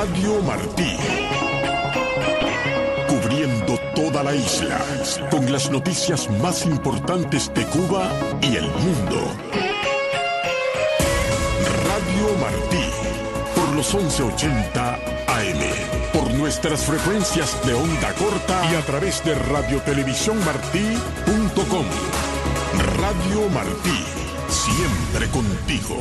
Radio Martí. Cubriendo toda la isla, con las noticias más importantes de Cuba y el mundo. Radio Martí, por los 1180 AM, por nuestras frecuencias de onda corta y a través de radiotelevisiónmartí.com. Radio Martí, siempre contigo.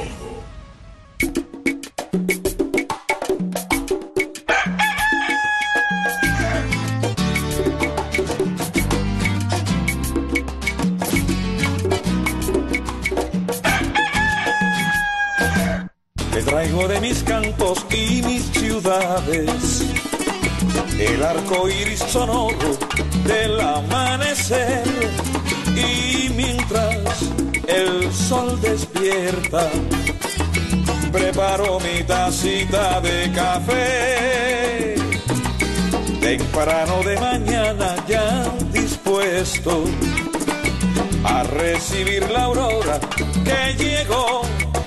Te traigo de mis cantos y mis ciudades el arco iris sonoro del amanecer, y mientras el sol despierta preparo mi tacita de café. Temprano de mañana ya dispuesto a recibir la aurora que llegó,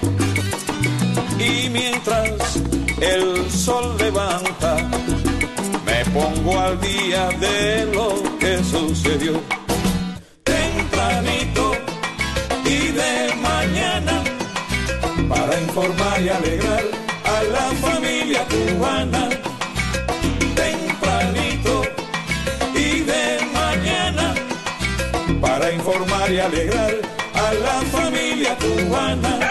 y mientras el sol levanta me pongo al día de lo que sucedió. Tempranito y de mañana, para informar y alegrar a la familia cubana. Tempranito y de mañana, para informar y alegrar a la familia cubana.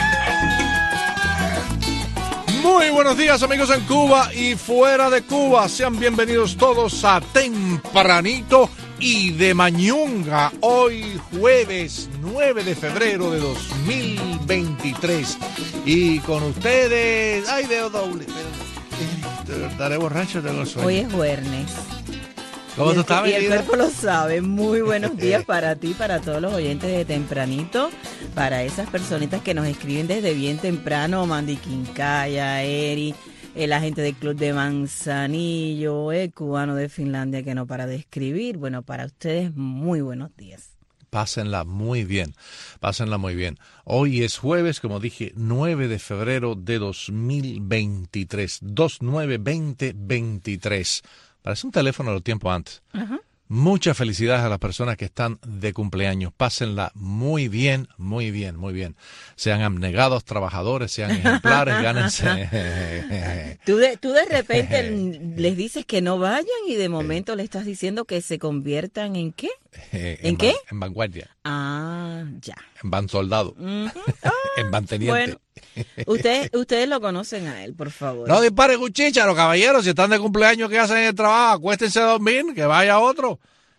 Muy buenos días, amigos en Cuba y fuera de Cuba. Sean bienvenidos todos a Tempranito y de Mañunga. Hoy jueves 9 de febrero de 2023. Y con ustedes... Ay, veo doble. Estaré borracho, tengo sueño. Hoy es jueves. ¿Cómo tú estás, y el Melina? cuerpo lo sabe. Muy buenos días para ti, para todos los oyentes de Tempranito, para esas personitas que nos escriben desde bien temprano, Mandy Quincaya, Eri, el agente del Club de Manzanillo, el cubano de Finlandia que no para de escribir. Bueno, para ustedes, muy buenos días. Pásenla muy bien, pásenla muy bien. Hoy es jueves, como dije, 9 de febrero de 2023, 29-2023. Parece un teléfono de los tiempos antes. Ajá. Muchas felicidades a las personas que están de cumpleaños. Pásenla muy bien, muy bien, muy bien. Sean abnegados, trabajadores, sean ejemplares, gánense. Tú de repente les dices que no vayan y de momento le estás diciendo que se conviertan ¿en qué? ¿En qué? En vanguardia. Ah, ya. En van soldado. Uh-huh. En van teniente. Bueno, ustedes lo conocen a él, por favor. No disparen con chícharo, caballeros. Si están de cumpleaños, ¿qué hacen en el trabajo? Acuéstense a dormir, que vaya otro.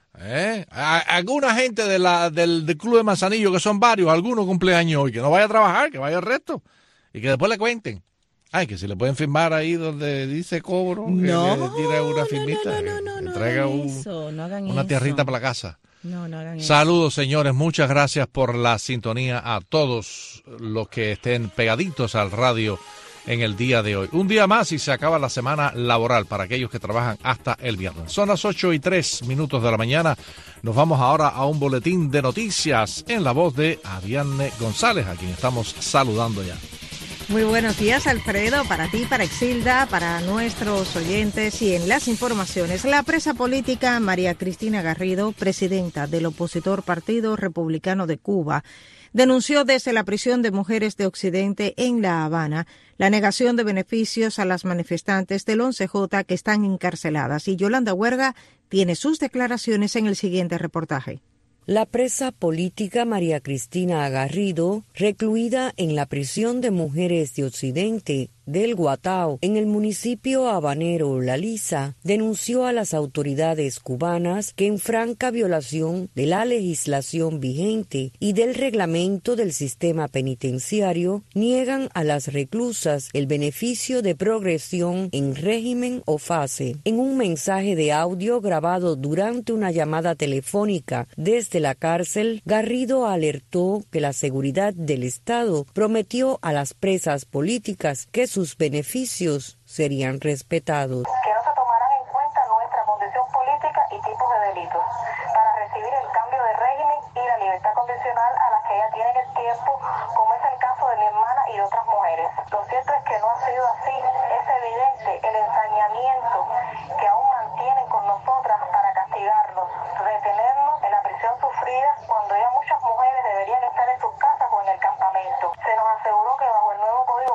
Alguna gente del Club de Manzanillo, que son varios, algunos cumpleaños hoy, que no vaya a trabajar, que vaya el resto. Y que después le cuenten. Ay, que si le pueden firmar ahí donde dice cobro, No, que le tire una firmita, no traiga hagan eso, no hagan una eso. tierrita para la casa. No hagan eso. Saludos, señores, muchas gracias por la sintonía a todos los que estén pegaditos al radio en el día de hoy. Un día más y se acaba la semana laboral para aquellos que trabajan hasta el viernes. Son las 8:03 de la mañana. Nos vamos ahora a un boletín de noticias en la voz de Ariadne González, a quien estamos saludando ya. Muy buenos días, Alfredo, para ti, para Exilda, para nuestros oyentes. Y en las informaciones, la presa política María Cristina Garrido, presidenta del opositor Partido Republicano de Cuba, denunció desde la prisión de mujeres de Occidente en La Habana la negación de beneficios a las manifestantes del 11J que están encarceladas. Y Yolanda Huerga tiene sus declaraciones en el siguiente reportaje. La presa política María Cristina Garrido, recluida en la prisión de mujeres de Occidente del Guatao, en el municipio habanero La Lisa, denunció a las autoridades cubanas que en franca violación de la legislación vigente y del reglamento del sistema penitenciario, niegan a las reclusas el beneficio de progresión en régimen o fase. En un mensaje de audio grabado durante una llamada telefónica desde la cárcel, Garrido alertó que la seguridad del Estado prometió a las presas políticas que sus beneficios serían respetados. Que no se tomarán en cuenta nuestra condición política y tipos de delitos para recibir el cambio de régimen y la libertad condicional a las que ya tienen el tiempo, como es el caso de mi hermana y de otras mujeres. Lo cierto es que no ha sido así. Es evidente el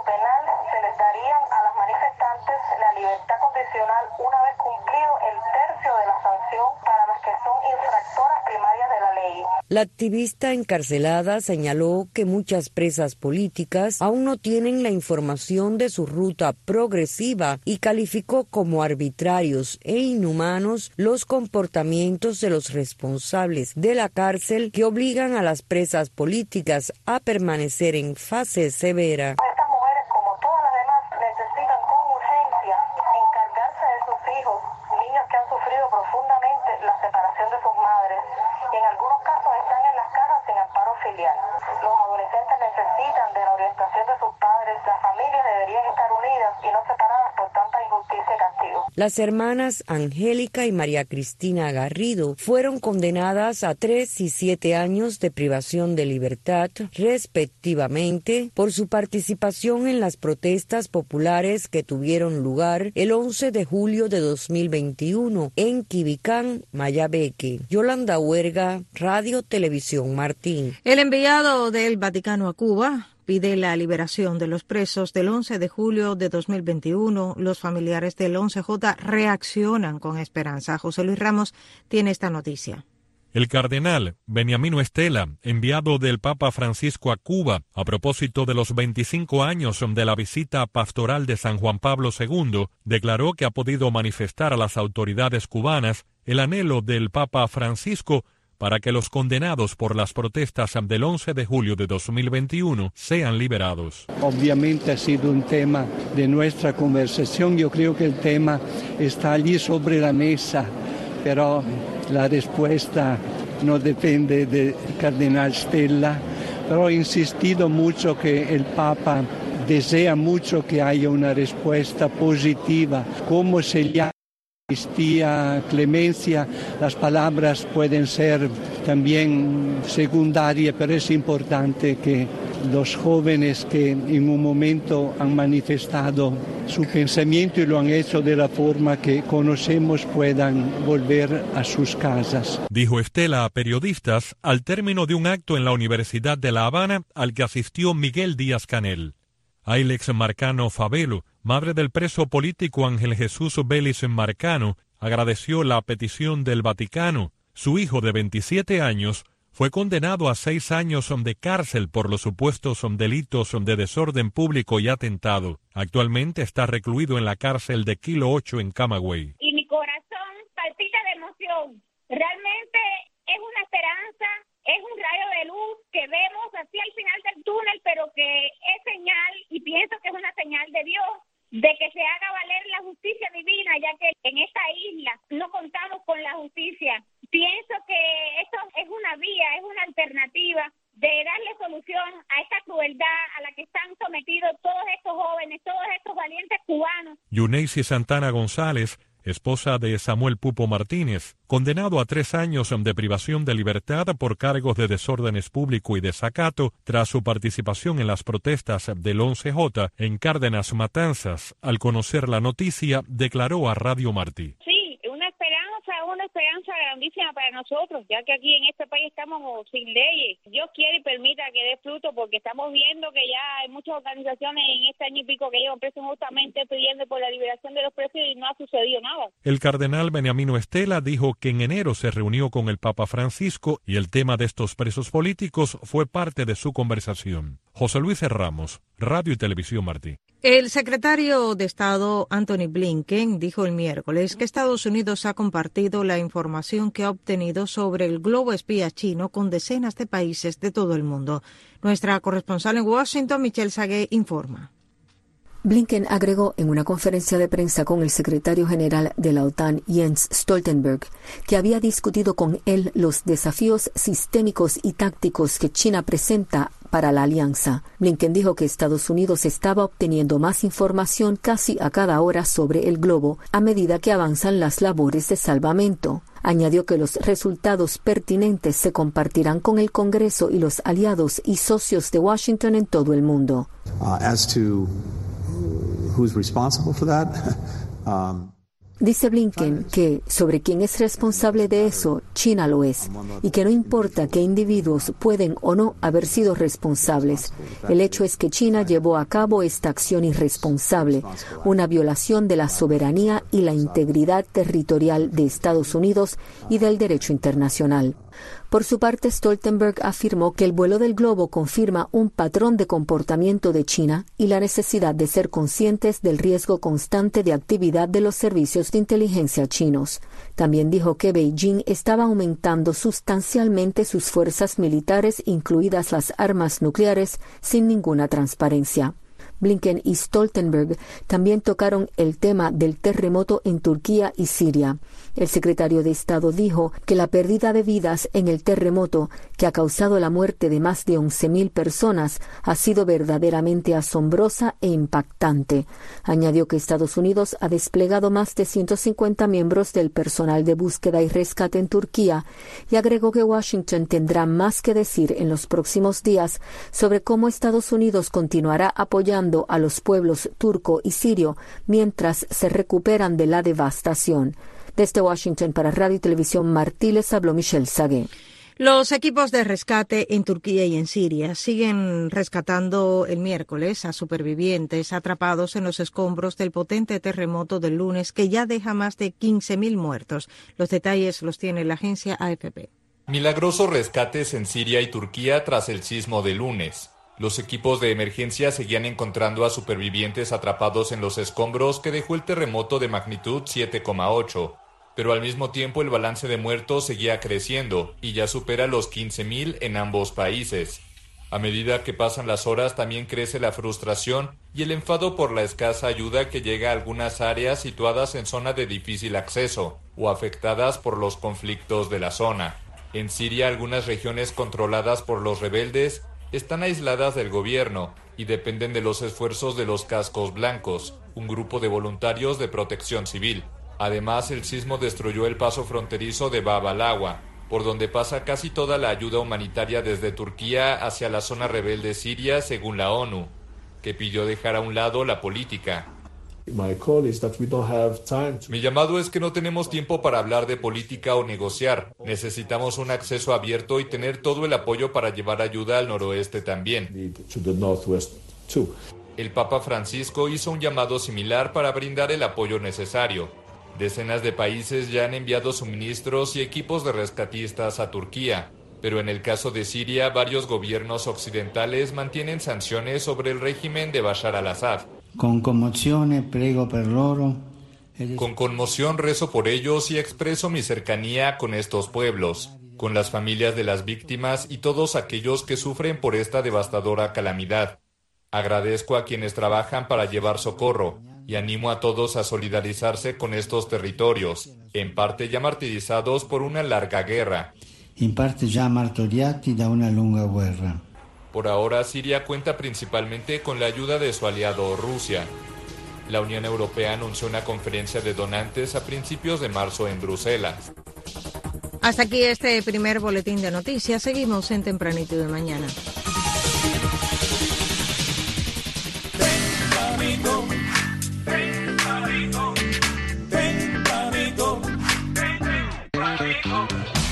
penal se les darían a las manifestantes la libertad condicional una vez cumplido el tercio de la sanción para las que son infractoras primarias de la ley. La activista encarcelada señaló que muchas presas políticas aún no tienen la información de su ruta progresiva y calificó como arbitrarios e inhumanos los comportamientos de los responsables de la cárcel que obligan a las presas políticas a permanecer en fase severa. Estas mujeres, como todas las demás, necesitan con urgencia encargarse de sus hijos, niños que han sufrido profundamente la separación de sus madres y en algunos casos están en las casas sin amparo filial. Los adolescentes necesitan de la orientación de sus padres, las familias deberían estar unidas y no separadas por tanta injusticia y castigo. Las hermanas Angélica y María Cristina Garrido fueron condenadas a 3 y 7 años de privación de libertad, respectivamente, por su participación en las protestas populares que tuvieron lugar el 11 de julio de 2021 en Quibicán, Mayabeque. Yolanda Huerga, Radio Televisión Martín. El enviado del Vaticano a Cuba pide la liberación de los presos del 11 de julio de 2021. Los familiares del 11J reaccionan con esperanza. José Luis Ramos tiene esta noticia. El cardenal Beniamino Estela, enviado del Papa Francisco a Cuba a propósito de los 25 años de la visita pastoral de San Juan Pablo II, declaró que ha podido manifestar a las autoridades cubanas el anhelo del Papa Francisco para que los condenados por las protestas del 11 de julio de 2021 sean liberados. Obviamente ha sido un tema de nuestra conversación. Yo creo que el tema está allí sobre la mesa, pero la respuesta no depende del cardenal Stella. Pero he insistido mucho que el Papa desea mucho que haya una respuesta positiva. ¿Cómo se llama? Amnistía, clemencia, las palabras pueden ser también secundarias, pero es importante que los jóvenes que en un momento han manifestado su pensamiento y lo han hecho de la forma que conocemos puedan volver a sus casas. Dijo Estela a periodistas al término de un acto en la Universidad de La Habana al que asistió Miguel Díaz-Canel. Ailex Marcano Fabelo, madre del preso político Ángel Jesús Vélez Marcano, agradeció la petición del Vaticano. Su hijo de 27 años fue condenado a 6 años de cárcel por los supuestos delitos de desorden público y atentado. Actualmente está recluido en la cárcel de Kilo 8 en Camagüey. Y mi corazón palpita de emoción. Realmente es una esperanza, es un rayo de luz que vemos así al final del túnel, pero que es señal, y pienso que es una señal de Dios, de que se haga valer la justicia divina, ya que en esta isla no contamos con la justicia. Pienso que esto es una vía, es una alternativa de darle solución a esta crueldad a la que están sometidos todos estos jóvenes, todos estos valientes cubanos. Yuneisi Santana González, esposa de Samuel Pupo Martínez, condenado a 3 años de privación de libertad por cargos de desórdenes público y desacato tras su participación en las protestas del 11J en Cárdenas Matanzas. Al conocer la noticia, declaró a Radio Martí. Sí, una esperanza grandísima para nosotros, ya que aquí en este país estamos sin leyes. Dios quiere y permita que dé fruto, porque estamos viendo que ya hay muchas organizaciones en este año y pico que llevan presos justamente pidiendo por la liberación de los presos y no ha sucedido nada. El cardenal Beniamino Estela dijo que en enero se reunió con el Papa Francisco y el tema de estos presos políticos fue parte de su conversación. José Luis Ramos, Radio y Televisión Martí. El secretario de Estado Antony Blinken dijo el miércoles que Estados Unidos ha compartido la información que ha obtenido sobre el globo espía chino con decenas de países de todo el mundo. Nuestra corresponsal en Washington, Michelle Sagué, informa. Blinken agregó en una conferencia de prensa con el secretario general de la OTAN, Jens Stoltenberg, que había discutido con él los desafíos sistémicos y tácticos que China presenta para la alianza. Blinken dijo que Estados Unidos estaba obteniendo más información casi a cada hora sobre el globo a medida que avanzan las labores de salvamento. Añadió que los resultados pertinentes se compartirán con el Congreso y los aliados y socios de Washington en todo el mundo. Dice Blinken que sobre quién es responsable de eso, China lo es, y que no importa qué individuos pueden o no haber sido responsables. El hecho es que China llevó a cabo esta acción irresponsable, una violación de la soberanía y la integridad territorial de Estados Unidos y del derecho internacional. Por su parte, Stoltenberg afirmó que el vuelo del globo confirma un patrón de comportamiento de China y la necesidad de ser conscientes del riesgo constante de actividad de los servicios de inteligencia chinos. También dijo que Beijing estaba aumentando sustancialmente sus fuerzas militares, incluidas las armas nucleares, sin ninguna transparencia. Blinken y Stoltenberg también tocaron el tema del terremoto en Turquía y Siria. El secretario de Estado dijo que la pérdida de vidas en el terremoto, que ha causado la muerte de más de 11.000 personas, ha sido verdaderamente asombrosa e impactante. Añadió que Estados Unidos ha desplegado más de 150 miembros del personal de búsqueda y rescate en Turquía y agregó que Washington tendrá más que decir en los próximos días sobre cómo Estados Unidos continuará apoyando a los pueblos turco y sirio mientras se recuperan de la devastación. Desde Washington para Radio y Televisión Martí les habló Michelle Sagué. Los equipos de rescate en Turquía y en Siria siguen rescatando el miércoles a supervivientes atrapados en los escombros del potente terremoto del lunes que ya deja más de 15.000 muertos. Los detalles los tiene la agencia AFP. Milagrosos rescates en Siria y Turquía tras el sismo de lunes. Los equipos de emergencia seguían encontrando a supervivientes atrapados en los escombros que dejó el terremoto de magnitud 7,8. Pero al mismo tiempo el balance de muertos seguía creciendo y ya supera los 15.000 en ambos países. A medida que pasan las horas también crece la frustración y el enfado por la escasa ayuda que llega a algunas áreas situadas en zona de difícil acceso o afectadas por los conflictos de la zona. En Siria, algunas regiones controladas por los rebeldes están aisladas del gobierno y dependen de los esfuerzos de los cascos blancos, un grupo de voluntarios de protección civil. Además, el sismo destruyó el paso fronterizo de Bab al-Awa, por donde pasa casi toda la ayuda humanitaria desde Turquía hacia la zona rebelde siria, según la ONU, que pidió dejar a un lado la política. Mi llamado es que no tenemos tiempo para hablar de política o negociar. Necesitamos un acceso abierto y tener todo el apoyo para llevar ayuda al noroeste también. El Papa Francisco hizo un llamado similar para brindar el apoyo necesario. Decenas de países ya han enviado suministros y equipos de rescatistas a Turquía, pero en el caso de Siria, varios gobiernos occidentales mantienen sanciones sobre el régimen de Bashar al-Assad. Con conmoción rezo por ellos y expreso mi cercanía con estos pueblos, con las familias de las víctimas y todos aquellos que sufren por esta devastadora calamidad. Agradezco a quienes trabajan para llevar socorro y animo a todos a solidarizarse con estos territorios, en parte ya martirizados por una larga guerra. In parte già martoriati da una lunga guerra. Por ahora, Siria cuenta principalmente con la ayuda de su aliado Rusia. La Unión Europea anunció una conferencia de donantes a principios de marzo en Bruselas. Hasta aquí este primer boletín de noticias. Seguimos en Tempranito de Mañana. Tempranito, tempranito, tempranito, tempranito.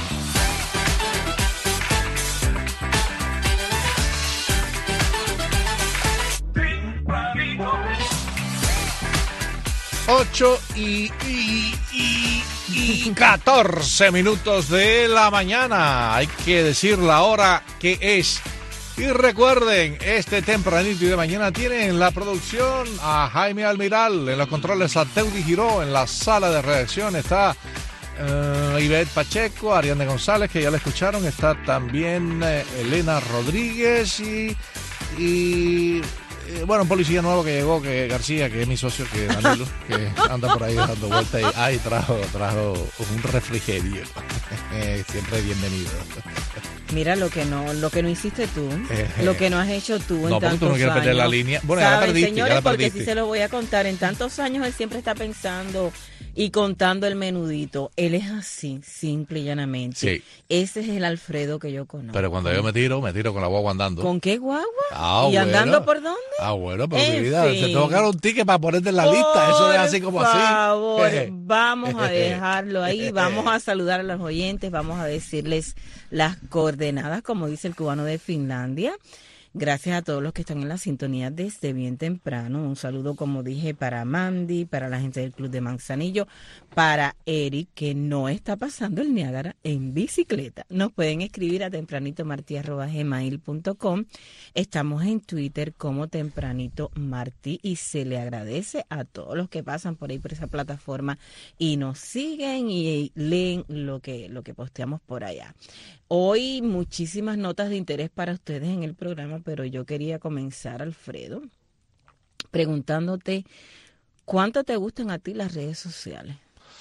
8:14 minutos de la mañana. Hay que decir la hora que es. Y recuerden, este Tempranito y de Mañana tiene en la producción a Jaime Almiral, en los controles a Teudi Giró, en la sala de redacción está Ivette Pacheco, Ariane González, que ya la escucharon, está también Elena Rodríguez y bueno, un policía nuevo que llegó, que García, que es mi socio, que Danilo, que anda por ahí dando vueltas y trajo un refrigerio. Siempre bienvenido. Mira lo que no hiciste tú, lo que no has hecho tú en tantos años. No, porque tú no quieres perder la línea. Bueno, ya la perdiste, señores, ya la porque perdiste. sí se lo voy a contar. En tantos años él siempre está pensando y contando el menudito. Él es así, simple y llanamente. Sí. Ese es el Alfredo que yo conozco. Pero cuando yo me tiro con la guagua andando. ¿Con qué guagua? ¿Y bueno. andando por dónde? Bueno, pero mi En vida, fin. te tengo que dar un ticket para ponerte en la lista. Eso es así como Por así. favor, vamos a dejarlo ahí. Vamos a saludar a los oyentes. Vamos a decirles las coordenadas, como dice el cubano de Finlandia. Gracias a todos los que están en la sintonía desde bien temprano. Un saludo, como dije, para Mandy, para la gente del Club de Manzanillo, para Eric, que no está pasando el Niágara en bicicleta. Nos pueden escribir a tempranitomarti@gmail.com. Estamos en Twitter como Tempranito Martí y se le agradece a todos los que pasan por ahí por esa plataforma y nos siguen y leen lo que posteamos por allá. Hoy muchísimas notas de interés para ustedes en el programa, pero yo quería comenzar, Alfredo, preguntándote ¿cuánto te gustan a ti las redes sociales?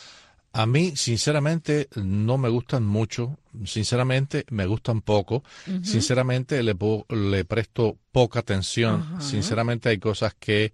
A mí, sinceramente, no me gustan mucho. Sinceramente, me gustan poco. Ujú. Sinceramente, le presto poca atención. Ajá. Sinceramente, hay cosas que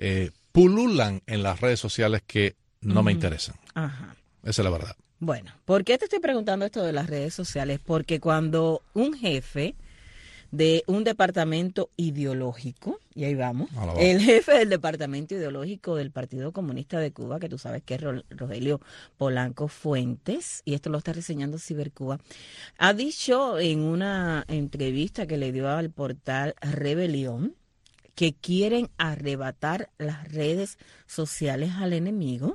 pululan en las redes sociales que no me Ujú. interesan. Ajá. Esa es la verdad. Bueno, ¿por qué te estoy preguntando esto de las redes sociales? Porque cuando un jefe de un departamento ideológico, y ahí vamos, el jefe del departamento ideológico del Partido Comunista de Cuba, que tú sabes que es Rogelio Polanco Fuentes, y esto lo está reseñando Cibercuba, ha dicho en una entrevista que le dio al portal Rebelión que quieren arrebatar las redes sociales al enemigo.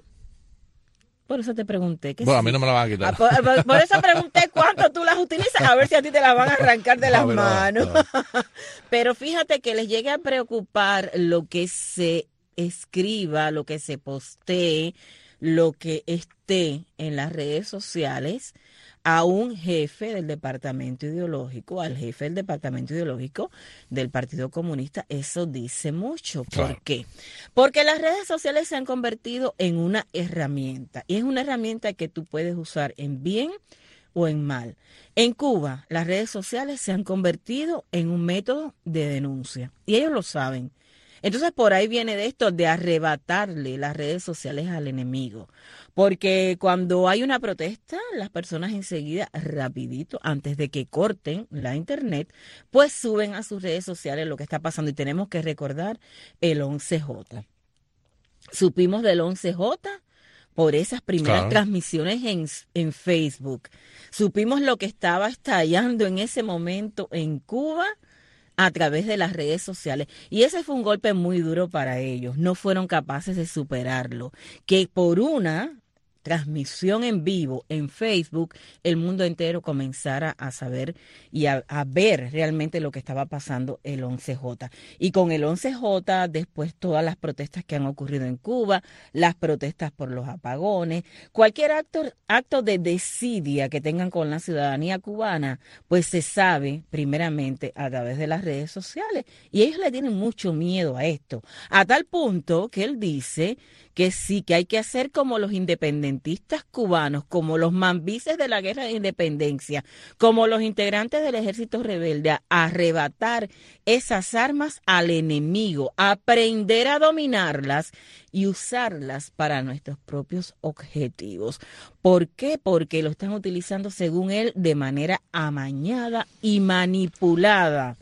Por eso te pregunté que Bueno, sí. a mí no me la van a quitar. Por eso pregunté cuánto tú las utilizas, a ver si a ti te las van a arrancar de las manos. Pero fíjate que les llegue a preocupar lo que se escriba, lo que se postee, lo que esté en las redes sociales a un jefe del departamento ideológico, al jefe del departamento ideológico del Partido Comunista. Eso dice mucho. Claro. ¿Por qué? Porque las redes sociales se han convertido en una herramienta, y es una herramienta que tú puedes usar en bien o en mal. En Cuba, las redes sociales se han convertido en un método de denuncia, y ellos lo saben. Entonces, por ahí viene de esto de arrebatarle las redes sociales al enemigo. Porque cuando hay una protesta, las personas enseguida, rapidito, antes de que corten la internet, pues suben a sus redes sociales lo que está pasando. Y tenemos que recordar el 11J. Supimos del 11J por esas primeras transmisiones en Facebook. Supimos lo que estaba estallando en ese momento en Cuba a través de las redes sociales. Y ese fue un golpe muy duro para ellos. No fueron capaces de superarlo. Que por una transmisión en vivo en Facebook, el mundo entero comenzara a saber y a ver realmente lo que estaba pasando el 11J. Y con el 11J, después todas las protestas que han ocurrido en Cuba, las protestas por los apagones, cualquier acto de desidia que tengan con la ciudadanía cubana, pues se sabe primeramente a través de las redes sociales. Y ellos le tienen mucho miedo a esto, a tal punto que él dice que sí, que hay que hacer como los independentistas cubanos, como los mambises de la guerra de independencia, como los integrantes del ejército rebelde, a arrebatar esas armas al enemigo, aprender a dominarlas y usarlas para nuestros propios objetivos. ¿Por qué? Porque lo están utilizando, según él, de manera amañada y manipulada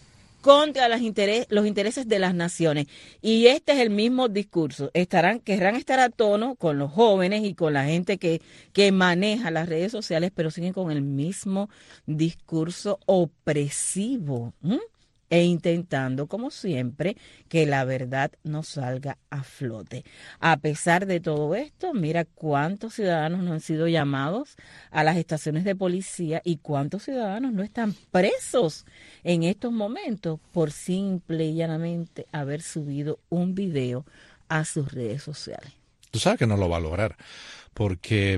contra los intereses de las naciones. Y este es el mismo discurso. Querrán estar a tono con los jóvenes y con la gente que maneja las redes sociales, pero siguen con el mismo discurso opresivo, e intentando, como siempre, que la verdad no salga a flote. A pesar de todo esto, mira cuántos ciudadanos no han sido llamados a las estaciones de policía y cuántos ciudadanos no están presos en estos momentos por simple y llanamente haber subido un video a sus redes sociales. Tú sabes que no lo va a lograr, porque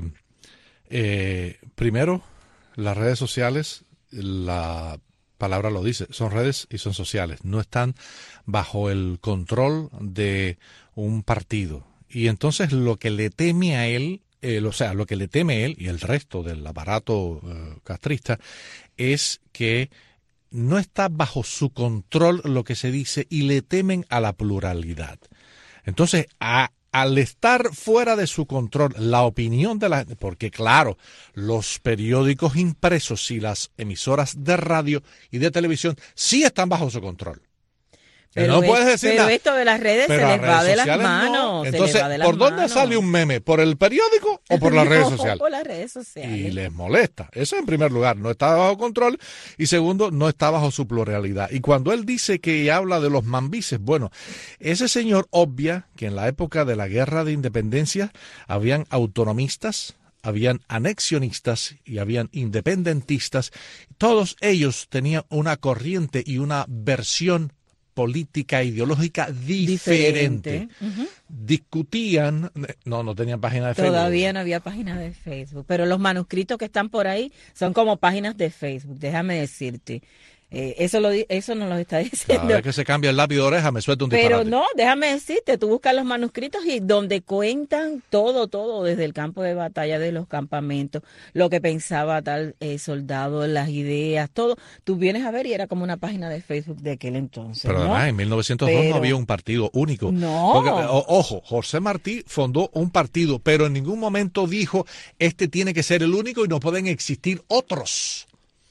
primero, las redes sociales, la palabra lo dice, son redes y son sociales, no están bajo el control de un partido. Y entonces lo que le teme a él, lo que le teme él y el resto del aparato castrista es que no está bajo su control lo que se dice y le temen a la pluralidad. Entonces, a al estar fuera de su control, la opinión de la gente, porque claro, los periódicos impresos y las emisoras de radio y de televisión sí están bajo su control. Pero, no puedes decir pero nada. esto de las redes se les va de las manos. No. Se Entonces, les va de las ¿por dónde manos. sale un meme? ¿Por el periódico o por las redes sociales? Por las redes sociales. Y les molesta. Eso en primer lugar, no está bajo control. Y segundo, no está bajo su pluralidad. Y cuando él dice que habla de los mambises, bueno, ese señor obvia que en la época de la Guerra de Independencia habían autonomistas, habían anexionistas y habían independentistas. Todos ellos tenían una corriente y una versión política, ideológica diferente. Uh-huh. Discutían, no tenían página de Facebook. Todavía no había página de Facebook, pero los manuscritos que están por ahí son como páginas de Facebook, déjame decirte. Eso nos lo está diciendo. Cada vez que se cambia el lápiz de oreja me suelta un disparate. Pero no, déjame decirte, tú buscas los manuscritos y donde cuentan todo, desde el campo de batalla, de los campamentos, lo que pensaba tal soldado, las ideas, todo. Tú vienes a ver y era como una página de Facebook de aquel entonces. Pero ¿no? además en 1902 no había un partido único. No. Porque, ojo, José Martí fundó un partido, pero en ningún momento dijo, este tiene que ser el único y no pueden existir otros.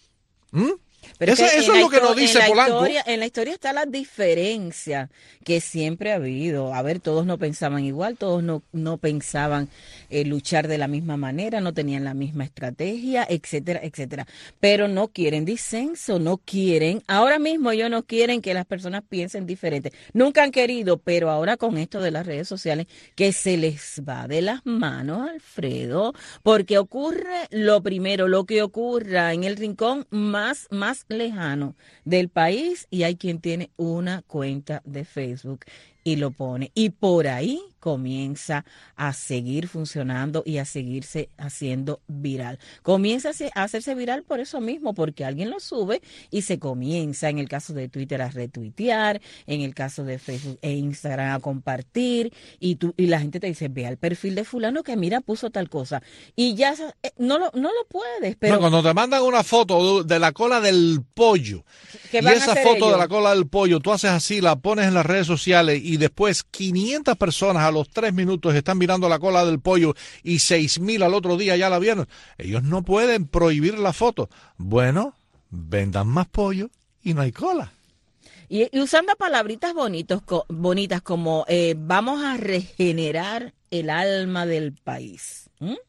Pero eso es lo que nos dice Polanco. En la historia está la diferencia que siempre ha habido. A ver, todos no pensaban igual, todos no pensaban luchar de la misma manera, no tenían la misma estrategia, etcétera, etcétera. Pero no quieren disenso, no quieren, ahora mismo ellos no quieren que las personas piensen diferente. Nunca han querido, pero ahora con esto de las redes sociales, que se les va de las manos, Alfredo, porque ocurre lo primero, lo que ocurra en el rincón más lejano del país y hay quien tiene una cuenta de Facebook y lo pone. Y por ahí comienza a seguir funcionando y a seguirse haciendo viral. Comienza a hacerse viral por eso mismo, porque alguien lo sube y se comienza, en el caso de Twitter, a retuitear, en el caso de Facebook e Instagram a compartir, y la gente te dice, ve al perfil de fulano que mira, puso tal cosa. Y ya no lo puedes. Pero cuando te mandan una foto de la cola del pollo, y esa foto de la cola del pollo, tú haces así, la pones en las redes sociales y después 500 personas a los 3 minutos están mirando la cola del pollo y 6,000 al otro día ya la vieron. Ellos no pueden prohibir la foto. Bueno, vendan más pollo y no hay cola. Y usando palabritas bonitas como vamos a regenerar el alma del país.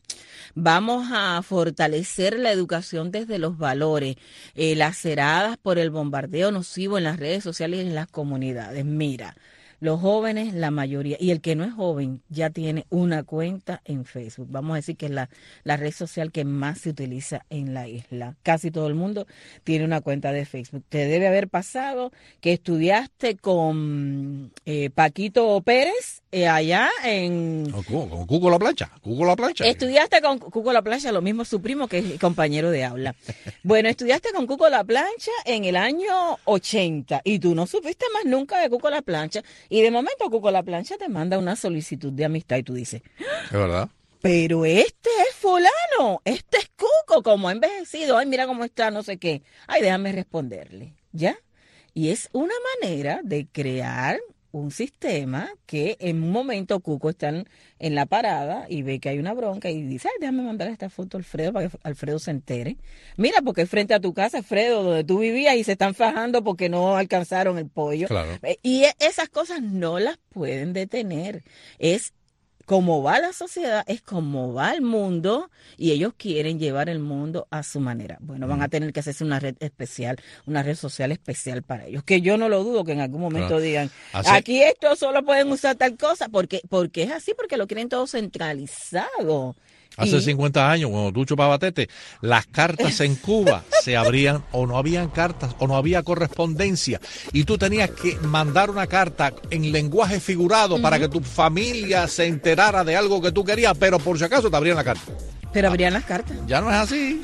Vamos a fortalecer la educación desde los valores, laceradas por el bombardeo nocivo en las redes sociales y en las comunidades. Mira, los jóvenes, la mayoría, y el que no es joven, ya tiene una cuenta en Facebook. Vamos a decir que es la red social que más se utiliza en la isla. Casi todo el mundo tiene una cuenta de Facebook. Te debe haber pasado que estudiaste con Paquito Pérez allá en... Con Cuco La Plancha. Estudiaste con Cuco La Plancha, lo mismo su primo que es compañero de aula. Bueno, estudiaste con Cuco La Plancha en el año 80 y tú no supiste más nunca de Cuco La Plancha. Y de momento Cuco La Plancha te manda una solicitud de amistad y tú dices, ¿es verdad? Pero este es fulano, este es Cuco, como ha envejecido, ay, mira cómo está, no sé qué. Ay, déjame responderle, ¿ya? Y es una manera de crear un sistema que en un momento Cuco está en la parada y ve que hay una bronca y dice, ay, déjame mandar esta foto a Alfredo para que Alfredo se entere. Mira, porque es frente a tu casa, Alfredo, donde tú vivías y se están fajando porque no alcanzaron el pollo. Claro. Y esas cosas no las pueden detener. Es como va la sociedad, es como va el mundo y ellos quieren llevar el mundo a su manera. Bueno, van a tener que hacerse una red especial, una red social especial para ellos, que yo no lo dudo que en algún momento digan, aquí esto solo pueden usar tal cosa, porque es así, porque lo quieren todo centralizado. Hace 50 años, cuando tú chupabas tete, las cartas en Cuba se abrían o no habían cartas o no había correspondencia. Y tú tenías que mandar una carta en lenguaje figurado para que tu familia se enterara de algo que tú querías, pero por si acaso te abrían la carta. Pero abrían las cartas. Ya no es así.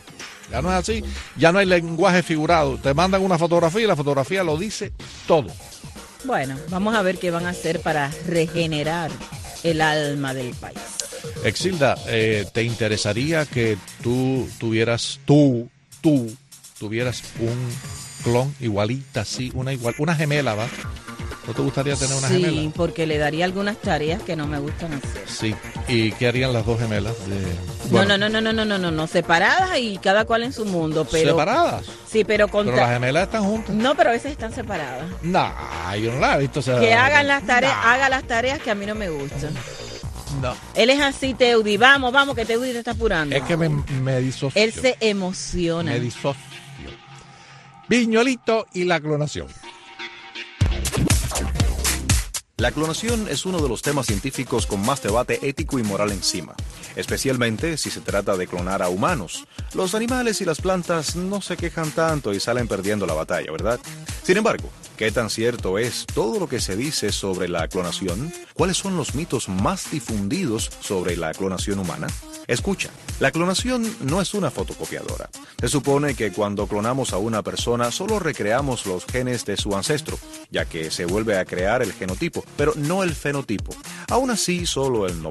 Ya no hay lenguaje figurado. Te mandan una fotografía y la fotografía lo dice todo. Bueno, vamos a ver qué van a hacer para regenerar el alma del país. Exilda, ¿te interesaría que tú tuvieras un clon igualita, así, una gemela, ¿va? ¿No te gustaría tener una gemela? Sí, porque le daría algunas tareas que no me gustan hacer. Sí. ¿Y qué harían las dos gemelas? No, separadas y cada cual en su mundo. Pero, ¿separadas? Sí, pero Pero las gemelas están juntas. No, pero a veces están separadas. No, yo no la he visto. Que hagan las tareas, haga las tareas que a mí no me gustan. No. Él es así, Teudi. Vamos, que Teudi te está apurando. Es que me disocio. Él se emociona. Me disocio. Viñuelito y la clonación. La clonación es uno de los temas científicos con más debate ético y moral encima, especialmente si se trata de clonar a humanos. Los animales y las plantas no se quejan tanto y salen perdiendo la batalla, ¿verdad? Sin embargo, ¿qué tan cierto es todo lo que se dice sobre la clonación? ¿Cuáles son los mitos más difundidos sobre la clonación humana? Escucha, la clonación no es una fotocopiadora. Se supone que cuando clonamos a una persona solo recreamos los genes de su ancestro, ya que se vuelve a crear el genotipo, pero no el fenotipo. Aún así, solo el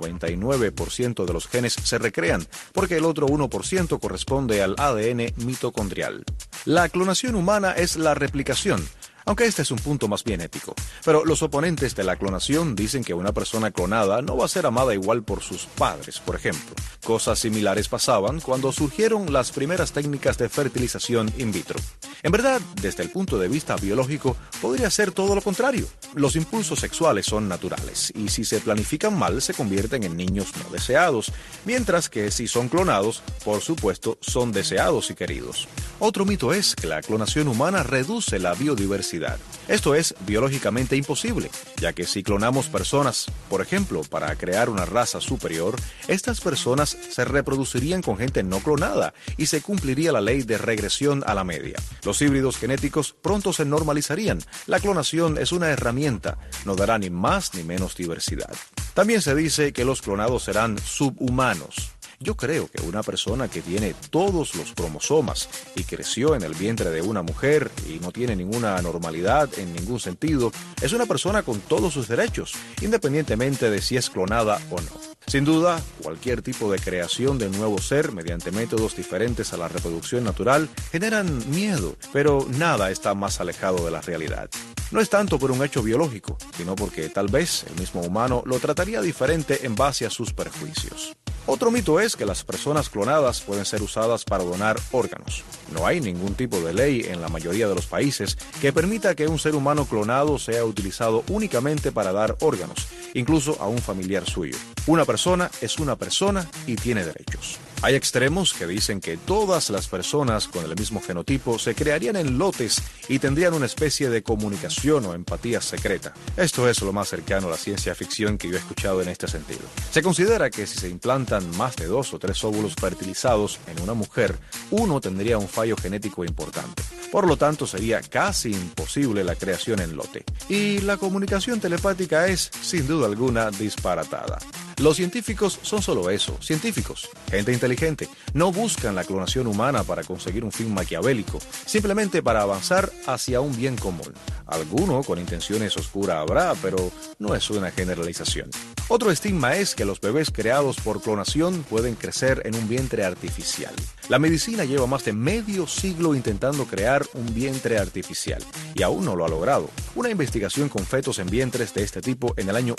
99% de los genes se recrean, porque el otro 1% corresponde al ADN mitocondrial. La clonación humana es la replicación, aunque este es un punto más bien ético. Pero los oponentes de la clonación dicen que una persona clonada no va a ser amada igual por sus padres, por ejemplo. Cosas similares pasaban cuando surgieron las primeras técnicas de fertilización in vitro. En verdad, desde el punto de vista biológico, podría ser todo lo contrario. Los impulsos sexuales son naturales, y si se planifican mal, se convierten en niños no deseados, mientras que si son clonados, por supuesto, son deseados y queridos. Otro mito es que la clonación humana reduce la biodiversidad. Esto es biológicamente imposible, ya que si clonamos personas, por ejemplo, para crear una raza superior, estas personas se reproducirían con gente no clonada y se cumpliría la ley de regresión a la media. Los híbridos genéticos pronto se normalizarían. La clonación es una herramienta, no dará ni más ni menos diversidad. También se dice que los clonados serán subhumanos. Yo creo que una persona que tiene todos los cromosomas y creció en el vientre de una mujer y no tiene ninguna anormalidad en ningún sentido, es una persona con todos sus derechos, independientemente de si es clonada o no. Sin duda, cualquier tipo de creación de un nuevo ser mediante métodos diferentes a la reproducción natural generan miedo, pero nada está más alejado de la realidad. No es tanto por un hecho biológico, sino porque tal vez el mismo humano lo trataría diferente en base a sus prejuicios. Otro mito es que las personas clonadas pueden ser usadas para donar órganos. No hay ningún tipo de ley en la mayoría de los países que permita que un ser humano clonado sea utilizado únicamente para dar órganos, incluso a un familiar suyo. Una persona es una persona y tiene derechos. Hay extremos que dicen que todas las personas con el mismo genotipo se crearían en lotes y tendrían una especie de comunicación o empatía secreta. Esto es lo más cercano a la ciencia ficción que yo he escuchado en este sentido. Se considera que si se implantan más de 2 o 3 óvulos fertilizados en una mujer, uno tendría un fallo genético importante. Por lo tanto, sería casi imposible la creación en lote. Y la comunicación telepática es, sin duda alguna, disparatada. Los científicos son solo eso, científicos, gente inteligente. No buscan la clonación humana para conseguir un fin maquiavélico, simplemente para avanzar hacia un bien común. Alguno con intenciones oscuras habrá, pero no es una generalización. Otro estigma es que los bebés creados por clonación pueden crecer en un vientre artificial. La medicina lleva más de medio siglo intentando crear un vientre artificial y aún no lo ha logrado. Una investigación con fetos en vientres de este tipo en el año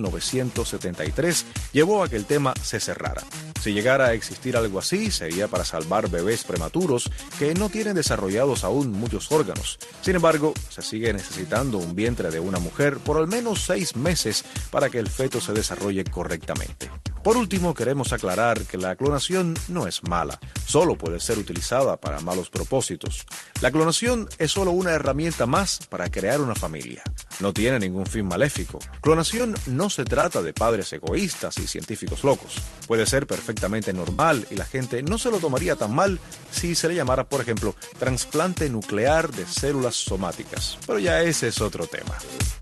1973 llevó a que el tema se cerrara. Si llegara a existir algo así, sería para salvar bebés prematuros que no tienen desarrollados aún muchos órganos. Sin embargo, se sigue necesitando un vientre de una mujer por al menos 6 meses para que el feto se desarrolle correctamente. Por último, queremos aclarar que la clonación no es mala, solo puede ser utilizada para malos propósitos. La clonación es solo una herramienta más para crear una familia. No tiene ningún fin maléfico. Clonación no se trata de padres egoístas y científicos locos. Puede ser perfectamente normal y la gente no se lo tomaría tan mal si se le llamara, por ejemplo, trasplante nuclear de células somáticas. Pero ya ese es otro tema.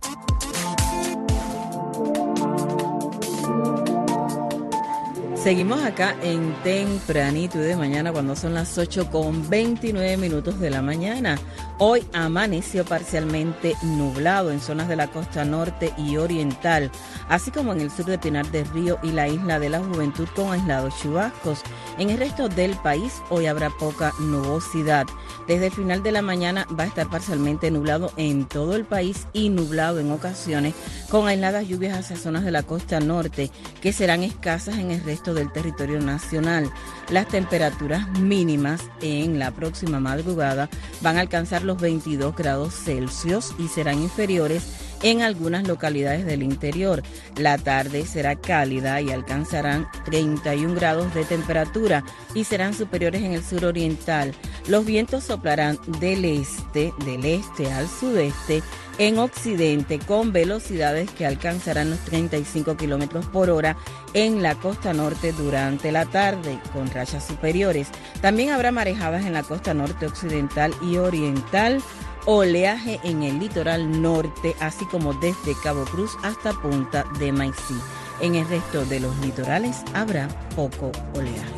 Seguimos acá en Tempranito de mañana cuando son las 8:29 de la mañana. Hoy amaneció parcialmente nublado en zonas de la costa norte y oriental, así como en el sur de Pinar del Río y la Isla de la Juventud con aislados chubascos. En el resto del país hoy habrá poca nubosidad. Desde el final de la mañana va a estar parcialmente nublado en todo el país y nublado en ocasiones con aisladas lluvias hacia zonas de la costa norte que serán escasas en el resto del territorio nacional. Las temperaturas mínimas en la próxima madrugada van a alcanzar los 22 grados Celsius y serán inferiores en algunas localidades del interior. La tarde será cálida y alcanzarán 31 grados de temperatura y serán superiores en el sur oriental. Los vientos soplarán del este al sudeste, en occidente con velocidades que alcanzarán los 35 kilómetros por hora en la costa norte durante la tarde, con rachas superiores. También habrá marejadas en la costa norte occidental y oriental, oleaje en el litoral norte, así como desde Cabo Cruz hasta Punta de Maicí. En el resto de los litorales habrá poco oleaje.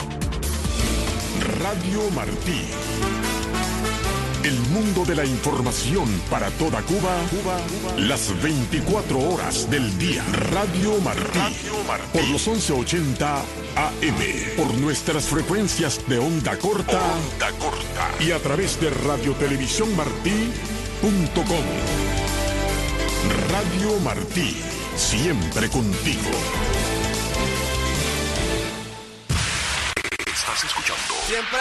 Radio Martí. El mundo de la información para toda Cuba, las 24 horas del día. Radio Martí. Por los 1180 AM. Por nuestras frecuencias de onda corta. Y a través de radiotelevisiónmartí.com. Radio Martí. Siempre contigo. Estás escuchando. Siempre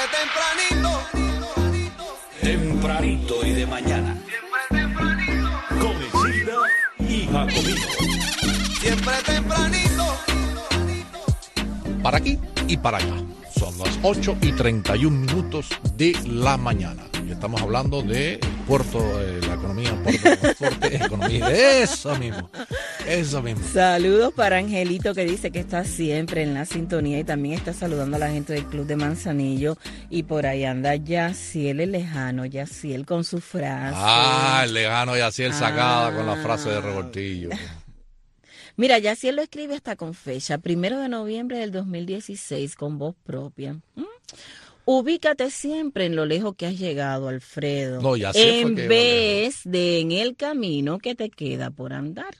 tempranito y de mañana. Con Isilda y Jacobino. Siempre tempranito. Para aquí y para allá. Son las 8:31 de la mañana. Y estamos hablando de Puerto, la economía, Puerto Transporte, economía. Eso mismo. Saludos para Angelito, que dice que está siempre en la sintonía y también está saludando a la gente del Club de Manzanillo. Y por ahí anda Yaciel, el lejano Yaciel con su frase. El lejano Yaciel sacada con la frase de Revoltillo. Mira, Yaciel lo escribe hasta con fecha, 1 de noviembre del 2016, con voz propia. Ubícate siempre en lo lejos que has llegado, Alfredo, no, en vez de en el camino que te queda por andar.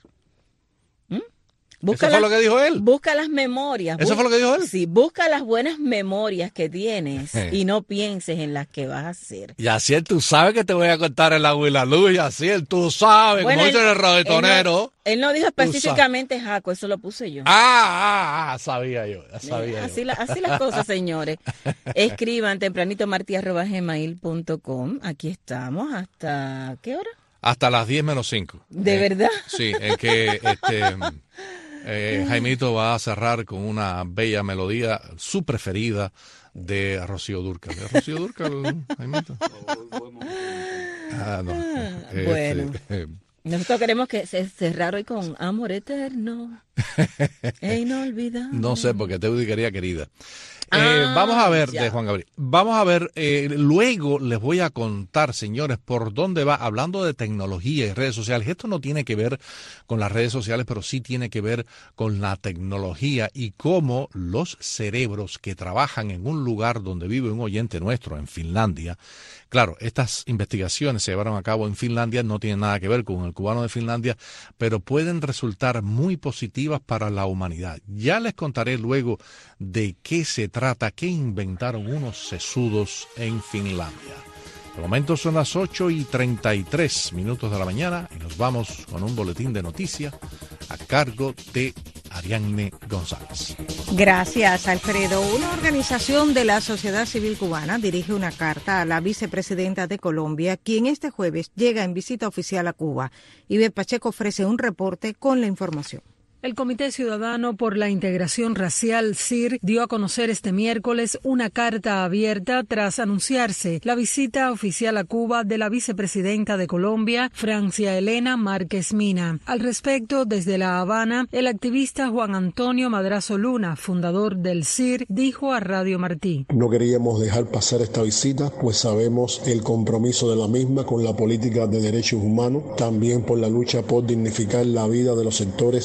¿Eso fue lo que dijo él? Busca las memorias. ¿Eso fue lo que dijo él? Sí, busca las buenas memorias que tienes y no pienses en las que vas a hacer. Yaciel, tú sabes que te voy a contar el agua y la luz, Yaciel, tú sabes, bueno, como dice el radiotonero. Él no dijo específicamente Jaco, eso lo puse yo. Sabía yo. Así las cosas, señores. Escriban tempranitomarti@gmail.com. Aquí estamos, ¿hasta qué hora? Hasta las 10:05. ¿De verdad? Sí, es que Jaimito va a cerrar con una bella melodía, su preferida, de Rocío Dúrcal. ¿De Rocío Dúrcal, Jaimito? Bueno, nosotros queremos que se cerrar hoy con Amor Eterno e Inolvidable. No sé, porque te dedicaría querida. Vamos a ver, de Juan Gabriel. Vamos a ver, luego les voy a contar, señores, por dónde va, hablando de tecnología y redes sociales. Esto no tiene que ver con las redes sociales, pero sí tiene que ver con la tecnología y cómo los cerebros que trabajan en un lugar donde vive un oyente nuestro, en Finlandia. Claro, estas investigaciones se llevaron a cabo en Finlandia, no tienen nada que ver con el cubano de Finlandia, pero pueden resultar muy positivas para la humanidad. Ya les contaré luego de qué se trata, qué inventaron unos sesudos en Finlandia. De momento son las 8:33 de la mañana y nos vamos con un boletín de noticias a cargo de Ariadne González. Gracias, Alfredo. Una organización de la sociedad civil cubana dirige una carta a la vicepresidenta de Colombia, quien este jueves llega en visita oficial a Cuba. Iber Pacheco ofrece un reporte con la información. El Comité Ciudadano por la Integración Racial, CIR, dio a conocer este miércoles una carta abierta tras anunciarse la visita oficial a Cuba de la vicepresidenta de Colombia, Francia Elena Márquez Mina. Al respecto, desde La Habana, el activista Juan Antonio Madrazo Luna, fundador del CIR, dijo a Radio Martí: No queríamos dejar pasar esta visita, pues sabemos el compromiso de la misma con la política de derechos humanos, también por la lucha por dignificar la vida de los sectores históricamente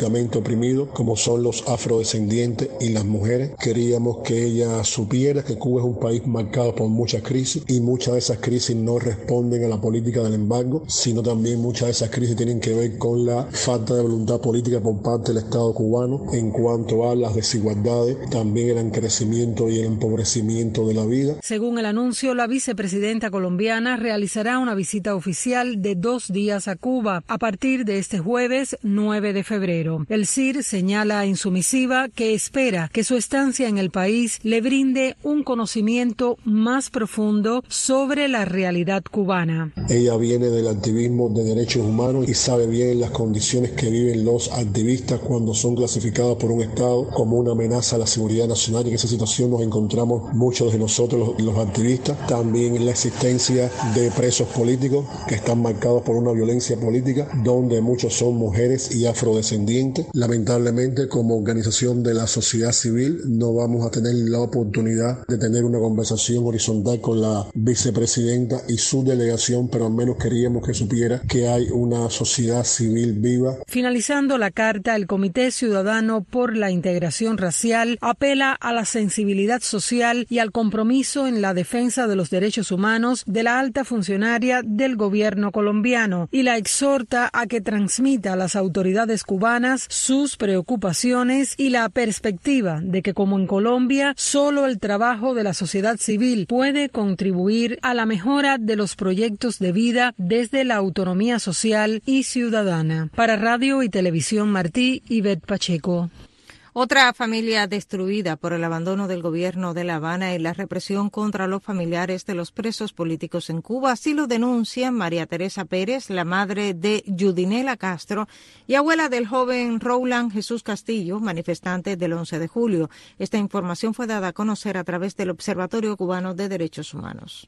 históricamente oprimidos, como son los afrodescendientes y las mujeres. Queríamos que ella supiera que Cuba es un país marcado por muchas crisis, y muchas de esas crisis no responden a la política del embargo, sino también muchas de esas crisis tienen que ver con la falta de voluntad política por parte del Estado cubano en cuanto a las desigualdades, también el encrecimiento y el empobrecimiento de la vida. Según el anuncio, la vicepresidenta colombiana realizará una visita oficial de 2 días a Cuba a partir de este jueves 9 de febrero. El CIR señala en su misiva que espera que su estancia en el país le brinde un conocimiento más profundo sobre la realidad cubana. Ella viene del activismo de derechos humanos y sabe bien las condiciones que viven los activistas cuando son clasificados por un Estado como una amenaza a la seguridad nacional, y en esa situación nos encontramos muchos de nosotros los activistas. También la existencia de presos políticos que están marcados por una violencia política, donde muchos son mujeres y afrodescendientes. Lamentablemente, como organización de la sociedad civil, no vamos a tener la oportunidad de tener una conversación horizontal con la vicepresidenta y su delegación, pero al menos queríamos que supiera que hay una sociedad civil viva. Finalizando la carta, el Comité Ciudadano por la Integración Racial apela a la sensibilidad social y al compromiso en la defensa de los derechos humanos de la alta funcionaria del gobierno colombiano, y la exhorta a que transmita a las autoridades cubanas sus preocupaciones y la perspectiva de que, como en Colombia, solo el trabajo de la sociedad civil puede contribuir a la mejora de los proyectos de vida desde la autonomía social y ciudadana. Para Radio y Televisión Martí, Ivette Pacheco. Otra familia destruida por el abandono del gobierno de La Habana y la represión contra los familiares de los presos políticos en Cuba. Así lo denuncia María Teresa Pérez, la madre de Yudinela Castro y abuela del joven Roland Jesús Castillo, manifestante del 11 de julio. Esta información fue dada a conocer a través del Observatorio Cubano de Derechos Humanos.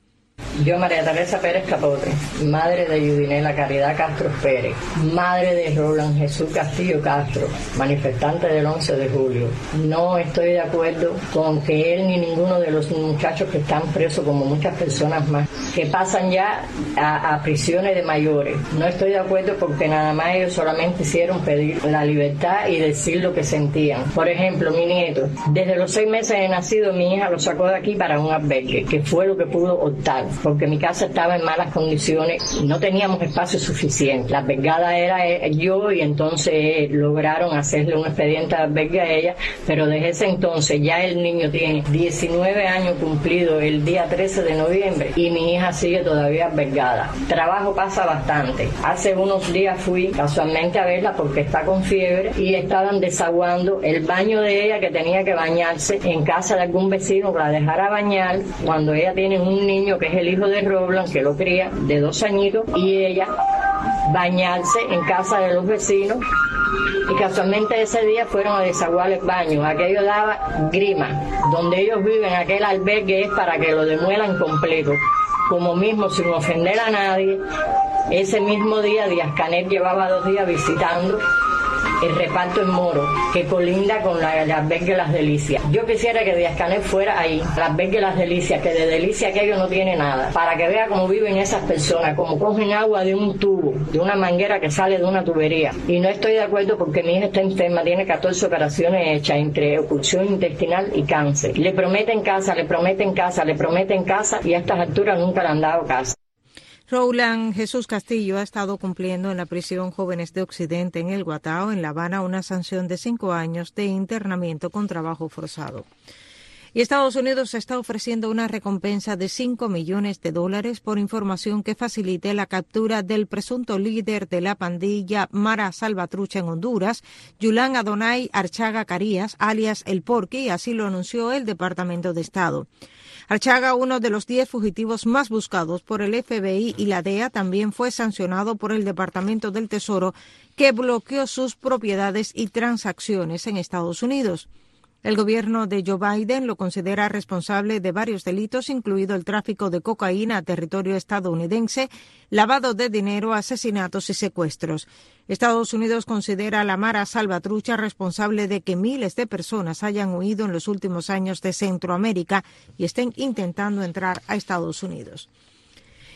Yo, María Teresa Pérez Capote, madre de Yudinela Caridad Castro Pérez, madre de Roland Jesús Castillo Castro, manifestante del 11 de julio, no estoy de acuerdo con que él ni ninguno de los muchachos que están presos, como muchas personas más, que pasan ya a prisiones de mayores. No estoy de acuerdo porque nada más ellos solamente hicieron pedir la libertad y decir lo que sentían. Por ejemplo, mi nieto, desde los 6 meses de nacido, mi hija lo sacó de aquí para un albergue, que fue lo que pudo optar, porque mi casa estaba en malas condiciones, no teníamos espacio suficiente. La albergada era yo, y entonces lograron hacerle un expediente de albergue a ella, pero desde ese entonces ya el niño tiene 19 años cumplido el día 13 de noviembre y mi hija sigue todavía albergada. Trabajo pasa bastante. Hace unos días fui casualmente a verla porque está con fiebre y estaban desaguando el baño de ella, que tenía que bañarse en casa de algún vecino que la dejara bañar, cuando ella tiene un niño que es el hijo de Roland, que lo cría, de 2 añitos, y ella bañarse en casa de los vecinos, y casualmente ese día fueron a desaguar el baño. Aquello daba grima. Donde ellos viven, aquel albergue es para que lo demuelan completo. Como mismo, sin ofender a nadie, ese mismo día Díaz-Canel llevaba 2 días visitando el reparto en Moro, que colinda con la albergue Las Delicias. Yo quisiera que Díaz-Canel fuera ahí, la albergue Las Delicias, que de delicia aquello no tiene nada, para que vea cómo viven esas personas, cómo cogen agua de un tubo, de una manguera que sale de una tubería. Y no estoy de acuerdo porque mi hija está enferma, tiene 14 operaciones hechas entre oclusión intestinal y cáncer. Le prometen casa, le prometen casa, le prometen casa, y a estas alturas nunca le han dado casa. Roland Jesús Castillo ha estado cumpliendo en la prisión Jóvenes de Occidente en el Guatao, en La Habana, una sanción de 5 años de internamiento con trabajo forzado. Y Estados Unidos está ofreciendo una recompensa de $5 millones por información que facilite la captura del presunto líder de la pandilla Mara Salvatrucha en Honduras, Yulan Adonai Archaga Carías, alias El Porky, así lo anunció el Departamento de Estado. Archaga, uno de los 10 fugitivos más buscados por el FBI y la DEA, también fue sancionado por el Departamento del Tesoro, que bloqueó sus propiedades y transacciones en Estados Unidos. El gobierno de Joe Biden lo considera responsable de varios delitos, incluido el tráfico de cocaína a territorio estadounidense, lavado de dinero, asesinatos y secuestros. Estados Unidos considera a la Mara Salvatrucha responsable de que miles de personas hayan huido en los últimos años de Centroamérica y estén intentando entrar a Estados Unidos.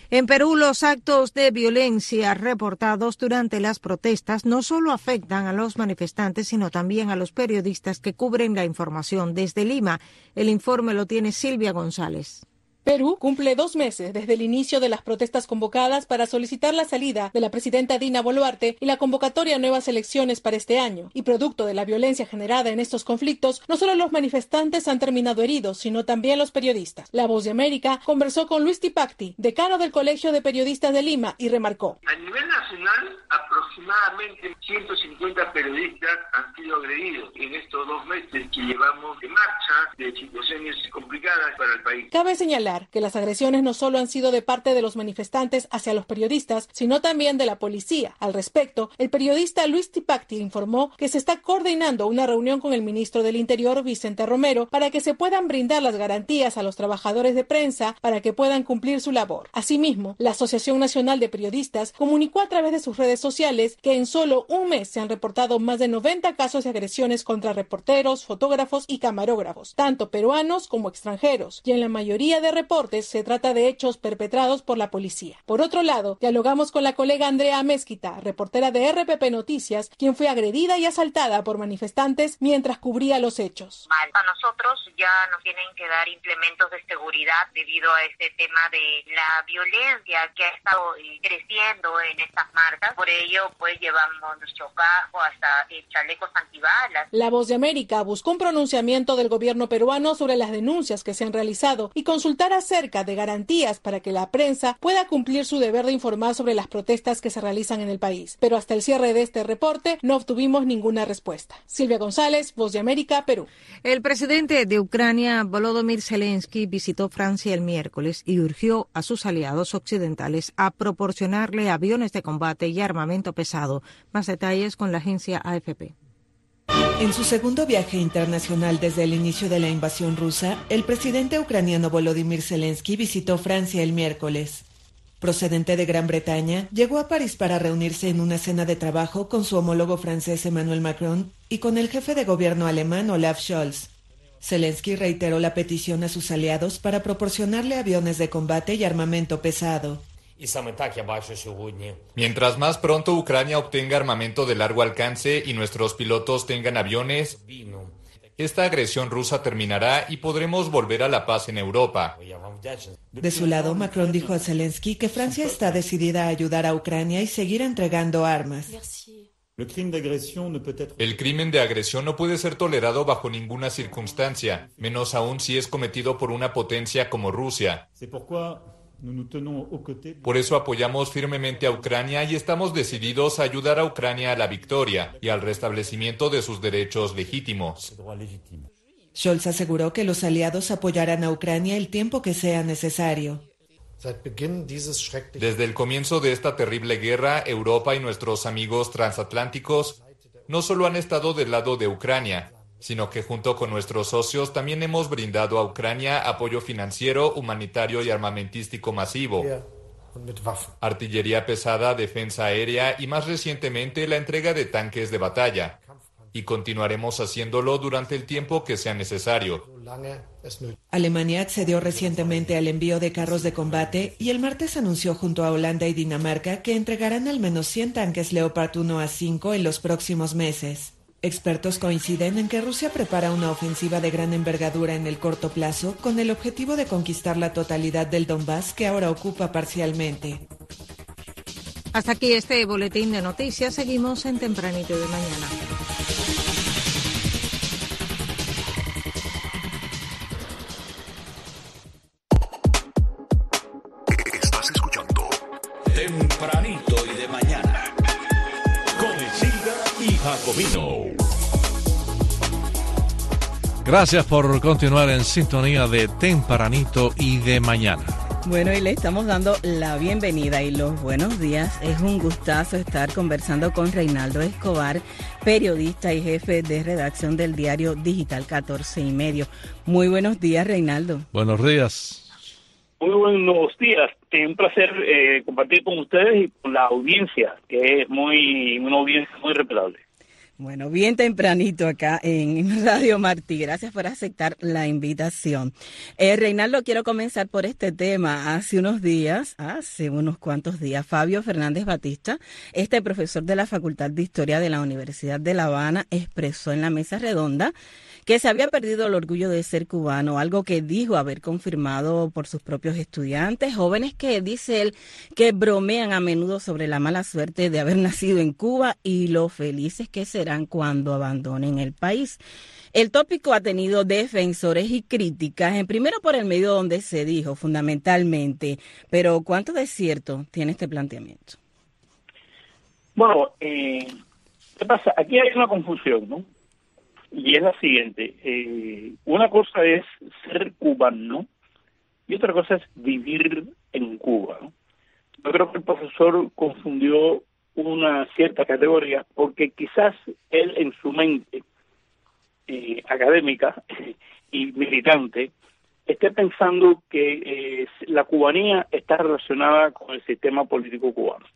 En Perú, los actos de violencia reportados durante las protestas no solo afectan a los manifestantes, sino también a los periodistas que cubren la información desde Lima. El informe lo tiene Silvia González. Perú cumple 2 meses desde el inicio de las protestas convocadas para solicitar la salida de la presidenta Dina Boluarte y la convocatoria a nuevas elecciones para este año. Y producto de la violencia generada en estos conflictos, no solo los manifestantes han terminado heridos, sino también los periodistas. La Voz de América conversó con Luis Tipacti, decano del Colegio de Periodistas de Lima, y remarcó: a nivel nacional, aproximadamente 150 periodistas han sido agredidos en estos 2 meses que llevamos de marcha de situaciones complicadas para el país. Cabe señalar que las agresiones no solo han sido de parte de los manifestantes hacia los periodistas, sino también de la policía. Al respecto, el periodista Luis Tipacti informó que se está coordinando una reunión con el ministro del Interior, Vicente Romero, para que se puedan brindar las garantías a los trabajadores de prensa para que puedan cumplir su labor. Asimismo, la Asociación Nacional de Periodistas comunicó a través de sus redes sociales que en solo un mes se han reportado más de 90 casos de agresiones contra reporteros, fotógrafos y camarógrafos, tanto peruanos como extranjeros, y en la mayoría de reportes se trata de hechos perpetrados por la policía. Por otro lado, dialogamos con la colega Andrea Mezquita, reportera de RPP Noticias, quien fue agredida y asaltada por manifestantes mientras cubría los hechos. A nosotros ya nos tienen que dar implementos de seguridad debido a este tema de la violencia que ha estado creciendo en estas marchas. Por ello, pues llevamos nuestro casco hasta chalecos antibalas. La Voz de América buscó un pronunciamiento del gobierno peruano sobre las denuncias que se han realizado y consultar acerca de garantías para que la prensa pueda cumplir su deber de informar sobre las protestas que se realizan en el país. Pero hasta el cierre de este reporte no obtuvimos ninguna respuesta. Silvia González, Voz de América, Perú. El presidente de Ucrania, Volodymyr Zelensky, visitó Francia el miércoles y urgió a sus aliados occidentales a proporcionarle aviones de combate y armamento pesado. Más detalles con la agencia AFP. En su segundo viaje internacional desde el inicio de la invasión rusa, el presidente ucraniano Volodymyr Zelensky visitó Francia el miércoles. Procedente de Gran Bretaña, llegó a París para reunirse en una cena de trabajo con su homólogo francés Emmanuel Macron y con el jefe de gobierno alemán Olaf Scholz. Zelensky reiteró la petición a sus aliados para proporcionarle aviones de combate y armamento pesado. Mientras más pronto Ucrania obtenga armamento de largo alcance y nuestros pilotos tengan aviones, esta agresión rusa terminará y podremos volver a la paz en Europa. De su lado, Macron dijo a Zelensky que Francia está decidida a ayudar a Ucrania y seguir entregando armas. El crimen de agresión no puede ser tolerado bajo ninguna circunstancia, menos aún si es cometido por una potencia como Rusia. Por eso apoyamos firmemente a Ucrania y estamos decididos a ayudar a Ucrania a la victoria y al restablecimiento de sus derechos legítimos. Scholz aseguró que los aliados apoyarán a Ucrania el tiempo que sea necesario. Desde el comienzo de esta terrible guerra, Europa y nuestros amigos transatlánticos no solo han estado del lado de Ucrania, sino que junto con nuestros socios también hemos brindado a Ucrania apoyo financiero, humanitario y armamentístico masivo, artillería pesada, defensa aérea y más recientemente la entrega de tanques de batalla. Y continuaremos haciéndolo durante el tiempo que sea necesario. Alemania accedió recientemente al envío de carros de combate y el martes anunció junto a Holanda y Dinamarca que entregarán al menos 100 tanques Leopard 1A5 en los próximos meses. Expertos coinciden en que Rusia prepara una ofensiva de gran envergadura en el corto plazo con el objetivo de conquistar la totalidad del Donbass que ahora ocupa parcialmente. Hasta aquí este boletín de noticias. Seguimos en Tempranito de Mañana. Estás escuchando Tempranito y de Mañana con Isilda y Jacobino. Gracias por continuar en sintonía de Tempranito y de Mañana. Bueno, y le estamos dando la bienvenida y los buenos días. Es un gustazo estar conversando con Reinaldo Escobar, periodista y jefe de redacción del diario Digital 14 y Medio. Muy buenos días, Reinaldo. Buenos días. Muy buenos días. Es un placer compartir con ustedes y con la audiencia, que es una audiencia muy respetable. Bueno, bien tempranito acá en Radio Martí. Gracias por aceptar la invitación. Reinaldo, quiero comenzar por este tema. Hace unos cuantos días, Fabio Fernández Batista, profesor de la Facultad de Historia de la Universidad de La Habana, expresó en la mesa redonda que se había perdido el orgullo de ser cubano, algo que dijo haber confirmado por sus propios estudiantes, jóvenes que, dice él, que bromean a menudo sobre la mala suerte de haber nacido en Cuba y lo felices que serán cuando abandonen el país. El tópico ha tenido defensores y críticas, primero por el medio donde se dijo, fundamentalmente, pero ¿cuánto de cierto tiene este planteamiento? Bueno, ¿qué pasa? Aquí hay una confusión, ¿no? Y es la siguiente. Una cosa es ser cubano y otra cosa es vivir en Cuba, ¿no? Yo creo que el profesor confundió una cierta categoría porque quizás él en su mente académica y militante esté pensando que la cubanía está relacionada con el sistema político cubano.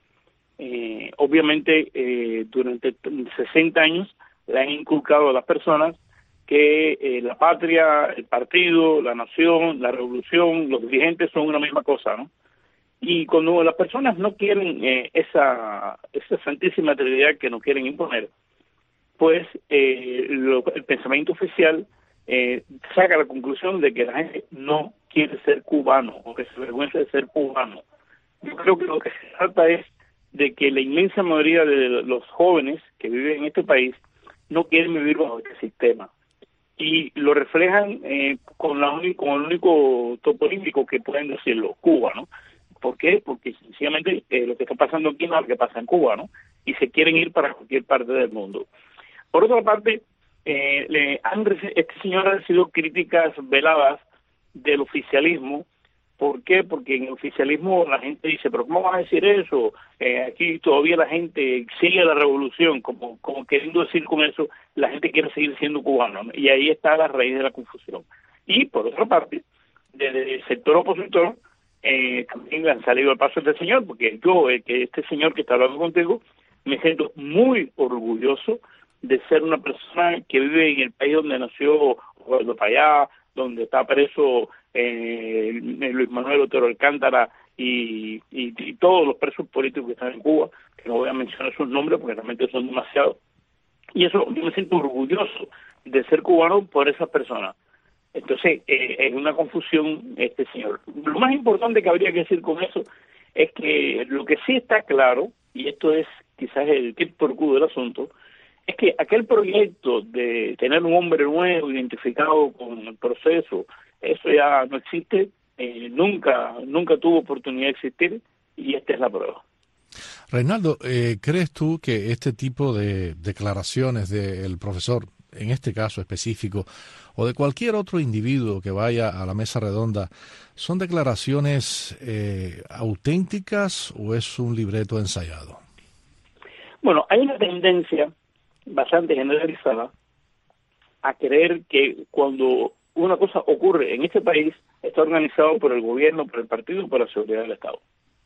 Obviamente, durante 60 años le han inculcado a las personas que la patria, el partido, la nación, la revolución, los dirigentes son una misma cosa, ¿no? Y cuando las personas no quieren esa santísima trinidad que nos quieren imponer, pues el pensamiento oficial saca la conclusión de que la gente no quiere ser cubano o que se avergüenza de ser cubano. Yo creo que lo que se trata es de que la inmensa mayoría de los jóvenes que viven en este país no quieren vivir bajo este sistema. Y lo reflejan con el único toponímico que pueden decirlo, Cuba, ¿no? ¿Por qué? Porque sencillamente lo que está pasando aquí no es lo que pasa en Cuba, ¿no? Y se quieren ir para cualquier parte del mundo. Por otra parte, este señor ha recibido críticas veladas del oficialismo. ¿Por qué? Porque en el oficialismo la gente dice, pero ¿cómo vas a decir eso? Aquí todavía la gente sigue la revolución, como queriendo decir con eso, la gente quiere seguir siendo cubano, ¿no? Y ahí está la raíz de la confusión. Y por otra parte, desde el sector opositor, también han salido al paso este señor, porque yo, este señor que está hablando contigo, me siento muy orgulloso de ser una persona que vive en el país donde nació Eduardo Payá, donde está preso Luis Manuel Otero Alcántara y todos los presos políticos que están en Cuba, que no voy a mencionar sus nombres porque realmente son demasiados. Y eso, yo me siento orgulloso de ser cubano por esas personas. Entonces, es una confusión este señor. Lo más importante que habría que decir con eso es que lo que sí está claro, y esto es quizás el quid pro quo del asunto, es que aquel proyecto de tener un hombre nuevo identificado con el proceso, eso ya no existe, nunca tuvo oportunidad de existir, y esta es la prueba. Reinaldo, ¿crees tú que este tipo de declaraciones del profesor, en este caso específico, o de cualquier otro individuo que vaya a la mesa redonda, son declaraciones auténticas o es un libreto ensayado? Bueno, hay una tendencia bastante generalizada a creer que cuando una cosa ocurre en este país está organizado por el gobierno, por el partido, por la seguridad del Estado.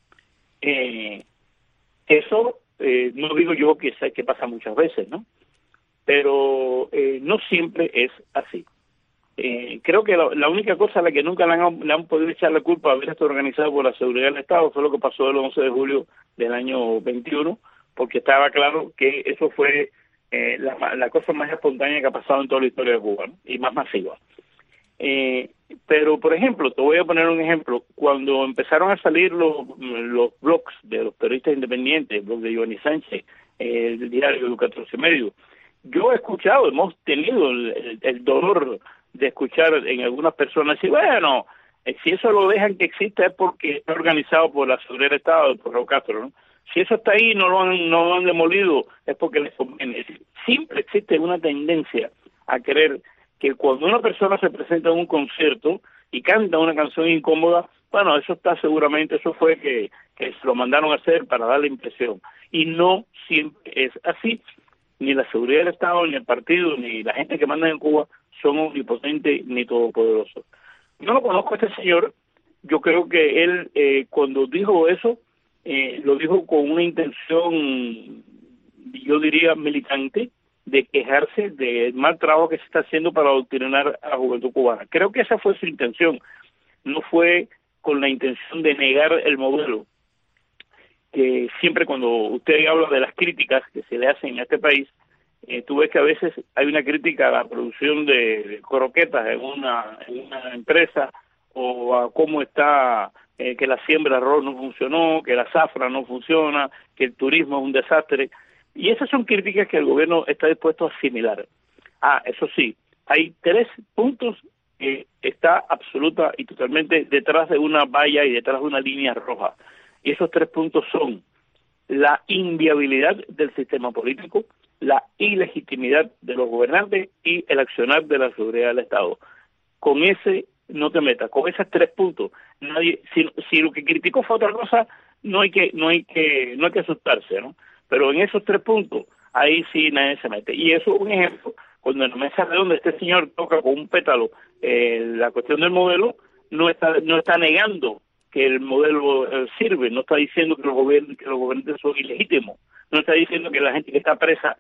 Eso no digo yo que pasa muchas veces, ¿no? Pero no siempre es así. Creo que la única cosa a la que nunca le han podido echar la culpa de haber estado organizado por la seguridad del Estado fue lo que pasó el 11 de julio del año 21, porque estaba claro que eso fue la cosa más espontánea que ha pasado en toda la historia de Cuba, ¿no? Y más masiva. Pero, por ejemplo, te voy a poner un ejemplo. Cuando empezaron a salir los blogs de los periodistas independientes, el blog de Giovanni Sánchez, el diario de 14 Medios, yo he escuchado, hemos tenido el dolor de escuchar en algunas personas decir, bueno, si eso lo dejan que exista es porque está organizado por la seguridad del Estado, por Raúl Castro, ¿no? Si eso está ahí no lo han demolido es porque les conviene. Siempre existe una tendencia a creer que cuando una persona se presenta en un concierto y canta una canción incómoda, bueno, eso fue que se lo mandaron a hacer para dar la impresión. Y no siempre es así. Ni la seguridad del Estado, ni el partido, ni la gente que manda en Cuba son omnipotentes ni todopoderosos. No lo conozco a este señor. Yo creo que él, cuando dijo eso, lo dijo con una intención yo diría, militante, de quejarse del mal trabajo que se está haciendo para adoctrinar a la juventud cubana. Creo que esa fue su intención, no fue con la intención de negar el modelo, que siempre cuando usted habla de las críticas que se le hacen a este país, tú ves que a veces hay una crítica a la producción de croquetas en una empresa, o a cómo está, que la siembra de arroz no funcionó, que la zafra no funciona, que el turismo es un desastre. Y esas son críticas que el gobierno está dispuesto a asimilar. Eso sí, hay 3 puntos que está absoluta y totalmente detrás de una valla y detrás de una línea roja. Y esos 3 puntos son la inviabilidad del sistema político, la ilegitimidad de los gobernantes y el accionar de la seguridad del Estado. Con ese no te metas, con esos 3 puntos. Nadie, si lo que criticó fue otra cosa, no hay que asustarse, ¿no? Pero en esos 3 puntos, ahí sí nadie se mete. Y eso es un ejemplo, cuando en la mesa redonda este señor toca con un pétalo la cuestión del modelo, no está negando que el modelo sirve, no está diciendo que los gobernantes son ilegítimos, no está diciendo que la gente que está presa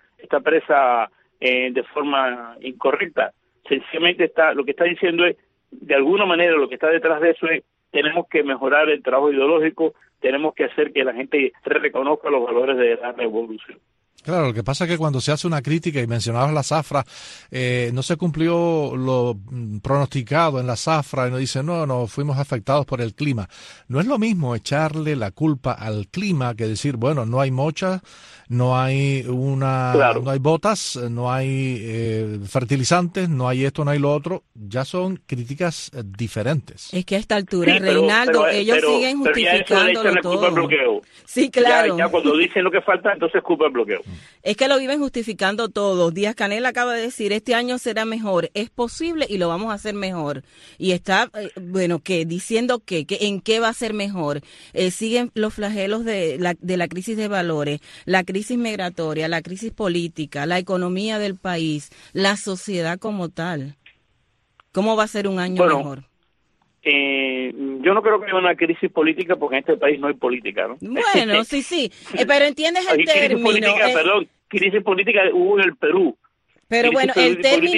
de forma incorrecta. Sencillamente lo que está diciendo es, de alguna manera, lo que está detrás de eso es, tenemos que mejorar el trabajo ideológico, tenemos que hacer que la gente reconozca los valores de la revolución. Claro, lo que pasa es que cuando se hace una crítica, y mencionabas la zafra, no se cumplió lo pronosticado en la zafra, y nos dicen, no, fuimos afectados por el clima. No es lo mismo echarle la culpa al clima que decir, bueno, no hay mocha, no hay no hay botas, no hay fertilizantes, no hay esto, no hay lo otro. Ya son críticas diferentes. Es que a esta altura, Reinaldo, ellos siguen justificándolo todo. Sí, claro. Ya cuando dicen lo que falta, entonces culpa el bloqueo. Es que lo viven justificando todos. Díaz-Canel acaba de decir, este año será mejor. Es posible y lo vamos a hacer mejor. Y está, diciendo que en qué va a ser mejor. Siguen los flagelos de la crisis de valores, la crisis migratoria, la crisis política, la economía del país, la sociedad como tal. ¿Cómo va a ser un año mejor? Yo no creo que haya una crisis política porque en este país no hay política, ¿no? Bueno, sí. Pero entiendes el término. Crisis política hubo en el Perú. Pero bueno, el término.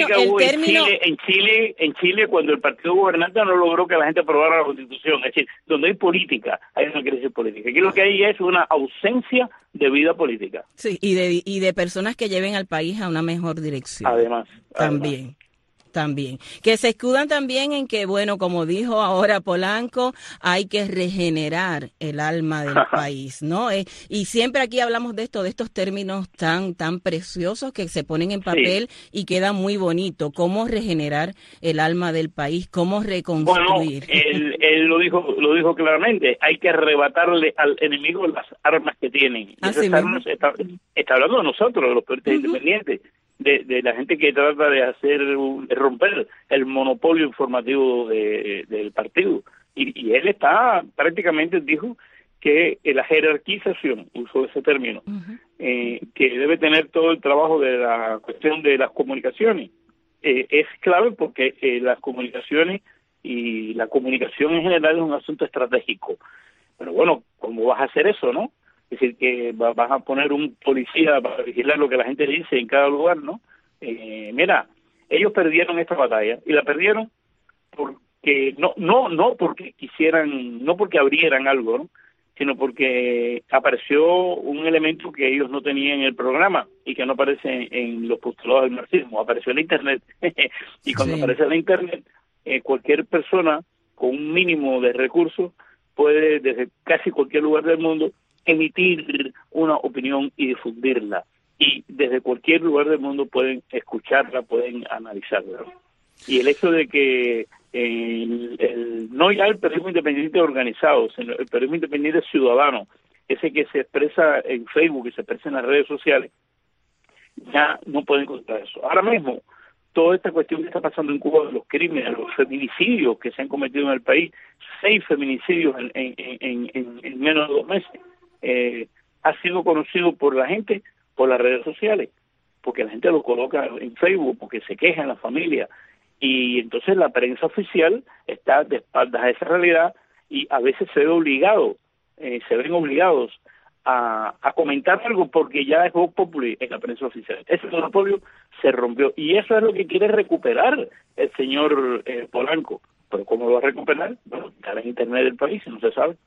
En Chile, cuando el partido gobernante no logró que la gente aprobara la Constitución, es decir, donde hay política, hay una crisis política. Aquí lo que hay es una ausencia de vida política. Sí, y de personas que lleven al país a una mejor dirección. Además. También, que se escudan también en que, bueno, como dijo ahora Polanco, hay que regenerar el alma del país, ¿no? Y siempre aquí hablamos de estos términos tan preciosos que se ponen en papel y queda muy bonito. ¿Cómo regenerar el alma del país? ¿Cómo reconstruir? Bueno, él lo dijo claramente, hay que arrebatarle al enemigo las armas que tienen. Esas armas está hablando de nosotros, de los periodistas independientes. De la gente que trata de romper el monopolio informativo del partido. Y él prácticamente dijo que la jerarquización, usó ese término, que debe tener todo el trabajo de la cuestión de las comunicaciones. Es clave porque las comunicaciones y la comunicación en general es un asunto estratégico. Pero bueno, ¿cómo vas a hacer eso, no? Es decir, que vas a poner un policía para vigilar lo que la gente dice en cada lugar, ¿no? Mira, ellos perdieron esta batalla y la perdieron porque no porque quisieran, no porque abrieran algo, ¿no? Sino porque apareció un elemento que ellos no tenían en el programa y que no aparece en los postulados del marxismo. Apareció en la Internet y cuando aparece en la Internet, cualquier persona con un mínimo de recursos puede, desde casi cualquier lugar del mundo, emitir una opinión y difundirla. Y desde cualquier lugar del mundo pueden escucharla, pueden analizarla. Y el hecho de que no ya el periodismo independiente organizado, sino el periodismo independiente ciudadano, ese que se expresa en Facebook y se expresa en las redes sociales, ya no pueden encontrar eso. Ahora mismo, toda esta cuestión que está pasando en Cuba, de los crímenes, los feminicidios que se han cometido en el país, 6 feminicidios en menos de 2 meses, ha sido conocido por la gente, por las redes sociales, porque la gente lo coloca en Facebook, porque se queja en la familia, y entonces la prensa oficial está de espaldas a esa realidad y a veces se ven obligados a comentar algo porque ya es Vox Populi en la prensa oficial. Ese monopolio se rompió y eso es lo que quiere recuperar el señor Polanco. Pero ¿cómo lo va a recuperar? Bueno, está en internet del país, no se sabe.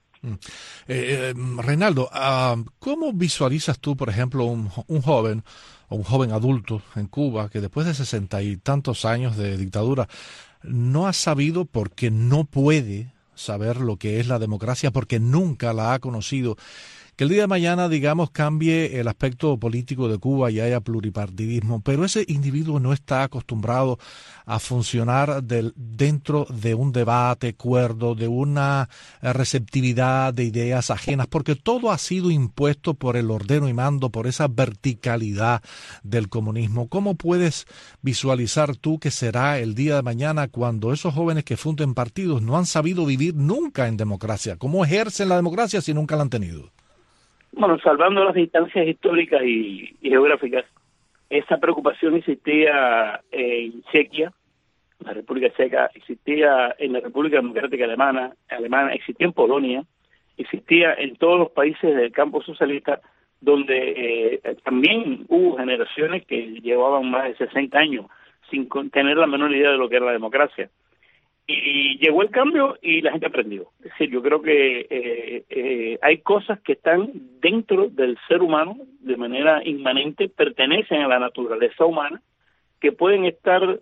Reinaldo, ¿cómo visualizas tú, por ejemplo, un joven o un joven adulto en Cuba que después de 60 y tantos años de dictadura no ha sabido porque no puede saber lo que es la democracia porque nunca la ha conocido? Que el día de mañana, digamos, cambie el aspecto político de Cuba y haya pluripartidismo, pero ese individuo no está acostumbrado a funcionar dentro de un debate cuerdo, de una receptividad de ideas ajenas, porque todo ha sido impuesto por el ordeno y mando, por esa verticalidad del comunismo. ¿Cómo puedes visualizar tú que será el día de mañana cuando esos jóvenes que funden partidos no han sabido vivir nunca en democracia? ¿Cómo ejercen la democracia si nunca la han tenido? Bueno, salvando las distancias históricas y geográficas, esa preocupación existía en Chequia, la República Checa, existía en la República Democrática Alemana, existía en Polonia, existía en todos los países del campo socialista, donde también hubo generaciones que llevaban más de 60 años sin tener la menor idea de lo que era la democracia. Y llegó el cambio y la gente aprendió. Es decir, yo creo que hay cosas que están dentro del ser humano de manera inmanente, pertenecen a la naturaleza humana, que pueden estar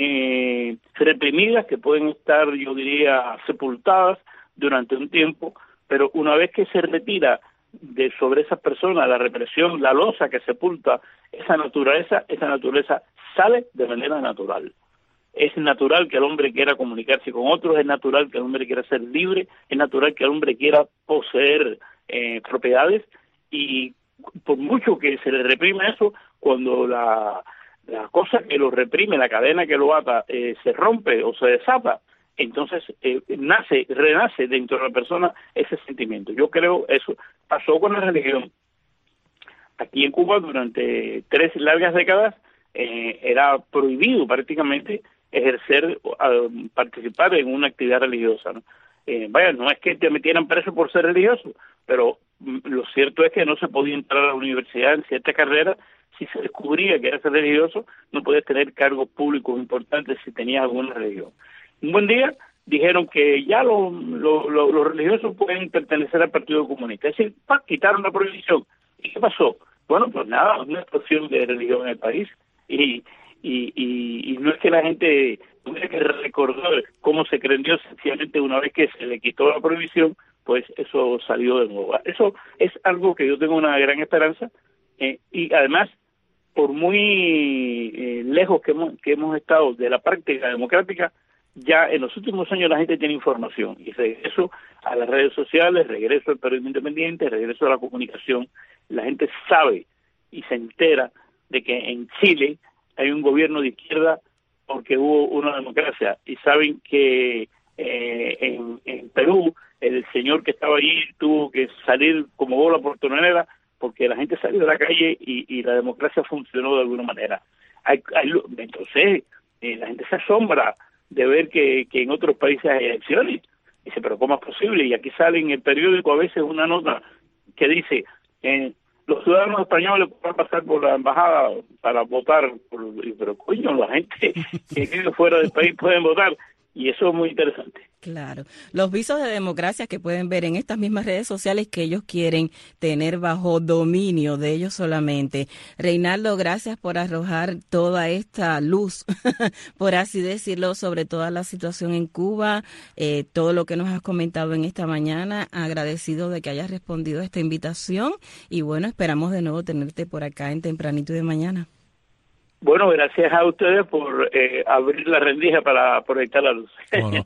reprimidas, que pueden estar, yo diría, sepultadas durante un tiempo, pero una vez que se retira de sobre esas personas la represión, la losa que sepulta esa naturaleza sale de manera natural. Es natural que el hombre quiera comunicarse con otros, es natural que el hombre quiera ser libre, es natural que el hombre quiera poseer propiedades, y por mucho que se le reprime eso, cuando la cosa que lo reprime, la cadena que lo ata, se rompe o se desata, entonces renace dentro de la persona ese sentimiento. Yo creo eso pasó con la religión. Aquí en Cuba durante 3 largas décadas era prohibido prácticamente ejercer, participar en una actividad religiosa, ¿no? No es que te metieran preso por ser religioso, pero lo cierto es que no se podía entrar a la universidad en cierta carrera. Si se descubría que eras religioso, no podías tener cargos públicos importantes si tenías alguna religión. Un buen día dijeron que ya los religiosos pueden pertenecer al Partido Comunista, es decir, quitaron la prohibición. ¿Y qué pasó? Bueno, pues nada, una explosión de religión en el país, y no es que la gente tuviera que recordar cómo se creció, sencillamente una vez que se le quitó la prohibición, pues eso salió de nuevo. Eso es algo que yo tengo una gran esperanza, y además, por muy lejos que hemos estado de la práctica democrática, ya en los últimos años la gente tiene información, y regreso a las redes sociales, regreso al periodismo independiente, regreso a la comunicación. La gente sabe y se entera de que en Chile hay un gobierno de izquierda porque hubo una democracia, y saben que en Perú el señor que estaba allí tuvo que salir como bola por tonelera porque la gente salió de la calle y la democracia funcionó de alguna manera. Entonces la gente se asombra de ver que en otros países hay elecciones. Dice, pero ¿cómo es posible? Y aquí sale en el periódico a veces una nota que dice los ciudadanos españoles pueden pasar por la embajada para votar, pero coño, la gente que vive fuera del país pueden votar, y eso es muy interesante. Claro, los visos de democracia que pueden ver en estas mismas redes sociales que ellos quieren tener bajo dominio de ellos solamente. Reinaldo, gracias por arrojar toda esta luz, por así decirlo, sobre toda la situación en Cuba, todo lo que nos has comentado en esta mañana. Agradecido de que hayas respondido a esta invitación, y bueno, esperamos de nuevo tenerte por acá en Tempranito de Mañana. Bueno, gracias a ustedes por abrir la rendija para proyectar la luz. Bueno,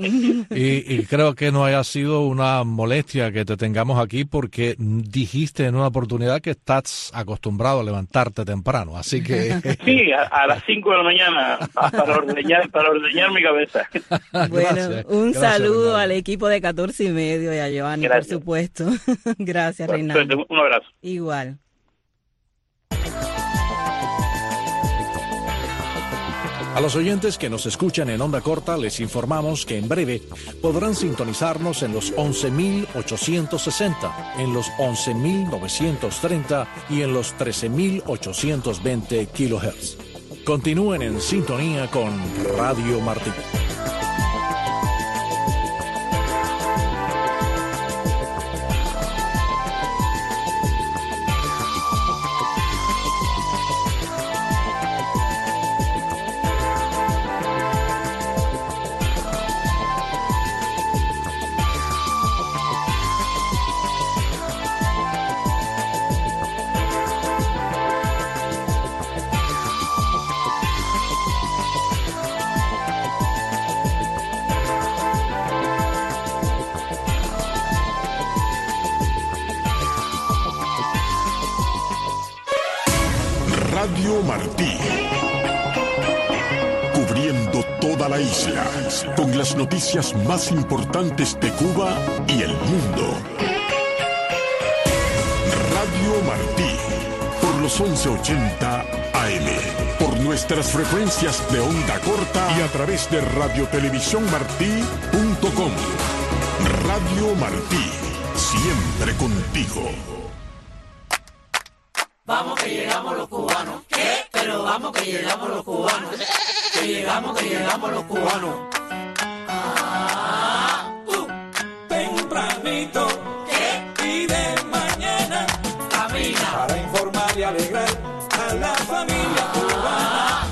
y creo que no haya sido una molestia que te tengamos aquí, porque dijiste en una oportunidad que estás acostumbrado a levantarte temprano, así que... Sí, a las 5 de la mañana para ordeñar mi cabeza. Bueno, gracias, un gracias, saludo Reinaldo. al equipo de 14:30 y a Giovanni, por supuesto. Gracias, Reinaldo. Un abrazo. Igual. A los oyentes que nos escuchan en onda corta les informamos que en breve podrán sintonizarnos en los 11.860, en los 11.930 y en los 13.820 kHz. Continúen en sintonía con Radio Martí. Radio Martí, cubriendo toda la isla, con las noticias más importantes de Cuba y el mundo. Radio Martí, por los 1180 AM, por nuestras frecuencias de onda corta y a través de radiotelevisiónmartí.com. Radio Martí, siempre contigo. Vamos que llegamos los cubanos. ¿Qué? Pero vamos que llegamos los cubanos. Que llegamos los cubanos. Tempranito. ¿Qué? Y de mañana. Camina. Para informar y alegrar a la familia cubana.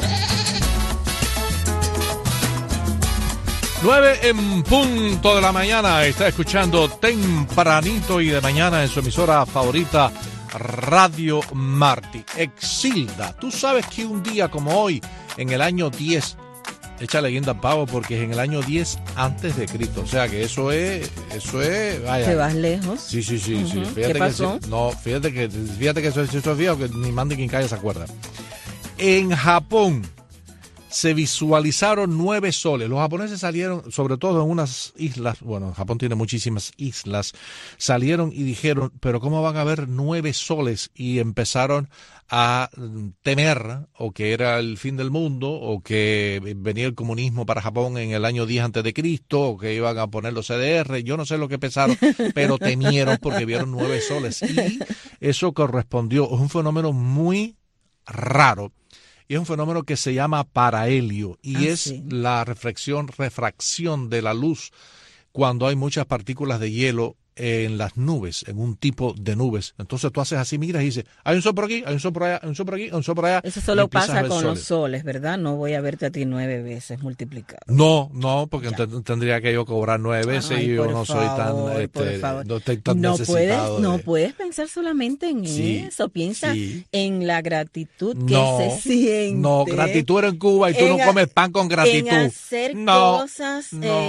9 en punto de la mañana. Está escuchando Tempranito y de mañana en su emisora favorita, Radio Martí. Exilda, tú sabes que un día como hoy, en el año 10, echa leyenda al pavo porque es en el año 10 antes de Cristo. O sea que eso es, vaya. ¿Te vas lejos? Sí. Fíjate ¿Qué pasó? Fíjate que eso es viejo que ni Mandy Quincaya se acuerda. En Japón se visualizaron 9 soles. Los japoneses salieron, sobre todo en unas islas, bueno, Japón tiene muchísimas islas, salieron y dijeron, pero ¿cómo van a haber 9 soles? Y empezaron a temer o que era el fin del mundo o que venía el comunismo para Japón en el año 10 antes de Cristo o que iban a poner los CDR. Yo no sé lo que pensaron, pero temieron porque vieron 9 soles. Y eso correspondió, es un fenómeno muy raro. Y es un fenómeno que se llama parahelio y es la refracción de la luz cuando hay muchas partículas de hielo en las nubes, en un tipo de nubes. Entonces tú haces así, miras y dices, hay un sol por aquí, hay un sol por allá, hay un sol por aquí, hay un sol por allá. Eso solo pasa con los soles, ¿verdad? No voy a verte a ti 9 veces multiplicado. No, porque tendría que yo cobrar 9 veces y yo no soy tan, no estoy tan necesitado. No puedes pensar solamente en eso, piensa en la gratitud que se siente. No, gratitud era en Cuba y tú no comes pan con gratitud. En hacer cosas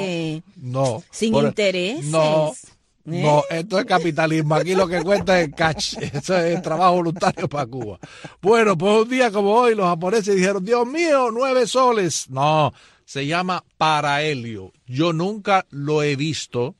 sin intereses. No, esto es capitalismo. Aquí lo que cuenta es cash. Eso es trabajo voluntario para Cuba. Bueno, pues un día como hoy los japoneses dijeron, Dios mío, 9 soles. No, se llama parahelio. Yo nunca lo he visto.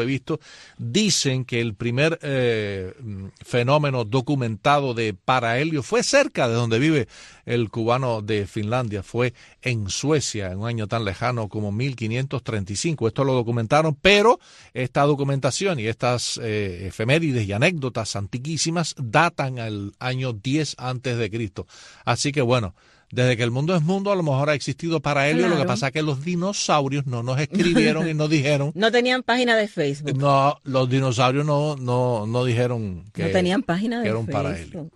Dicen que el primer fenómeno documentado de parahelio fue cerca de donde vive el cubano de Finlandia. Fue en Suecia, en un año tan lejano como 1535. Esto lo documentaron, pero esta documentación y estas efemérides y anécdotas antiquísimas datan al año 10 antes de Cristo. Así que bueno, desde que el mundo es mundo, a lo mejor ha existido parahelio. Claro. Lo que pasa es que los dinosaurios no nos escribieron y nos dijeron. No tenían página de Facebook. No, los dinosaurios no dijeron que, no tenían página de era un Facebook. Parahelio.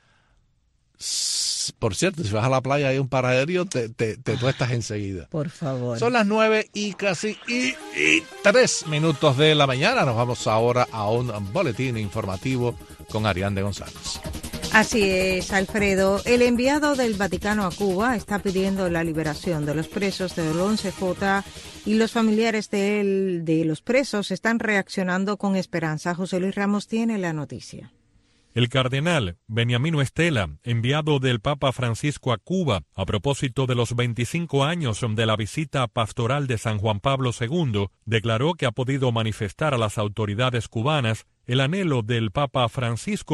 Por cierto, si vas a la playa y hay un parahelio, te tuestas enseguida. Por favor. Son las 9 y casi 3 minutos de la mañana. Nos vamos ahora a un boletín informativo con Ariane González. Así es, Alfredo. El enviado del Vaticano a Cuba está pidiendo la liberación de los presos del 11J y los familiares de los presos están reaccionando con esperanza. José Luis Ramos tiene la noticia. El cardenal Beniamino Estela, enviado del Papa Francisco a Cuba a propósito de los 25 años de la visita pastoral de San Juan Pablo II, declaró que ha podido manifestar a las autoridades cubanas el anhelo del Papa Francisco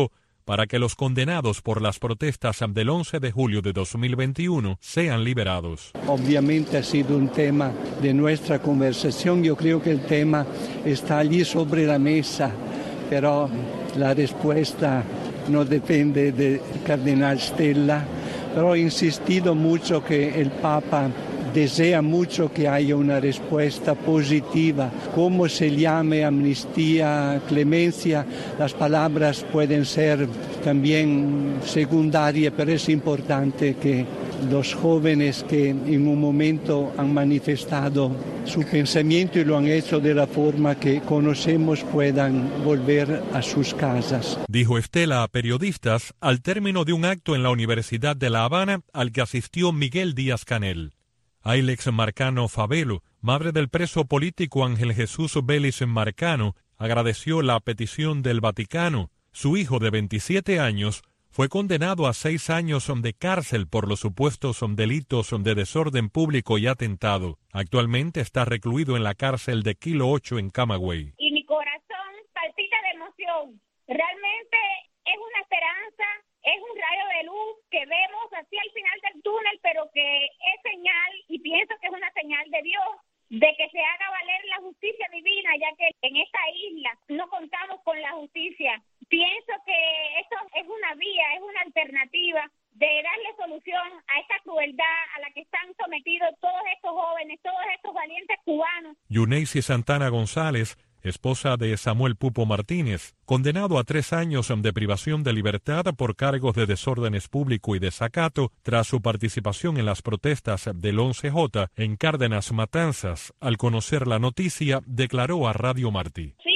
para que los condenados por las protestas del 11 de julio de 2021 sean liberados. Obviamente ha sido un tema de nuestra conversación. Yo creo que el tema está allí sobre la mesa, pero la respuesta no depende del cardenal Stella. Pero he insistido mucho que el Papa desea mucho que haya una respuesta positiva. Como se llame, amnistía, clemencia, las palabras pueden ser también secundarias, pero es importante que los jóvenes que en un momento han manifestado su pensamiento y lo han hecho de la forma que conocemos puedan volver a sus casas. Dijo Stella a periodistas al término de un acto en la Universidad de La Habana al que asistió Miguel Díaz-Canel. Ailex Marcano Fabelo, madre del preso político Ángel Jesús Vélez Marcano, agradeció la petición del Vaticano. Su hijo de 27 años fue condenado a 6 años de cárcel por los supuestos delitos de desorden público y atentado. Actualmente está recluido en la cárcel de Kilo 8 en Camagüey. Y mi corazón palpita de emoción. Realmente es una esperanza, es un rayo de luz que vemos así al final del túnel, pero que es señal, y pienso que es una señal de Dios, de que se haga valer la justicia divina, ya que en esta isla no contamos con la justicia. Pienso que esto es una vía, es una alternativa de darle solución a esta crueldad a la que están sometidos todos estos jóvenes, todos estos valientes cubanos. Yuneisi Santana González, esposa de Samuel Pupo Martínez, condenado a 3 años de privación de libertad por cargos de desórdenes público y desacato tras su participación en las protestas del 11J en Cárdenas Matanzas. Al conocer la noticia, declaró a Radio Martí. Sí,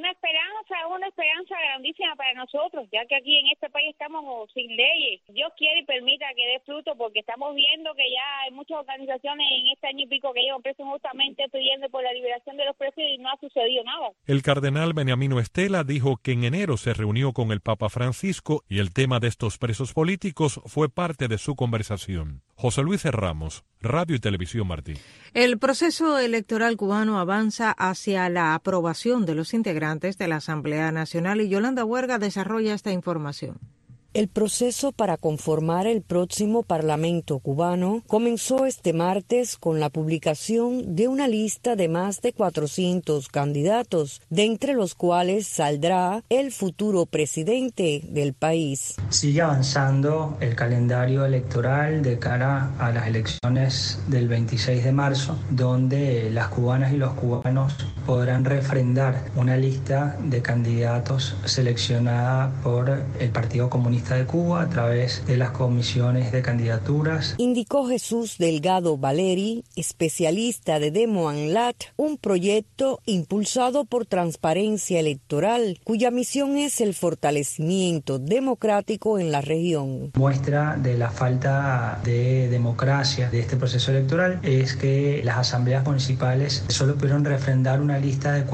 una esperanza grandísima para nosotros, ya que aquí en este país estamos sin leyes. Dios quiere y permita que dé fruto, porque estamos viendo que ya hay muchas organizaciones en este año y pico que llevan presos justamente pidiendo por la liberación de los presos y no ha sucedido nada. El cardenal Beniamino Stella dijo que en enero se reunió con el Papa Francisco y el tema de estos presos políticos fue parte de su conversación. José Luis Ramos, Radio y Televisión Martí. El proceso electoral cubano avanza hacia la aprobación de los integrantes de la Asamblea Nacional y Yolanda Huerga desarrolla esta información. El proceso para conformar el próximo Parlamento cubano comenzó este martes con la publicación de una lista de más de 400 candidatos, de entre los cuales saldrá el futuro presidente del país. Sigue avanzando el calendario electoral de cara a las elecciones del 26 de marzo, donde las cubanas y los cubanos podrán refrendar una lista de candidatos seleccionada por el Partido Comunista de Cuba a través de las comisiones de candidaturas. Indicó Jesús Delgado Valeri, especialista de Demo Anlat, un proyecto impulsado por Transparencia Electoral, cuya misión es el fortalecimiento democrático en la región. Muestra de la falta de democracia de este proceso electoral es que las asambleas municipales solo pudieron refrendar una lista de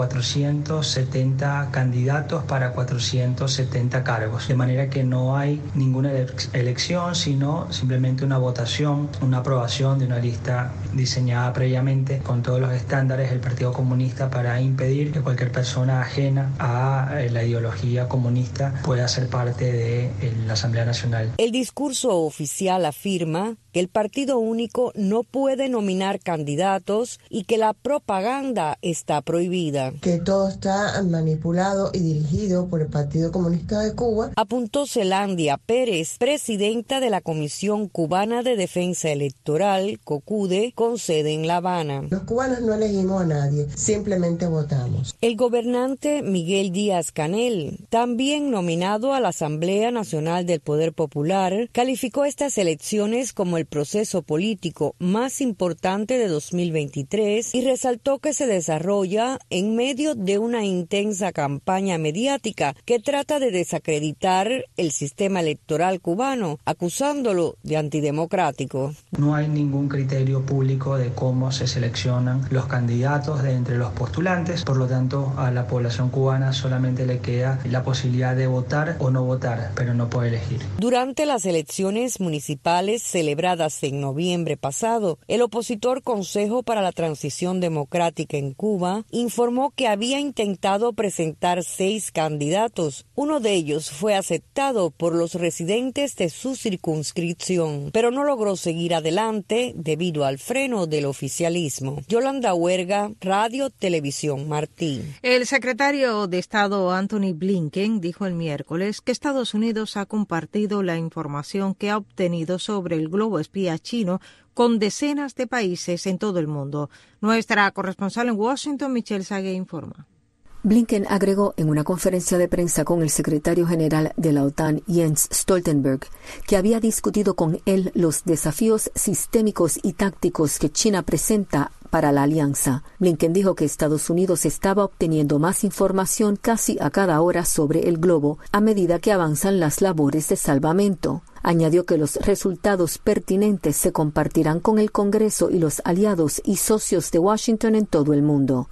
470 candidatos para 470 cargos, de manera que no hay ninguna elección, sino simplemente una votación, una aprobación de una lista diseñada previamente con todos los estándares del Partido Comunista para impedir que cualquier persona ajena a la ideología comunista pueda ser parte de la Asamblea Nacional. El discurso oficial afirma que el partido único no puede nominar candidatos y que la propaganda está prohibida. Que todo está manipulado y dirigido por el Partido Comunista de Cuba. Apuntó Zelandia Pérez, presidenta de la Comisión Cubana de Defensa Electoral, COCUDE, con sede en La Habana. Los cubanos no elegimos a nadie, simplemente votamos. El gobernante Miguel Díaz-Canel, también nominado a la Asamblea Nacional del Poder Popular, calificó estas elecciones como el proceso político más importante de 2023 y resaltó que se desarrolla en medio de una intensa campaña mediática que trata de desacreditar el sistema electoral cubano, acusándolo de antidemocrático. No hay ningún criterio público de cómo se seleccionan los candidatos de entre los postulantes, por lo tanto a la población cubana solamente le queda la posibilidad de votar o no votar, pero no puede elegir. Durante las elecciones municipales celebradas celebradas en noviembre pasado, el opositor Consejo para la Transición Democrática en Cuba informó que había intentado presentar 6 candidatos. Uno de ellos fue aceptado por los residentes de su circunscripción, pero no logró seguir adelante debido al freno del oficialismo. Yolanda Huerga, Radio Televisión Martí. El secretario de Estado Antony Blinken dijo el miércoles que Estados Unidos ha compartido la información que ha obtenido sobre el globo espía chino con decenas de países en todo el mundo. Nuestra corresponsal en Washington, Michelle Sague, informa. Blinken agregó en una conferencia de prensa con el secretario general de la OTAN, Jens Stoltenberg, que había discutido con él los desafíos sistémicos y tácticos que China presenta para la alianza. Blinken dijo que Estados Unidos estaba obteniendo más información casi a cada hora sobre el globo a medida que avanzan las labores de salvamento. Añadió que los resultados pertinentes se compartirán con el Congreso y los aliados y socios de Washington en todo el mundo.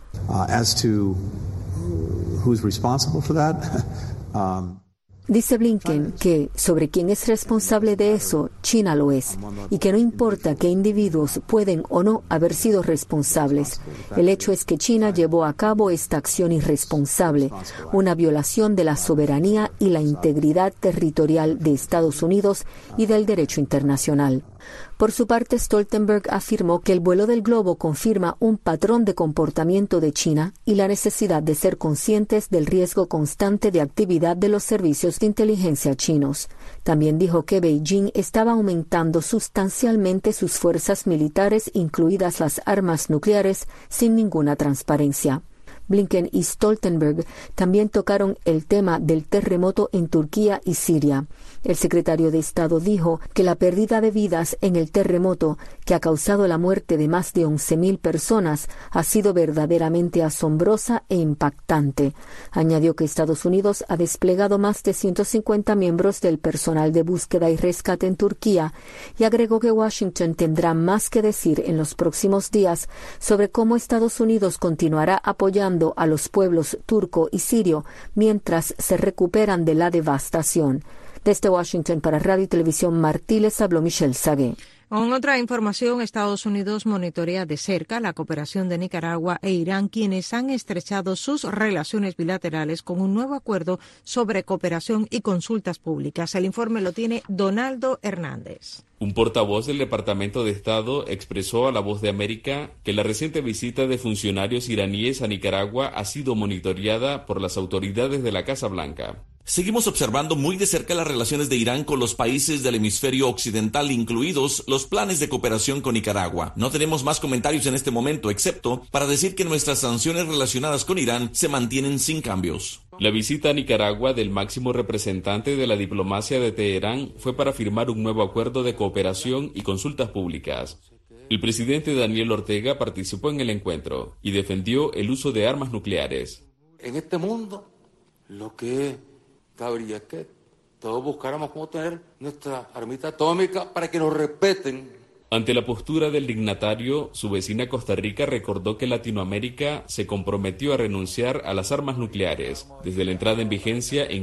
Dice Blinken que sobre quién es responsable de eso, China lo es, y que no importa qué individuos pueden o no haber sido responsables. El hecho es que China llevó a cabo esta acción irresponsable, una violación de la soberanía y la integridad territorial de Estados Unidos y del derecho internacional. Por su parte, Stoltenberg afirmó que el vuelo del globo confirma un patrón de comportamiento de China y la necesidad de ser conscientes del riesgo constante de actividad de los servicios de inteligencia chinos. También dijo que Beijing estaba aumentando sustancialmente sus fuerzas militares, incluidas las armas nucleares, sin ninguna transparencia. Blinken y Stoltenberg también tocaron el tema del terremoto en Turquía y Siria. El secretario de Estado dijo que la pérdida de vidas en el terremoto, que ha causado la muerte de más de 11.000 personas, ha sido verdaderamente asombrosa e impactante. Añadió que Estados Unidos ha desplegado más de 150 miembros del personal de búsqueda y rescate en Turquía y agregó que Washington tendrá más que decir en los próximos días sobre cómo Estados Unidos continuará apoyando a los pueblos turco y sirio mientras se recuperan de la devastación. Desde Washington para Radio y Televisión Martí les habló Michelle Sague. Con otra información, Estados Unidos monitorea de cerca la cooperación de Nicaragua e Irán, quienes han estrechado sus relaciones bilaterales con un nuevo acuerdo sobre cooperación y consultas públicas. El informe lo tiene Donaldo Hernández. Un portavoz del Departamento de Estado expresó a La Voz de América que la reciente visita de funcionarios iraníes a Nicaragua ha sido monitoreada por las autoridades de la Casa Blanca. Seguimos observando muy de cerca las relaciones de Irán con los países del hemisferio occidental, incluidos los planes de cooperación con Nicaragua. No tenemos más comentarios en este momento, excepto para decir que nuestras sanciones relacionadas con Irán se mantienen sin cambios. La visita a Nicaragua del máximo representante de la diplomacia de Teherán fue para firmar un nuevo acuerdo de cooperación y consultas públicas. El presidente Daniel Ortega participó en el encuentro y defendió el uso de armas nucleares. En este mundo, lo que cabría es que todos buscáramos cómo tener nuestra armita atómica para que nos respeten. Ante la postura del dignatario, su vecina Costa Rica recordó que Latinoamérica se comprometió a renunciar a las armas nucleares desde la entrada en vigencia en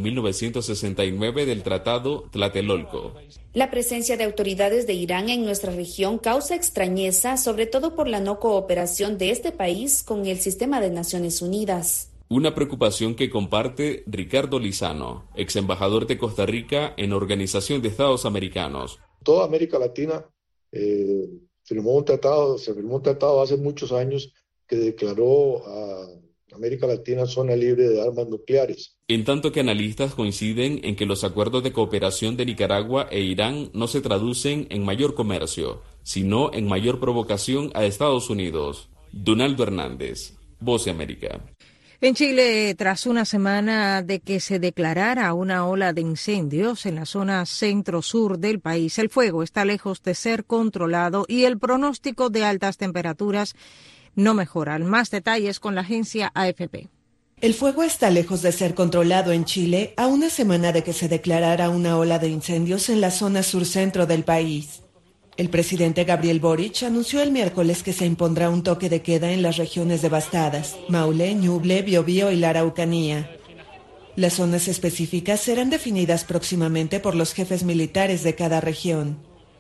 1969 del Tratado Tlatelolco. La presencia de autoridades de Irán en nuestra región causa extrañeza, sobre todo por la no cooperación de este país con el sistema de Naciones Unidas. Una preocupación que comparte Ricardo Lizano, ex embajador de Costa Rica en Organización de Estados Americanos. Toda América Latina se firmó un tratado hace muchos años que declaró a América Latina zona libre de armas nucleares. En tanto que analistas coinciden en que los acuerdos de cooperación de Nicaragua e Irán no se traducen en mayor comercio, sino en mayor provocación a Estados Unidos. Donaldo Hernández, Voz de América. En Chile, tras una semana de que se declarara una ola de incendios en la zona centro-sur del país, el fuego está lejos de ser controlado y el pronóstico de altas temperaturas no mejora. Más detalles con la agencia AFP. El fuego está lejos de ser controlado en Chile a una semana de que se declarara una ola de incendios en la zona sur-centro del país. El presidente Gabriel Boric anunció el miércoles que se impondrá un toque de queda en las regiones devastadas, Maule, Ñuble, Biobío y la Araucanía. Las zonas específicas serán definidas próximamente por los jefes militares de cada región.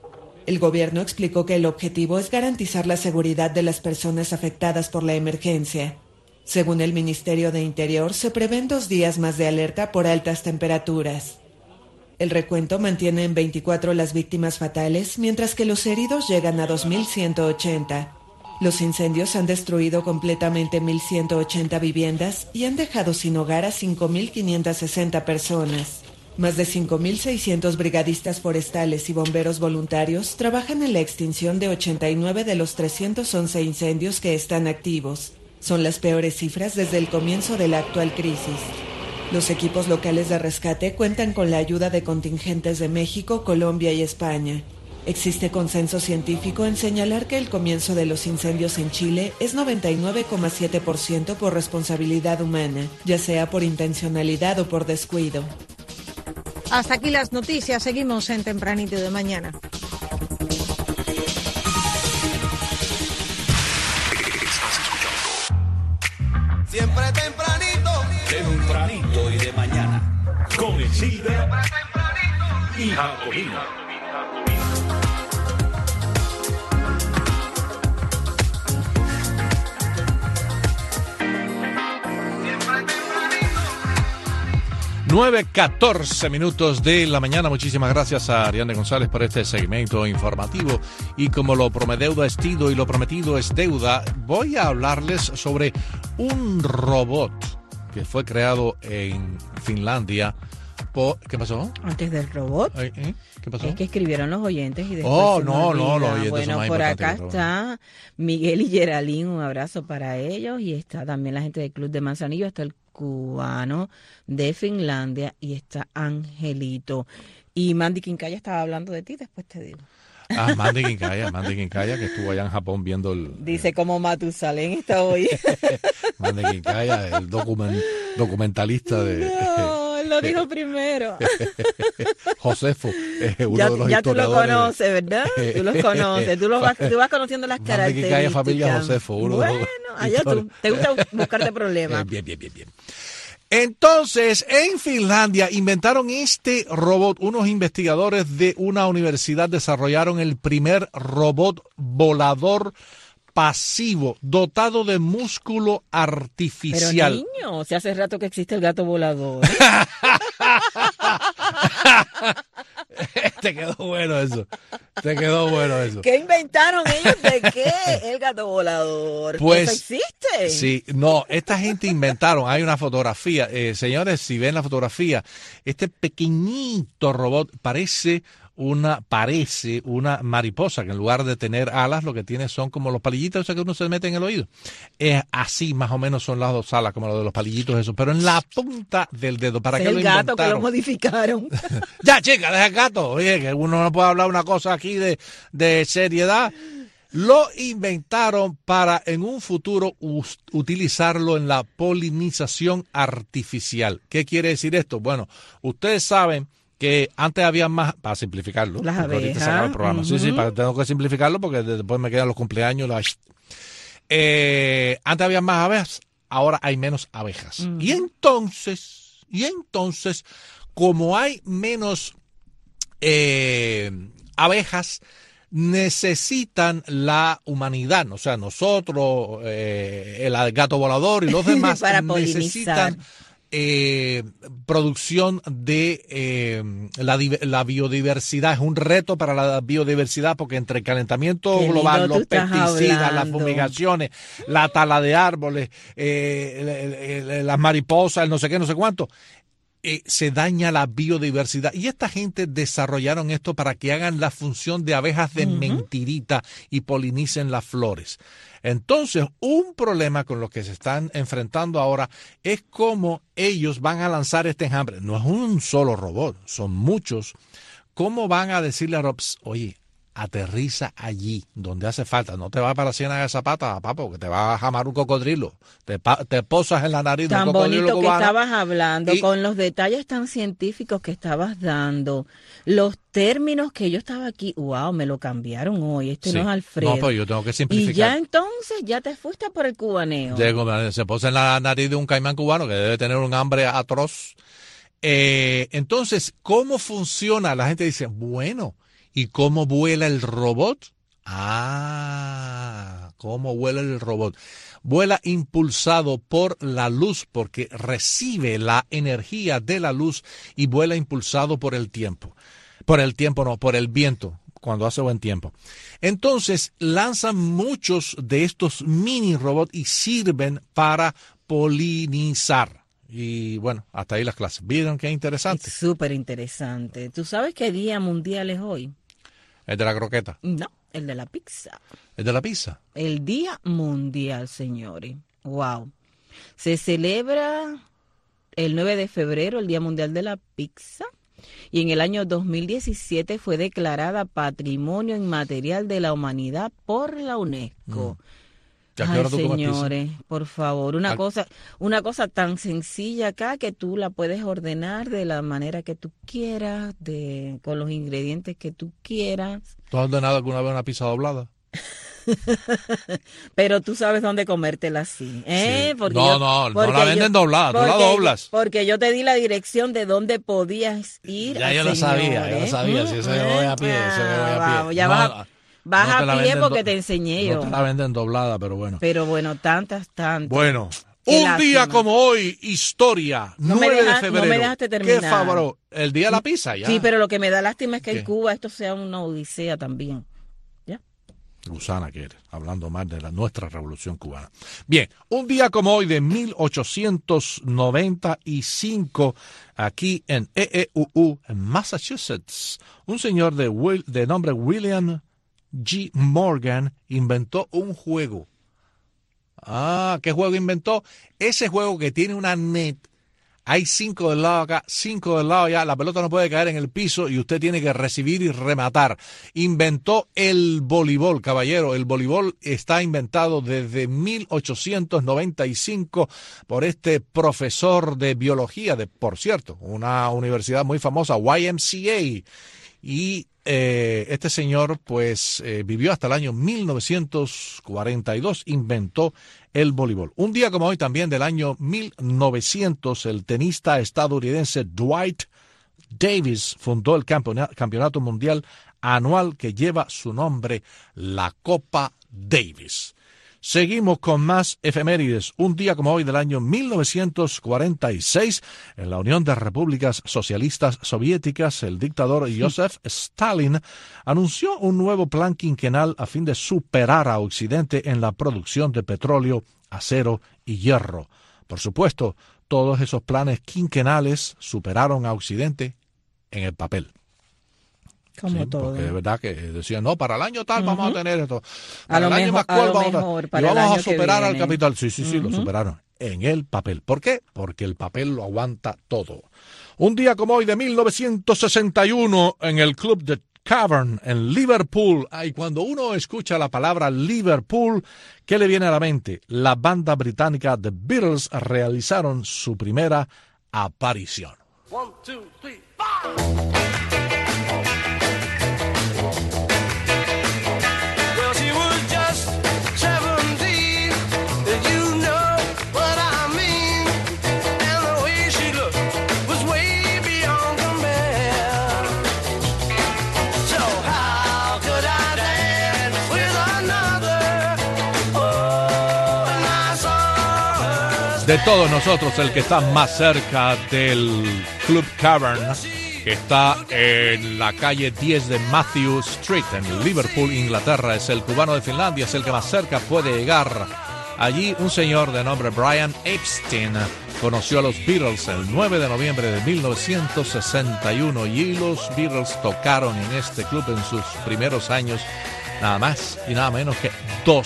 El gobierno explicó que el objetivo es garantizar la seguridad de las personas afectadas por la emergencia. Según el Ministerio de Interior, se prevén 2 días más de alerta por altas temperaturas. El recuento mantiene en 24 las víctimas fatales, mientras que los heridos llegan a 2.180. Los incendios han destruido completamente 1.180 viviendas y han dejado sin hogar a 5.560 personas. Más de 5.600 brigadistas forestales y bomberos voluntarios trabajan en la extinción de 89 de los 311 incendios que están activos. Son las peores cifras desde el comienzo de la actual crisis. Los equipos locales de rescate cuentan con la ayuda de contingentes de México, Colombia y España. Existe consenso científico en señalar que el comienzo de los incendios en Chile es 99,7% por responsabilidad humana, ya sea por intencionalidad o por descuido. Hasta aquí las noticias. Seguimos en Tempranito de Mañana. Siempre tempranito. Tempranito y de mañana. Con Isilda y Jacobina. Nueve 14 minutos de la mañana. Muchísimas gracias a Ariane González por este segmento informativo. Y como lo prometido es tido y lo prometido es deuda, voy a hablarles sobre un robot que fue creado en Finlandia. ¿Qué pasó? Antes del robot. ¿Qué pasó? Es que escribieron los oyentes y después los oyentes bueno, son más por acá importantes que está Miguel y Geraldine, un abrazo para ellos, y está también la gente del Club de Manzanillo, está el cubano de Finlandia y está Angelito. Y Mandy Quincaya estaba hablando de ti, después te digo. Mandy Quincaya, que estuvo allá en Japón viendo Dice como Matusalén está hoy. Mandy Quincaya, el documentalista de... No, él lo dijo primero. Josefo, uno de los ya historiadores. tú lo conoces, ¿verdad? Tú los conoces, tú vas conociendo las características. Mandy Quincaya, familia Josefo. Bueno, allá tú, te gusta buscarte problemas. Bien. Entonces, en Finlandia inventaron este robot. Unos investigadores de una universidad desarrollaron el primer robot volador pasivo, dotado de músculo artificial. Pero niño, si hace rato que existe el gato volador. Te quedó bueno eso. ¿Qué inventaron ellos de qué? El gato volador. Pues, ¿eso existe? Sí, no, esta gente inventaron, hay una fotografía. Señores, si ven la fotografía, este pequeñito robot parece una mariposa, que en lugar de tener alas, lo que tiene son como los palillitos esos que uno se mete en el oído. Así más o menos son las 2 alas, como lo de los palillitos esos, pero en la punta del dedo. ¿Para qué lo inventaron? El gato que lo modificaron. Ya, chica, deja el gato. Oye, que uno no puede hablar una cosa aquí de seriedad. Lo inventaron para en un futuro utilizarlo en la polinización artificial. ¿Qué quiere decir esto? Bueno, ustedes saben que antes había más, para simplificarlo, las abejas. Se acaba el programa. Sí, tengo que simplificarlo porque después me quedan los cumpleaños. Antes había más abejas, ahora hay menos abejas. Y entonces, como hay menos abejas, necesitan la humanidad, o sea, nosotros, el gato volador y los demás para necesitan producción de la biodiversidad. Es un reto para la biodiversidad porque entre el calentamiento global, los pesticidas, las fumigaciones, la tala de árboles, las mariposas, el no sé qué, no sé cuánto, se daña la biodiversidad. Y esta gente desarrollaron esto para que hagan la función de abejas de mentirita y polinicen las flores. Entonces, un problema con lo que se están enfrentando ahora es cómo ellos van a lanzar este enjambre. No es un solo robot, son muchos. ¿Cómo van a decirle a Robs, oye, aterriza allí donde hace falta? No te vas para la Ciénaga de Zapata, papo, que te va a jamar un cocodrilo. Te posas en la nariz de un cocodrilo bonito cubano. Que estabas hablando, con los detalles tan científicos que estabas dando, los términos que yo estaba aquí, wow, me lo cambiaron hoy. No es Alfredo. No, pues yo tengo que simplificar. Y ya entonces, ya te fuiste por el cubaneo. Se posa en la nariz de un caimán cubano que debe tener un hambre atroz. Entonces, ¿cómo funciona? La gente dice, bueno, ¿Y cómo vuela el robot? ¿Cómo vuela el robot? Vuela impulsado por la luz, porque recibe la energía de la luz y vuela impulsado por el tiempo. Por el viento, cuando hace buen tiempo. Entonces, lanzan muchos de estos mini robots y sirven para polinizar. Y bueno, hasta ahí las clases. ¿Vieron qué interesante? Súper interesante. ¿Tú sabes qué día mundial es hoy? ¿El de la croqueta? No, el de la pizza. ¿El de la pizza? El Día Mundial, señores. Wow. Se celebra el 9 de febrero, el Día Mundial de la Pizza. Y en el año 2017 fue declarada Patrimonio Inmaterial de la Humanidad por la UNESCO. Ay, señores, por favor, una cosa tan sencilla acá que tú la puedes ordenar de la manera que tú quieras, con los ingredientes que tú quieras. ¿Tú has ordenado alguna vez una pizza doblada? Pero tú sabes dónde comértela así, ¿eh? Sí. No la venden doblada, tú la doblas. Porque yo te di la dirección de dónde podías ir. Ya yo lo sabía, si eso yo voy a pie, Vas a pie porque te enseñé yo. No te la venden doblada, pero bueno. Pero bueno, tantas. Bueno, un día como hoy, historia, 9 de febrero. No me dejaste terminar. ¿Qué favor? El día de la pizza, ya. Sí, pero lo que me da lástima es que en Cuba esto sea una odisea también. ¿Ya? Gusana quiere, hablando más de nuestra revolución cubana. Bien, un día como hoy de 1895, aquí en EEUU, en Massachusetts, un señor de nombre William G. Morgan inventó un juego. ¿Qué juego inventó? Ese juego que tiene una net. Hay 5 del lado acá, 5 del lado allá. La pelota no puede caer en el piso y usted tiene que recibir y rematar. Inventó el voleibol, caballero. El voleibol está inventado desde 1895 por este profesor de biología por cierto, una universidad muy famosa, YMCA. Y este señor pues vivió hasta el año 1942, inventó el voleibol. Un día como hoy también del año 1900, el tenista estadounidense Dwight Davis fundó el campeonato mundial anual que lleva su nombre, la Copa Davis. Seguimos con más efemérides. Un día como hoy del año 1946, en la Unión de Repúblicas Socialistas Soviéticas, el dictador Joseph Stalin anunció un nuevo plan quinquenal a fin de superar a Occidente en la producción de petróleo, acero y hierro. Por supuesto, todos esos planes quinquenales superaron a Occidente en el papel. Como todo. Porque de verdad que decían, no, para el año tal vamos a tener esto. Para el año más cual vamos a superar al capital. Sí, lo superaron en el papel. ¿Por qué? Porque el papel lo aguanta todo. Un día como hoy de 1961 en el Club de Cavern en Liverpool. Y cuando uno escucha la palabra Liverpool, ¿qué le viene a la mente? La banda británica The Beatles realizaron su primera aparición. 1, 2, 3, 4. De todos nosotros, el que está más cerca del Club Cavern, que está en la calle 10 de Matthew Street, en Liverpool, Inglaterra, es el cubano de Finlandia, es el que más cerca puede llegar. Allí un señor de nombre Brian Epstein conoció a los Beatles el 9 de noviembre de 1961 y los Beatles tocaron en este club en sus primeros años nada más y nada menos que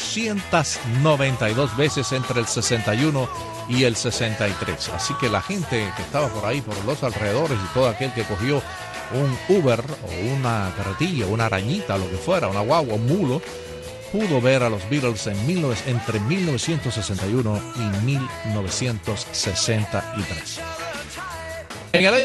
292 veces entre el 61 y el 63. Así que la gente que estaba por ahí, por los alrededores, y todo aquel que cogió un Uber o una carretilla, una arañita, lo que fuera, una guagua, un mulo, pudo ver a los Beatles entre 1961 y 1963. En el año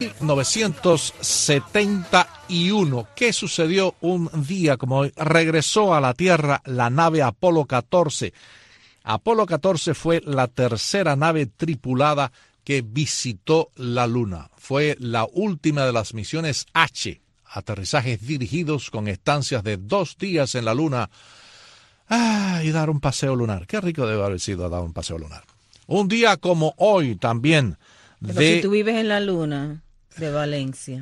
1971, ¿qué sucedió un día como hoy? Regresó a la Tierra la nave Apolo 14. Apolo 14 fue la tercera nave tripulada que visitó la Luna. Fue la última de las misiones H, aterrizajes dirigidos con estancias de 2 días en la Luna. Y dar un paseo lunar. Qué rico debe haber sido dar un paseo lunar. Un día como hoy también. Pero si tú vives en la Luna de Valencia.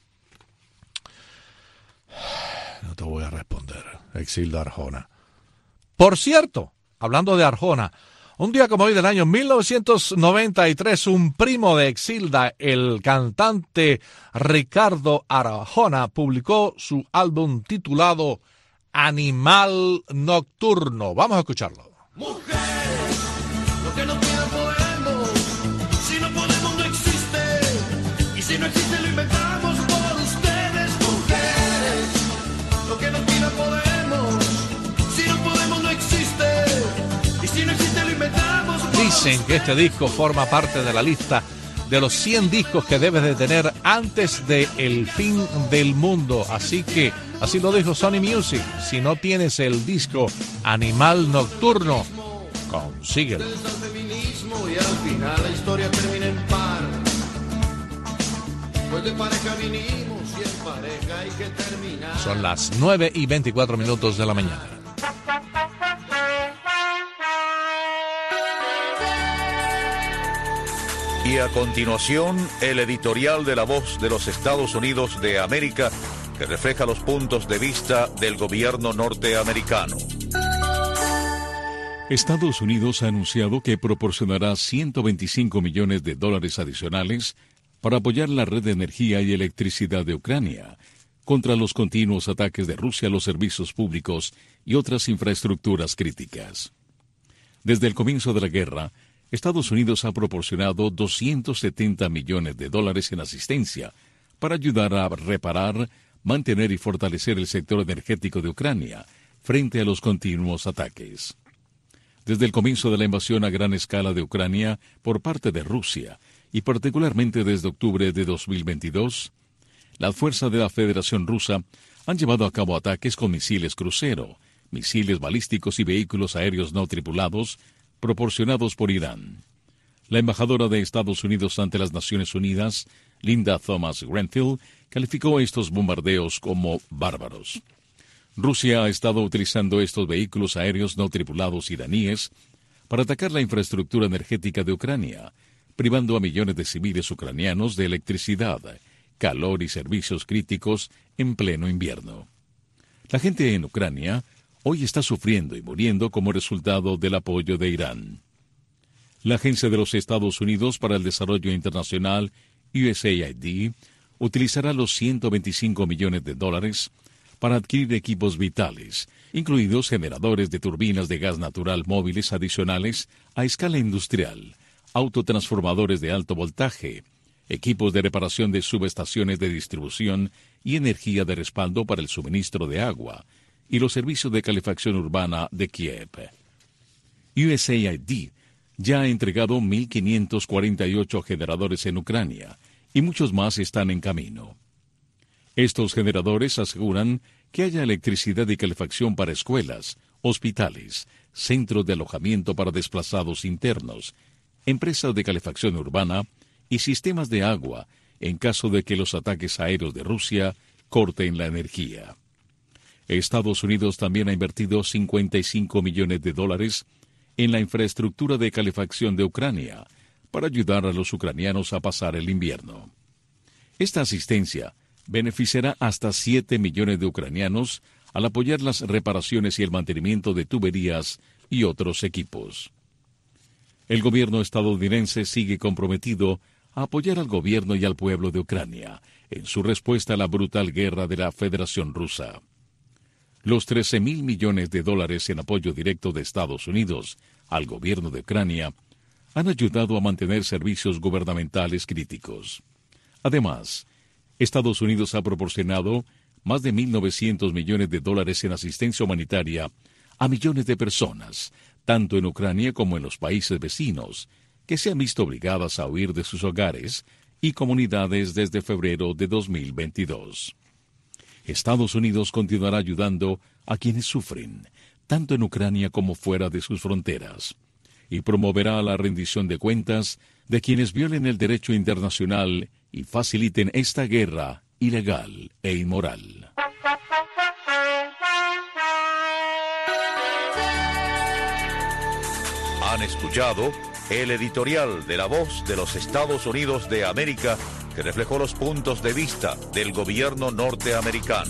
No te voy a responder, Exilda Arjona. Por cierto, hablando de Arjona, un día como hoy del año 1993, un primo de Exilda, el cantante Ricardo Arjona, publicó su álbum titulado Animal Nocturno. Vamos a escucharlo. Mujeres, lo que no podemos, si no podemos no existe, y si no existe lo inventamos por ustedes. Mujeres, lo que no podemos, si no podemos no existe, y si no existe lo inventamos por Dicen que este disco forma parte de la lista de los 100 discos que debes de tener antes del fin del mundo. Así que, así lo dijo Sony Music, si no tienes el disco Animal Nocturno, consíguelo. y al final la historia termina en par. Pues de pareja vinimos y en pareja hay que terminar. Son las 9:24 de la mañana. Y a continuación, el editorial de La Voz de los Estados Unidos de América, que refleja los puntos de vista del gobierno norteamericano. Estados Unidos ha anunciado que proporcionará $125 millones adicionales para apoyar la red de energía y electricidad de Ucrania contra los continuos ataques de Rusia a los servicios públicos y otras infraestructuras críticas. Desde el comienzo de la guerra, Estados Unidos ha proporcionado $270 millones en asistencia para ayudar a reparar, mantener y fortalecer el sector energético de Ucrania frente a los continuos ataques. Desde el comienzo de la invasión a gran escala de Ucrania por parte de Rusia, y particularmente desde octubre de 2022, las fuerzas de la Federación Rusa han llevado a cabo ataques con misiles crucero, misiles balísticos y vehículos aéreos no tripulados proporcionados por Irán. La embajadora de Estados Unidos ante las Naciones Unidas, Linda Thomas-Greenfield, calificó estos bombardeos como bárbaros. Rusia ha estado utilizando estos vehículos aéreos no tripulados iraníes para atacar la infraestructura energética de Ucrania, privando a millones de civiles ucranianos de electricidad, calor y servicios críticos en pleno invierno. La gente en Ucrania hoy está sufriendo y muriendo como resultado del apoyo de Irán. La Agencia de los Estados Unidos para el Desarrollo Internacional, USAID, utilizará los $125 millones para adquirir equipos vitales, incluidos generadores de turbinas de gas natural móviles adicionales a escala industrial, autotransformadores de alto voltaje, equipos de reparación de subestaciones de distribución y energía de respaldo para el suministro de agua, y los servicios de calefacción urbana de Kiev. USAID ya ha entregado 1.548 generadores en Ucrania, y muchos más están en camino. Estos generadores aseguran que haya electricidad y calefacción para escuelas, hospitales, centros de alojamiento para desplazados internos, empresas de calefacción urbana y sistemas de agua en caso de que los ataques aéreos de Rusia corten la energía. Estados Unidos también ha invertido $55 millones en la infraestructura de calefacción de Ucrania para ayudar a los ucranianos a pasar el invierno. Esta asistencia beneficiará hasta 7 millones de ucranianos al apoyar las reparaciones y el mantenimiento de tuberías y otros equipos. El gobierno estadounidense sigue comprometido a apoyar al gobierno y al pueblo de Ucrania en su respuesta a la brutal guerra de la Federación Rusa. Los $13,000 millones en apoyo directo de Estados Unidos al gobierno de Ucrania han ayudado a mantener servicios gubernamentales críticos. Además, Estados Unidos ha proporcionado más de $1.900 millones en asistencia humanitaria a millones de personas, tanto en Ucrania como en los países vecinos, que se han visto obligadas a huir de sus hogares y comunidades desde febrero de 2022. Estados Unidos continuará ayudando a quienes sufren, tanto en Ucrania como fuera de sus fronteras, y promoverá la rendición de cuentas de quienes violen el derecho internacional y faciliten esta guerra ilegal e inmoral. Han escuchado el editorial de La Voz de los Estados Unidos de América, que reflejó los puntos de vista del gobierno norteamericano.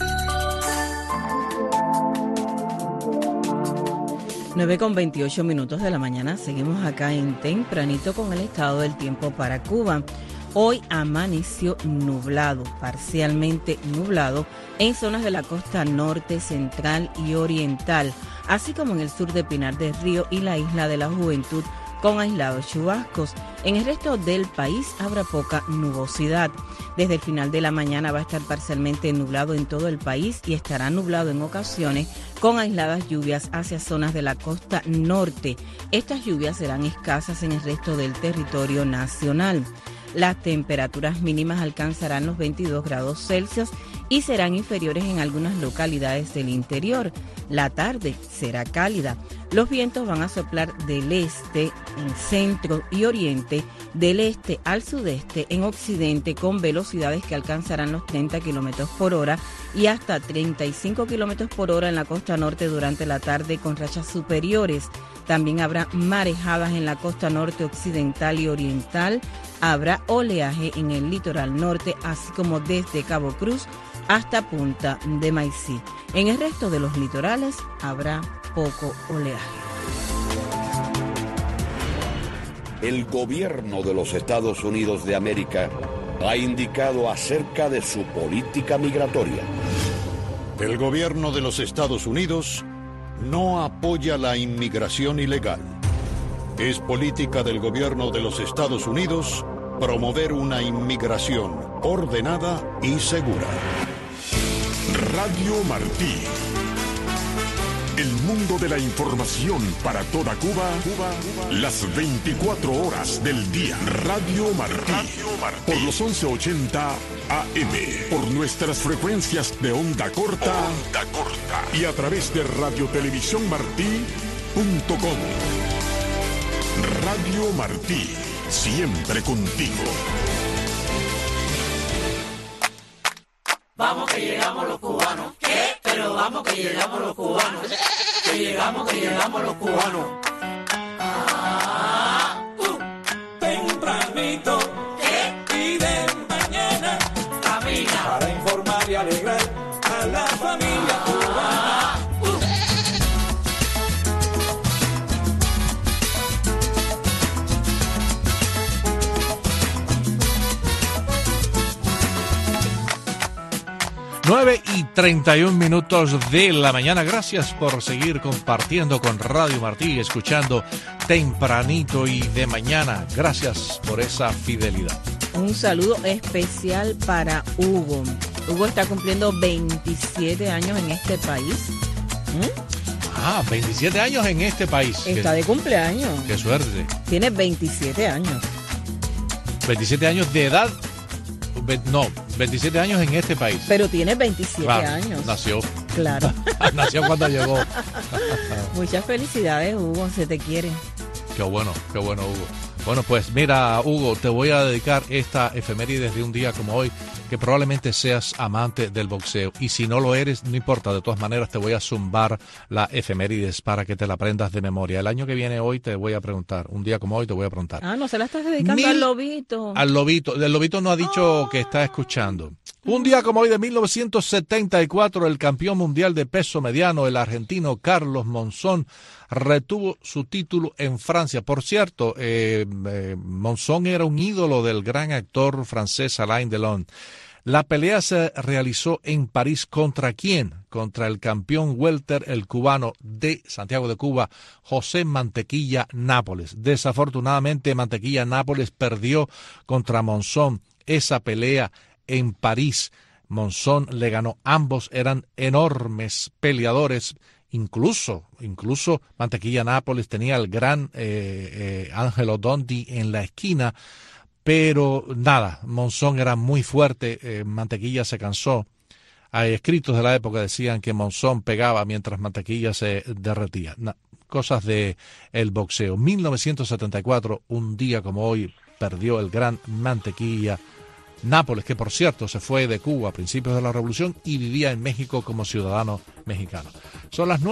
9:28 de la mañana, seguimos acá en Tempranito con el estado del tiempo para Cuba. Hoy amaneció nublado, parcialmente nublado, en zonas de la costa norte, central y oriental, así como en el sur de Pinar del Río y la Isla de la Juventud, con aislados chubascos. En el resto del país habrá poca nubosidad. Desde el final de la mañana va a estar parcialmente nublado en todo el país y estará nublado en ocasiones con aisladas lluvias hacia zonas de la costa norte. Estas lluvias serán escasas en el resto del territorio nacional. Las temperaturas mínimas alcanzarán los 22 grados Celsius y serán inferiores en algunas localidades del interior. La tarde será cálida. Los vientos van a soplar del este, en centro y oriente, del este al sudeste, en occidente, con velocidades que alcanzarán los 30 kilómetros por hora y hasta 35 kilómetros por hora en la costa norte durante la tarde, con rachas superiores. También habrá marejadas en la costa norte, occidental y oriental. Habrá oleaje en el litoral norte, así como desde Cabo Cruz hasta Punta de Maicí. En el resto de los litorales habrá poco oleaje. El gobierno de los Estados Unidos de América ha indicado acerca de su política migratoria. El gobierno de los Estados Unidos no apoya la inmigración ilegal. Es política del gobierno de los Estados Unidos promover una inmigración ordenada y segura. Radio Martí. El mundo de la información para toda Cuba, las 24 horas del día. Radio Martí. Por los 1180 AM. Por nuestras frecuencias de onda corta. Y a través de radiotelevisiónmartí.com. Radio Martí. Siempre contigo. Vamos que llegamos los cubanos. ¿Qué? Pero vamos que llegamos los cubanos. Que llegamos los cubanos. Tempranito. ¿Qué? Y de mañana. Camina. Para informar y alegrar a la familia cubana. 9:31 de la mañana. Gracias por seguir compartiendo con Radio Martí, escuchando Tempranito y de mañana. Gracias por esa fidelidad. Un saludo especial para Hugo. Hugo está cumpliendo 27 años en este país. 27 años en este país. Está de cumpleaños. Qué suerte. Tiene 27 años. 27 años de edad. No, 27 años en este país. Pero tiene 27 años. Nació. Claro. Nació cuando llegó. Muchas felicidades, Hugo, se te quiere. Qué bueno, Hugo. Bueno, pues mira, Hugo, te voy a dedicar esta efeméride de un día como hoy, que probablemente seas amante del boxeo. Y si no lo eres, no importa, de todas maneras te voy a zumbar la efemérides para que te la aprendas de memoria. El año que viene hoy te voy a preguntar, un día como hoy te voy a preguntar. No se la estás dedicando al lobito. Al lobito. El lobito no ha dicho que está escuchando. Un día como hoy de 1974, el campeón mundial de peso mediano, el argentino Carlos Monzón, retuvo su título en Francia. Por cierto, Monzón era un ídolo del gran actor francés Alain Delon. La pelea se realizó en París. ¿Contra quién? Contra el campeón welter, el cubano de Santiago de Cuba, José Mantequilla Nápoles. Desafortunadamente, Mantequilla Nápoles perdió contra Monzón esa pelea en París. Monzón le ganó. Ambos eran enormes peleadores. Incluso Mantequilla Nápoles tenía al gran Angelo Dondi en la esquina, pero nada, Monzón era muy fuerte. Mantequilla se cansó. Hay escritos de la época decían que Monzón pegaba mientras Mantequilla se derretía. Cosas de el boxeo. 1974, un día como hoy, perdió el gran Mantequilla Nápoles, que por cierto se fue de Cuba a principios de la Revolución y vivía en México como ciudadano mexicano. Son las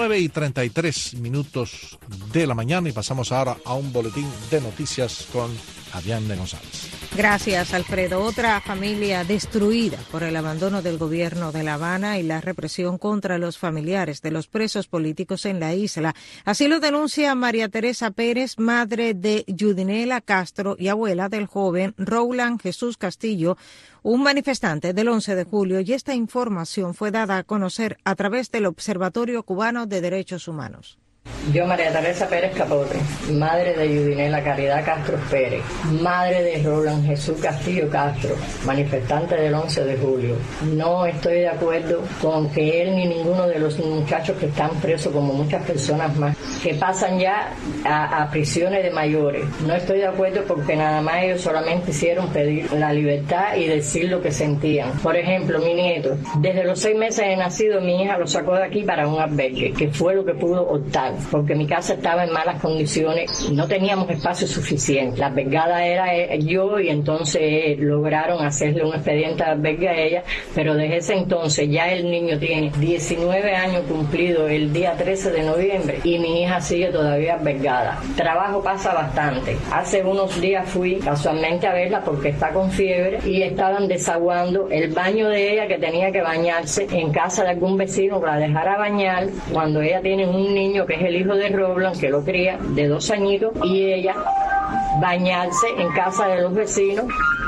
9:33 de la mañana y pasamos ahora a un boletín de noticias con Ariadne González. Gracias, Alfredo. Otra familia destruida por el abandono del gobierno de La Habana y la represión contra los familiares de los presos políticos en la isla. Así lo denuncia María Teresa Pérez, madre de Yudinela Castro y abuela del joven Roland Jesús Castillo, un manifestante del 11 de julio, y esta información fue dada a conocer a través del Observatorio Cubano de Derechos Humanos. Yo, María Teresa Pérez Capote, madre de Yudinela Caridad Castro Pérez, madre de Roland Jesús Castillo Castro, manifestante del 11 de julio, no estoy de acuerdo con que él ni ninguno de los muchachos que están presos, como muchas personas más, que pasan ya a prisiones de mayores. No estoy de acuerdo porque nada más ellos solamente hicieron pedir la libertad y decir lo que sentían. Por ejemplo, mi nieto, desde los 6 meses de nacido, mi hija lo sacó de aquí para un albergue, que fue lo que pudo optar, porque mi casa estaba en malas condiciones, no teníamos espacio suficiente. La albergada era yo, y entonces lograron hacerle un expediente de albergue a ella, pero desde ese entonces ya el niño tiene 19 años cumplido el día 13 de noviembre y mi hija sigue todavía albergada. Trabajo pasa bastante. Hace unos días fui casualmente a verla porque está con fiebre y estaban desaguando el baño de ella, que tenía que bañarse en casa de algún vecino que la dejara bañar, cuando ella tiene un niño que es el hijo de Roland, que lo cría, de 2 añitos, y ella bañarse en casa de los vecinos,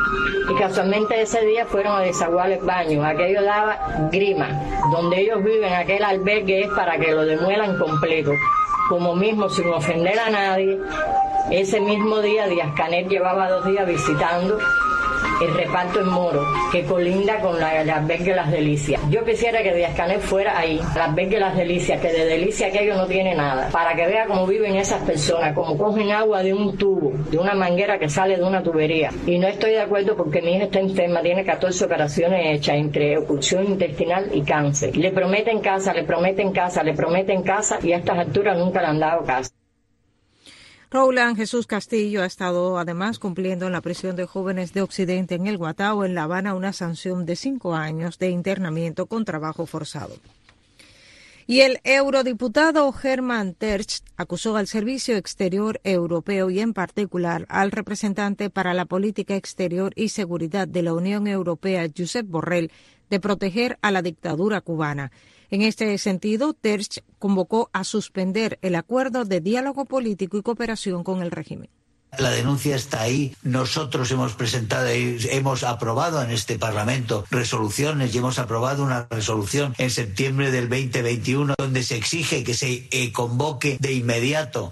y casualmente ese día fueron a desaguar el baño. Aquello daba grima. Donde ellos viven, aquel albergue es para que lo demuelan completo. Como mismo, sin ofender a nadie, ese mismo día Díaz-Canel llevaba 2 días visitando el reparto en Moro, que colinda con el albergue Las Delicias. Yo quisiera que Díaz-Canel fuera ahí, el albergue Las Delicias, que de delicia aquello no tiene nada, para que vea cómo viven esas personas, cómo cogen agua de un tubo, de una manguera que sale de una tubería. Y no estoy de acuerdo porque mi hija está enferma, tiene 14 operaciones hechas entre oclusión intestinal y cáncer. Le prometen casa, le prometen casa, le prometen casa, y a estas alturas nunca le han dado casa. Roland Jesús Castillo ha estado además cumpliendo en la prisión de jóvenes de Occidente en el Guatao, en La Habana, una sanción de 5 años de internamiento con trabajo forzado. Y el eurodiputado Herman Tertsch acusó al Servicio Exterior Europeo y en particular al representante para la política exterior y seguridad de la Unión Europea, Josep Borrell, de proteger a la dictadura cubana. En este sentido, Tertsch convocó a suspender el acuerdo de diálogo político y cooperación con el régimen. La denuncia está ahí. Nosotros hemos presentado y hemos aprobado en este Parlamento resoluciones y hemos aprobado una resolución en septiembre del 2021 donde se exige que se convoque de inmediato,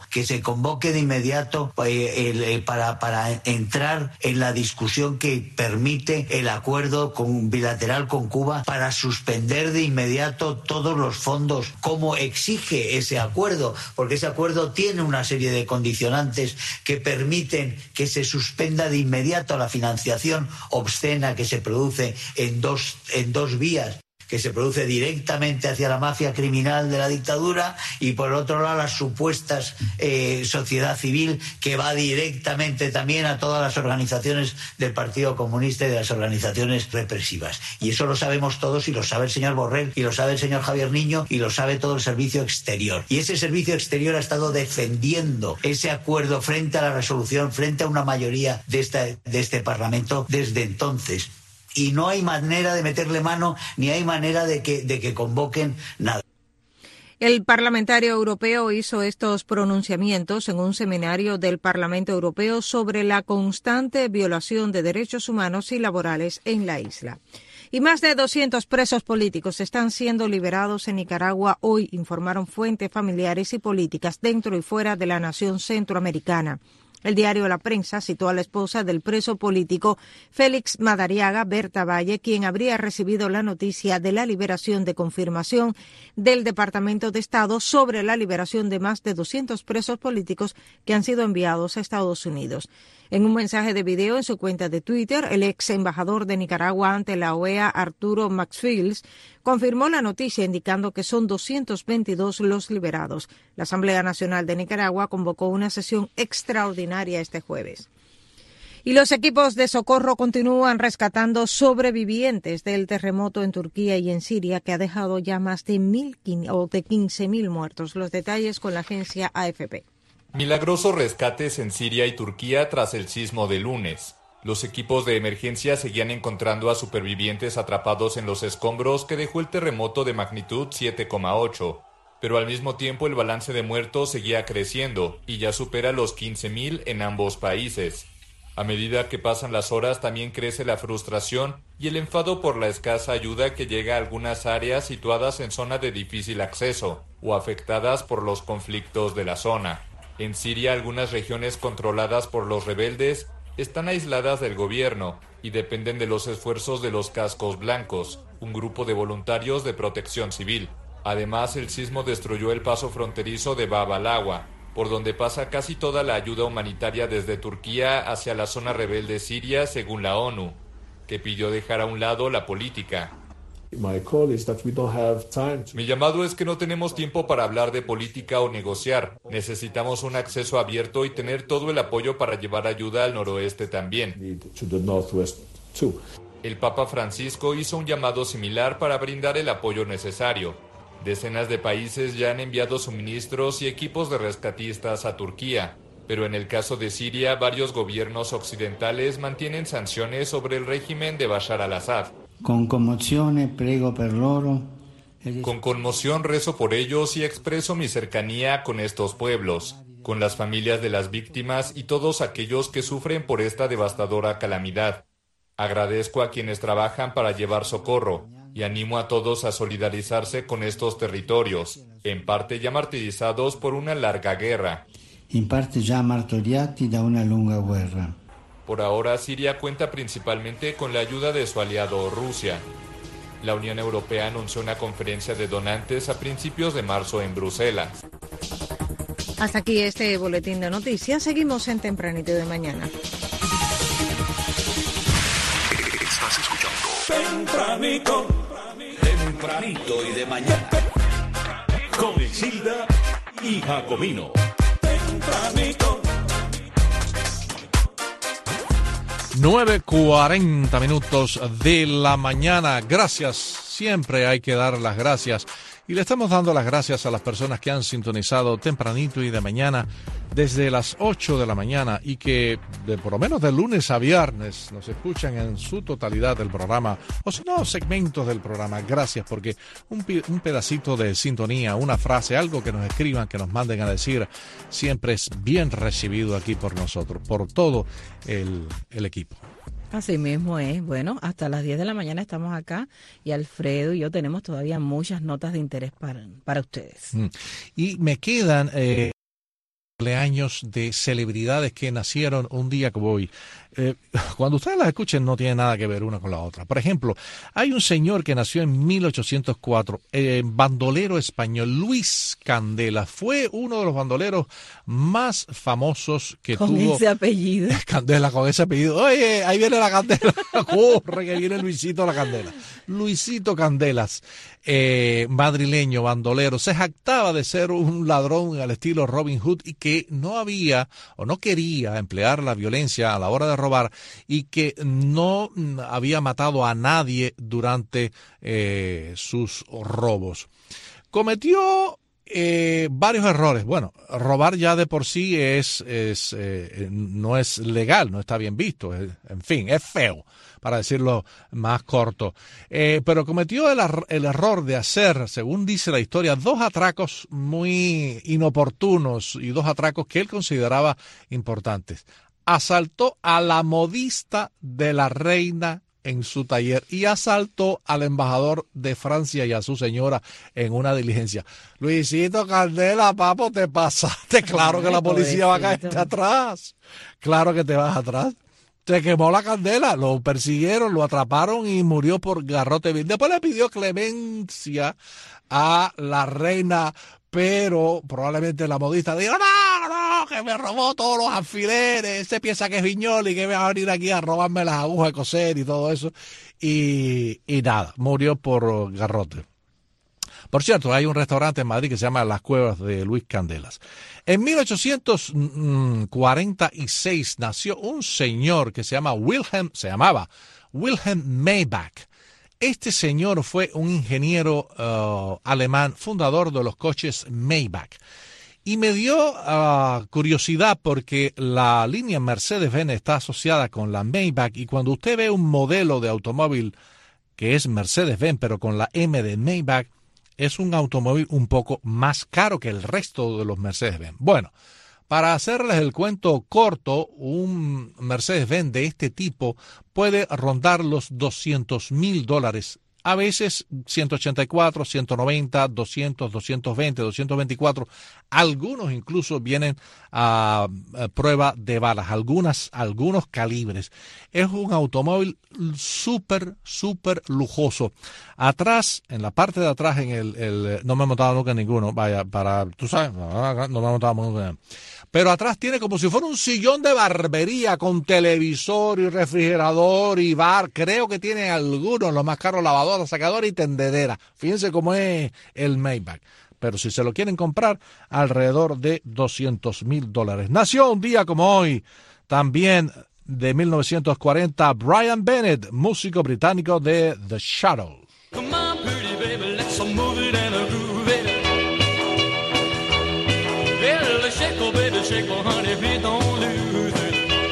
para entrar en la discusión que permite el acuerdo bilateral con Cuba para suspender de inmediato todos los fondos, como exige ese acuerdo, porque ese acuerdo tiene una serie de condicionantes que permiten que se suspenda de inmediato la financiación obscena que se produce en dos vías, que se produce directamente hacia la mafia criminal de la dictadura y por otro lado las supuestas sociedad civil que va directamente también a todas las organizaciones del Partido Comunista y de las organizaciones represivas. Y eso lo sabemos todos, y lo sabe el señor Borrell, y lo sabe el señor Javier Niño, y lo sabe todo el Servicio Exterior. Y ese Servicio Exterior ha estado defendiendo ese acuerdo frente a la resolución, frente a una mayoría de este Parlamento desde entonces. Y no hay manera de meterle mano, ni hay manera de que convoquen nada. El parlamentario europeo hizo estos pronunciamientos en un seminario del Parlamento Europeo sobre la constante violación de derechos humanos y laborales en la isla. Y más de 200 presos políticos están siendo liberados en Nicaragua hoy, informaron fuentes familiares y políticas dentro y fuera de la nación centroamericana. El diario La Prensa citó a la esposa del preso político Félix Madariaga, Berta Valle, quien habría recibido la noticia de la liberación de confirmación del Departamento de Estado sobre la liberación de más de 200 presos políticos que han sido enviados a Estados Unidos. En un mensaje de video en su cuenta de Twitter, el ex embajador de Nicaragua ante la OEA, Arturo Maxfields, confirmó la noticia indicando que son 222 los liberados. La Asamblea Nacional de Nicaragua convocó una sesión extraordinaria este jueves. Y los equipos de socorro continúan rescatando sobrevivientes del terremoto en Turquía y en Siria, que ha dejado ya más de 15.000 muertos. Los detalles con la agencia AFP. Milagrosos rescates en Siria y Turquía tras el sismo de lunes. Los equipos de emergencia seguían encontrando a supervivientes atrapados en los escombros que dejó el terremoto de magnitud 7,8. Pero al mismo tiempo el balance de muertos seguía creciendo y ya supera los 15.000 en ambos países. A medida que pasan las horas también crece la frustración y el enfado por la escasa ayuda que llega a algunas áreas situadas en zona de difícil acceso o afectadas por los conflictos de la zona. En Siria, algunas regiones controladas por los rebeldes están aisladas del gobierno y dependen de los esfuerzos de los cascos blancos, un grupo de voluntarios de protección civil. Además, el sismo destruyó el paso fronterizo de Bab al-Awa, por donde pasa casi toda la ayuda humanitaria desde Turquía hacia la zona rebelde siria, según la ONU, que pidió dejar a un lado la política. Mi llamado es que no tenemos tiempo para hablar de política o negociar. Necesitamos un acceso abierto y tener todo el apoyo para llevar ayuda al noroeste también. El Papa Francisco hizo un llamado similar para brindar el apoyo necesario. Decenas de países ya han enviado suministros y equipos de rescatistas a Turquía, pero en el caso de Siria, varios gobiernos occidentales mantienen sanciones sobre el régimen de Bashar al-Assad. Con conmoción rezo por ellos y expreso mi cercanía con estos pueblos, con las familias de las víctimas y todos aquellos que sufren por esta devastadora calamidad. Agradezco a quienes trabajan para llevar socorro y animo a todos a solidarizarse con estos territorios, en parte ya martirizados por una larga guerra. In parte già martoriati da una lunga guerra. Por ahora, Siria cuenta principalmente con la ayuda de su aliado Rusia. La Unión Europea anunció una conferencia de donantes a principios de marzo en Bruselas. Hasta aquí este boletín de noticias. Seguimos en Tempranito de Mañana. Estás escuchando Tempranito y de mañana. con Exilda y Jacomino. 9:40 minutos de la mañana. Gracias. Siempre hay que dar las gracias. Y le estamos dando las gracias a las personas que han sintonizado tempranito y de mañana desde las 8 de la mañana y que por lo menos de lunes a viernes nos escuchan en su totalidad del programa o si no, segmentos del programa. Gracias porque un pedacito de sintonía, una frase, algo que nos escriban, que nos manden a decir, siempre es bien recibido aquí por nosotros, por todo el equipo. Así mismo es. Bueno, hasta las 10 de la mañana estamos acá y Alfredo y yo tenemos todavía muchas notas de interés para ustedes. Y me quedan cumpleaños de celebridades que nacieron un día como hoy. Cuando ustedes las escuchen no tiene nada que ver una con la otra. Por ejemplo, hay un señor que nació en 1804, bandolero español, Luis Candela. Fue uno de los bandoleros más famosos que tuvo. Con ese apellido. Candela, con ese apellido. Oye, ahí viene la Candela. Corre, que viene Luisito la Candela. Luisito Candelas, madrileño, bandolero. Se jactaba de ser un ladrón al estilo Robin Hood y que no había o no quería emplear la violencia a la hora de robar y que no había matado a nadie durante sus robos. Cometió varios errores. Bueno, robar ya de por sí no es legal, no está bien visto. En fin, es feo, para decirlo más corto. Pero cometió el error de hacer, según dice la historia, 2 atracos muy inoportunos y 2 atracos que él consideraba importantes. Asaltó a la modista de la reina en su taller y asaltó al embajador de Francia y a su señora en una diligencia. Luisito Candela, papo, te pasaste. Claro que la policía va a caerte atrás. Claro que te vas atrás. Se quemó la candela, lo persiguieron, lo atraparon y murió por garrote vil. Después le pidió clemencia a la reina, pero probablemente la modista dijo, no, que me robó todos los alfileres, se piensa que es Viñoly y que me va a venir aquí a robarme las agujas de coser y todo eso. Y nada, murió por garrote. Por cierto, hay un restaurante en Madrid que se llama Las Cuevas de Luis Candelas. En 1846 nació un señor que se llamaba Wilhelm Maybach. Este señor fue un ingeniero alemán, fundador de los coches Maybach. Y me dio curiosidad porque la línea Mercedes-Benz está asociada con la Maybach, y cuando usted ve un modelo de automóvil que es Mercedes-Benz pero con la M de Maybach, es un automóvil un poco más caro que el resto de los Mercedes-Benz. Bueno, para hacerles el cuento corto, un Mercedes-Benz de este tipo puede rondar los $200,000. A veces 184, 190, 200, 220, 224. Algunos incluso vienen a prueba de balas, algunos calibres. Es un automóvil súper lujoso. Atrás, en la parte de atrás, no me he montado nunca en ninguno, tú sabes, no me he montado nunca. Pero atrás tiene como si fuera un sillón de barbería con televisor y refrigerador y bar. Creo que tiene algunos, los más caros, lavadora, secadora y tendedera. Fíjense cómo es el Maybach. Pero si se lo quieren comprar, alrededor de $200,000. Nació un día como hoy, también de 1940, Brian Bennett, músico británico de The Shadows. Come on, pretty baby, let's move it and groove it. Well, shake, oh baby, shake, oh honey, please don't lose it.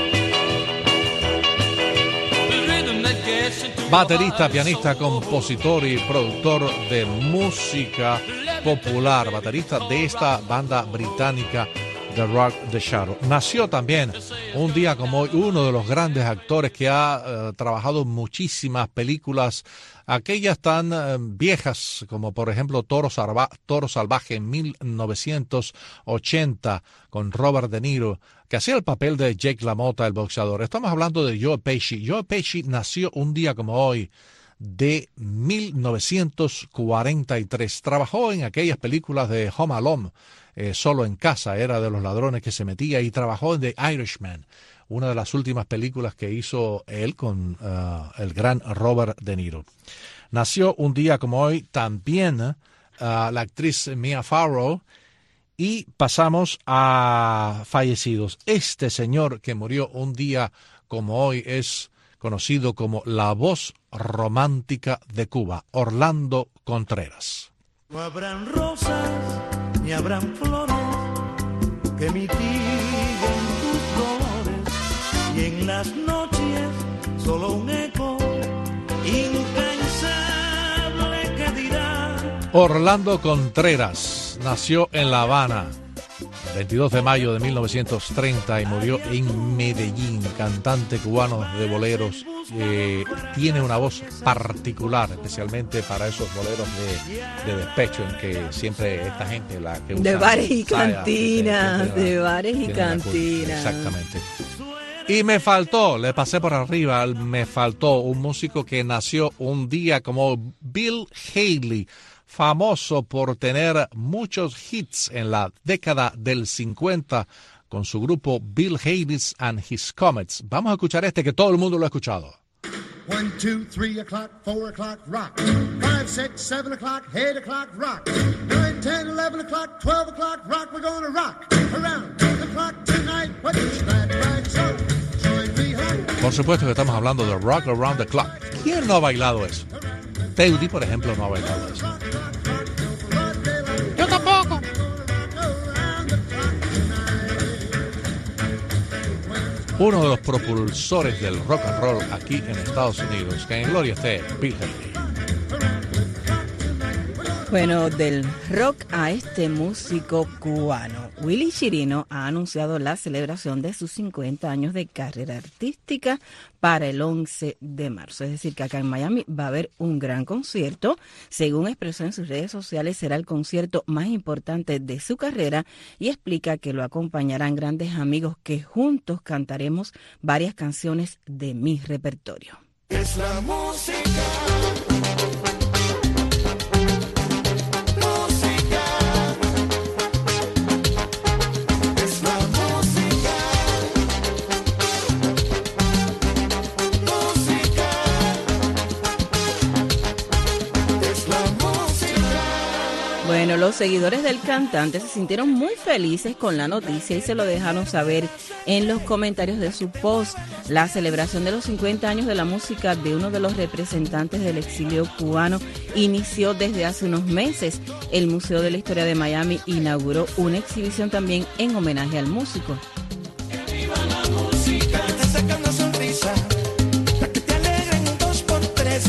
The rhythm that gets into Baterista, pianista, compositor y productor de música popular, baterista de esta banda británica The Rock, The Shadow. Nació también un día como hoy uno de los grandes actores que ha trabajado en muchísimas películas, aquellas tan viejas como por ejemplo Toro Salvaje en 1980 con Robert De Niro, que hacía el papel de Jake LaMotta, el boxeador. Estamos hablando de Joe Pesci. Joe Pesci nació un día como hoy de 1943. Trabajó en aquellas películas de Home Alone, Solo en Casa, era de los ladrones que se metía, y trabajó en The Irishman, una de las últimas películas que hizo él con el gran Robert De Niro. Nació un día como hoy también la actriz Mia Farrow, y pasamos a fallecidos. Este señor que murió un día como hoy es conocido como la voz romántica de Cuba, Orlando Contreras. No habrán rosas ni habrán flores que mitiguen tus dolores, y en las noches solo un eco incansable que dirá. Orlando Contreras nació en La Habana el 22 de mayo de 1930 y murió en Medellín. Cantante cubano de boleros, tiene una voz particular, especialmente para esos boleros de despecho en que siempre esta gente la que usa de bares y cantinas, Exactamente. Y me faltó, le pasé por arriba, me faltó un músico que nació un día como Bill Haley, famoso por tener muchos hits en la década del 50 con su grupo Bill Haley's and His Comets. Vamos a escuchar este que todo el mundo lo ha escuchado. 1, 2, 3 o'clock, 4 o'clock, rock. 5, 6, 7 o'clock, 8 o'clock, rock. 9, 10, 11 o'clock, 12 o'clock, rock. We're gonna rock around the clock tonight. What is that right song? Join me home. Por supuesto que estamos hablando de Rock Around the Clock. ¿Quién no ha bailado eso? Teudi, por ejemplo, no ha bailado eso. Yo tampoco. Uno de los propulsores del rock and roll aquí en Estados Unidos. Que en gloria esté Bill Haley. Bueno, del rock a este músico cubano. Willy Chirino ha anunciado la celebración de sus 50 años de carrera artística para el 11 de marzo. Es decir, que acá en Miami va a haber un gran concierto. Según expresó en sus redes sociales, será el concierto más importante de su carrera y explica que lo acompañarán grandes amigos que juntos cantaremos varias canciones de mi repertorio. Es la música. los seguidores del cantante se sintieron muy felices con la noticia y se lo dejaron saber en los comentarios de su post. La celebración de los 50 años de la música de uno de los representantes del exilio cubano inició desde hace unos meses. El Museo de la Historia de Miami inauguró una exhibición también en homenaje al músico. ¡Viva la música! Que te saca una sonrisa, para que te alegren un 2x3.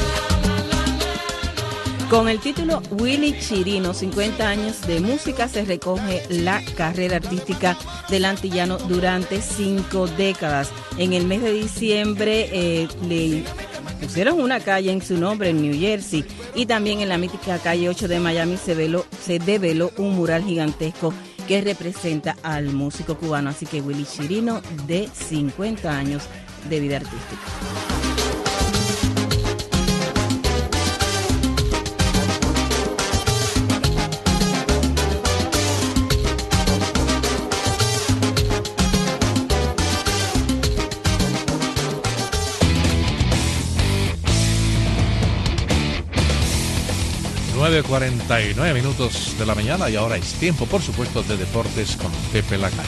Con el título Willy Chirino, 50 años de música, se recoge la carrera artística del antillano durante 5 décadas. En el mes de diciembre le pusieron una calle en su nombre en New Jersey, y también en la mítica calle 8 de Miami se develó un mural gigantesco que representa al músico cubano. Así que Willy Chirino, de 50 años de vida artística. De 49 minutos de la mañana, y ahora es tiempo, por supuesto, de deportes con Pepe Lacalle.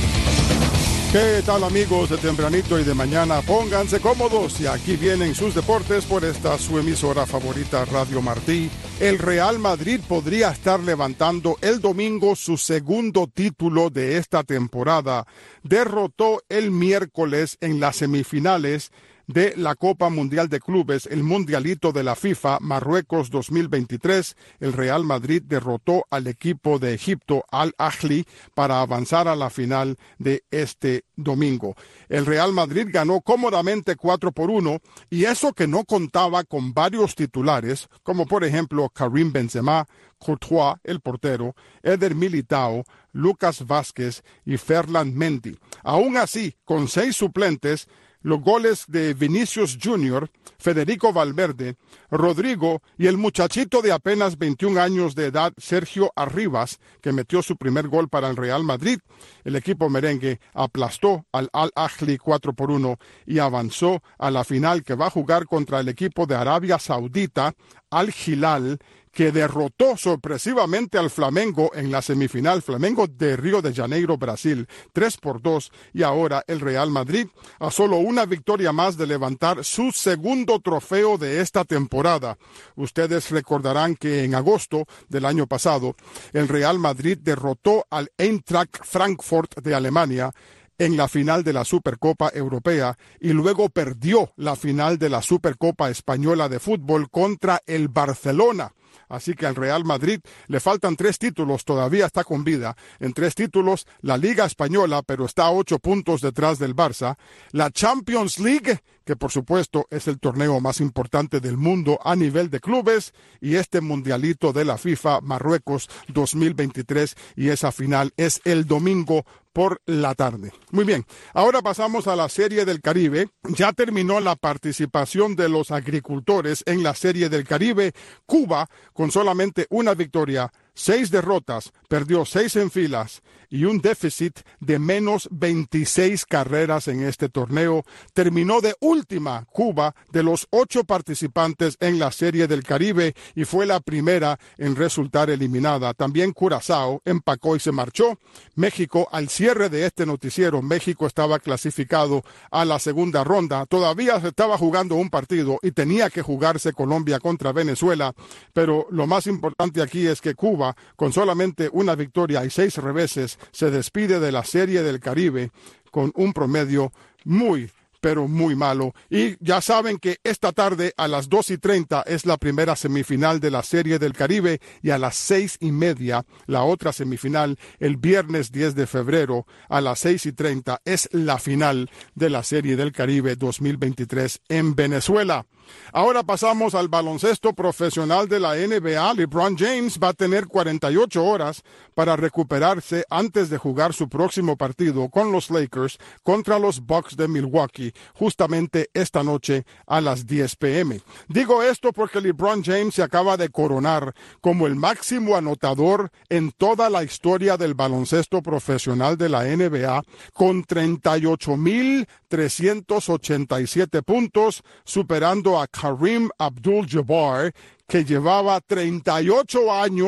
¿Qué tal, amigos de tempranito y de mañana? Pónganse cómodos y aquí vienen sus deportes por esta su emisora favorita, Radio Martí. El Real Madrid podría estar levantando el domingo su segundo título de esta temporada. Derrotó el miércoles en las semifinales de la Copa Mundial de Clubes, el Mundialito de la FIFA, Marruecos 2023, el Real Madrid derrotó al equipo de Egipto, Al Ahly, para avanzar a la final de este domingo. El Real Madrid ganó cómodamente 4-1, y eso que no contaba con varios titulares, como por ejemplo Karim Benzema, Courtois, el portero, Eder Militao, Lucas Vázquez y Ferland Mendy. Aún así, con 6 suplentes, los goles de Vinicius Jr., Federico Valverde, Rodrigo y el muchachito de apenas 21 años de edad, Sergio Arribas, que metió su primer gol para el Real Madrid. El equipo merengue aplastó al Al Ahly 4-1 y avanzó a la final, que va a jugar contra el equipo de Arabia Saudita, Al Hilal, que derrotó sorpresivamente al Flamengo en la semifinal, Flamengo de Río de Janeiro, Brasil, 3-2, y ahora el Real Madrid a solo una victoria más de levantar su segundo trofeo de esta temporada. Ustedes recordarán que en agosto del año pasado, el Real Madrid derrotó al Eintracht Frankfurt de Alemania en la final de la Supercopa Europea, y luego perdió la final de la Supercopa Española de Fútbol contra el Barcelona. Así que al Real Madrid le faltan 3 títulos, todavía está con vida. En 3 títulos, la Liga Española, pero está a 8 puntos detrás del Barça. La Champions League, que por supuesto es el torneo más importante del mundo a nivel de clubes, y este Mundialito de la FIFA, Marruecos 2023, y esa final es el domingo por la tarde. Muy bien, ahora pasamos a la Serie del Caribe. Ya terminó la participación de los agricultores en la Serie del Caribe. Cuba, con solamente una victoria, 6 derrotas, perdió 6 en filas y un déficit de menos 26 carreras en este torneo. Terminó de última Cuba de los 8 participantes en la Serie del Caribe y fue la primera en resultar eliminada. También Curazao empacó y se marchó. México, al cierre de este noticiero, México estaba clasificado a la segunda ronda. Todavía se estaba jugando un partido y tenía que jugarse Colombia contra Venezuela, pero lo más importante aquí es que Cuba, con solamente una victoria y 6 reveses, se despide de la Serie del Caribe con un promedio muy, pero muy malo. Y ya saben que esta tarde a las 2:30 es la primera semifinal de la Serie del Caribe, y a las 6:30 la otra semifinal. El viernes 10 de febrero a las 6:30 es la final de la Serie del Caribe 2023 en Venezuela. Ahora pasamos al baloncesto profesional de la NBA. LeBron James va a tener 48 horas para recuperarse antes de jugar su próximo partido con los Lakers contra los Bucks de Milwaukee, justamente esta noche a las 10 p.m. Digo esto porque LeBron James se acaba de coronar como el máximo anotador en toda la historia del baloncesto profesional de la NBA, con 38,387 puntos, superando a Kareem Abdul-Jabbar, que llevaba 38 años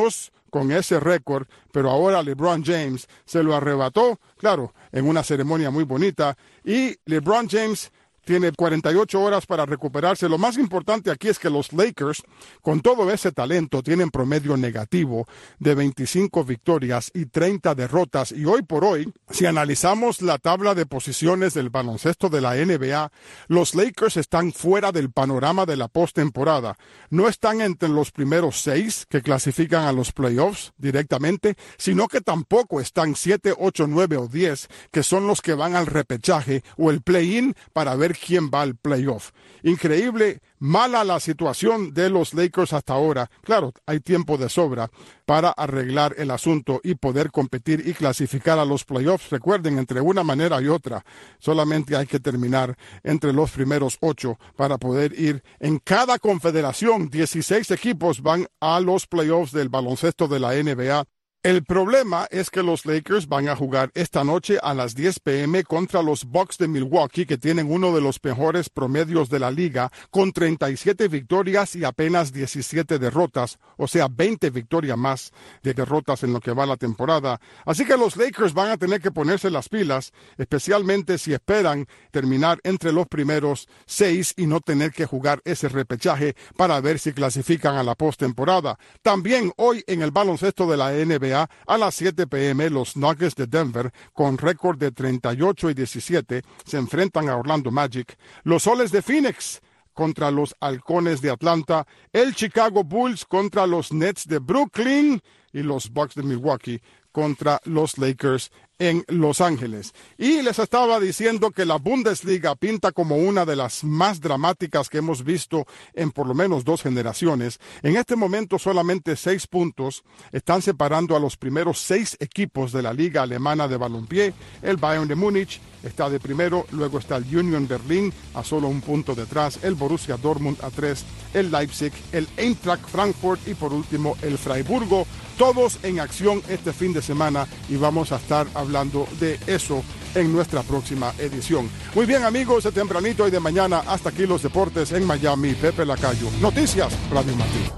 con ese récord, pero ahora LeBron James se lo arrebató, claro, en una ceremonia muy bonita, y LeBron James tiene 48 horas para recuperarse. Lo más importante aquí es que los Lakers, con todo ese talento, tienen promedio negativo de 25 victorias y 30 derrotas. Y hoy por hoy, si analizamos la tabla de posiciones del baloncesto de la NBA, los Lakers están fuera del panorama de la postemporada. No están entre los primeros 6 que clasifican a los playoffs directamente, sino que tampoco están 7, 8, 9 o 10, que son los que van al repechaje o el play-in para ver quién va al playoff. Increíble, mala la situación de los Lakers hasta ahora. Claro, hay tiempo de sobra para arreglar el asunto y poder competir y clasificar a los playoffs. Recuerden, entre una manera y otra, solamente hay que terminar entre los primeros 8 para poder ir en cada confederación. 16 equipos van a los playoffs del baloncesto de la NBA. El problema es que los Lakers van a jugar esta noche a las 10 p.m. contra los Bucks de Milwaukee, que tienen uno de los mejores promedios de la liga, con 37 victorias y apenas 17 derrotas, o sea, 20 victorias más de derrotas en lo que va la temporada. Así que los Lakers van a tener que ponerse las pilas, especialmente si esperan terminar entre los primeros 6 y no tener que jugar ese repechaje para ver si clasifican a la postemporada. También hoy en el baloncesto de la NBA, a las 7 p.m. los Nuggets de Denver, con récord de 38 y 17, se enfrentan a Orlando Magic. Los Soles de Phoenix contra los Halcones de Atlanta. El Chicago Bulls contra los Nets de Brooklyn. Y los Bucks de Milwaukee contra los Lakers en Los Ángeles. Y les estaba diciendo que la Bundesliga pinta como una de las más dramáticas que hemos visto en por lo menos 2 generaciones. En este momento solamente 6 puntos están separando a los primeros 6 equipos de la liga alemana de balompié. El Bayern de Múnich está de primero, luego está el Union Berlin a solo 1 punto detrás, el Borussia Dortmund a 3, el Leipzig, el Eintracht Frankfurt y por último el Freiburgo. Todos en acción este fin de semana y vamos a estar hablando de eso en nuestra próxima edición. Muy bien, amigos, de tempranito y de mañana, hasta aquí los deportes en Miami. Pepe Lacayo. Noticias, Radio Martín.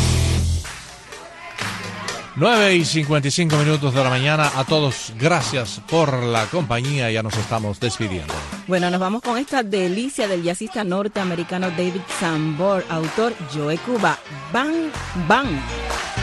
9:55 de la mañana. A todos, gracias por la compañía. Ya nos estamos despidiendo. Bueno, nos vamos con esta delicia del jazzista norteamericano David Sanborn, autor Joe Cuba. Bang, bang.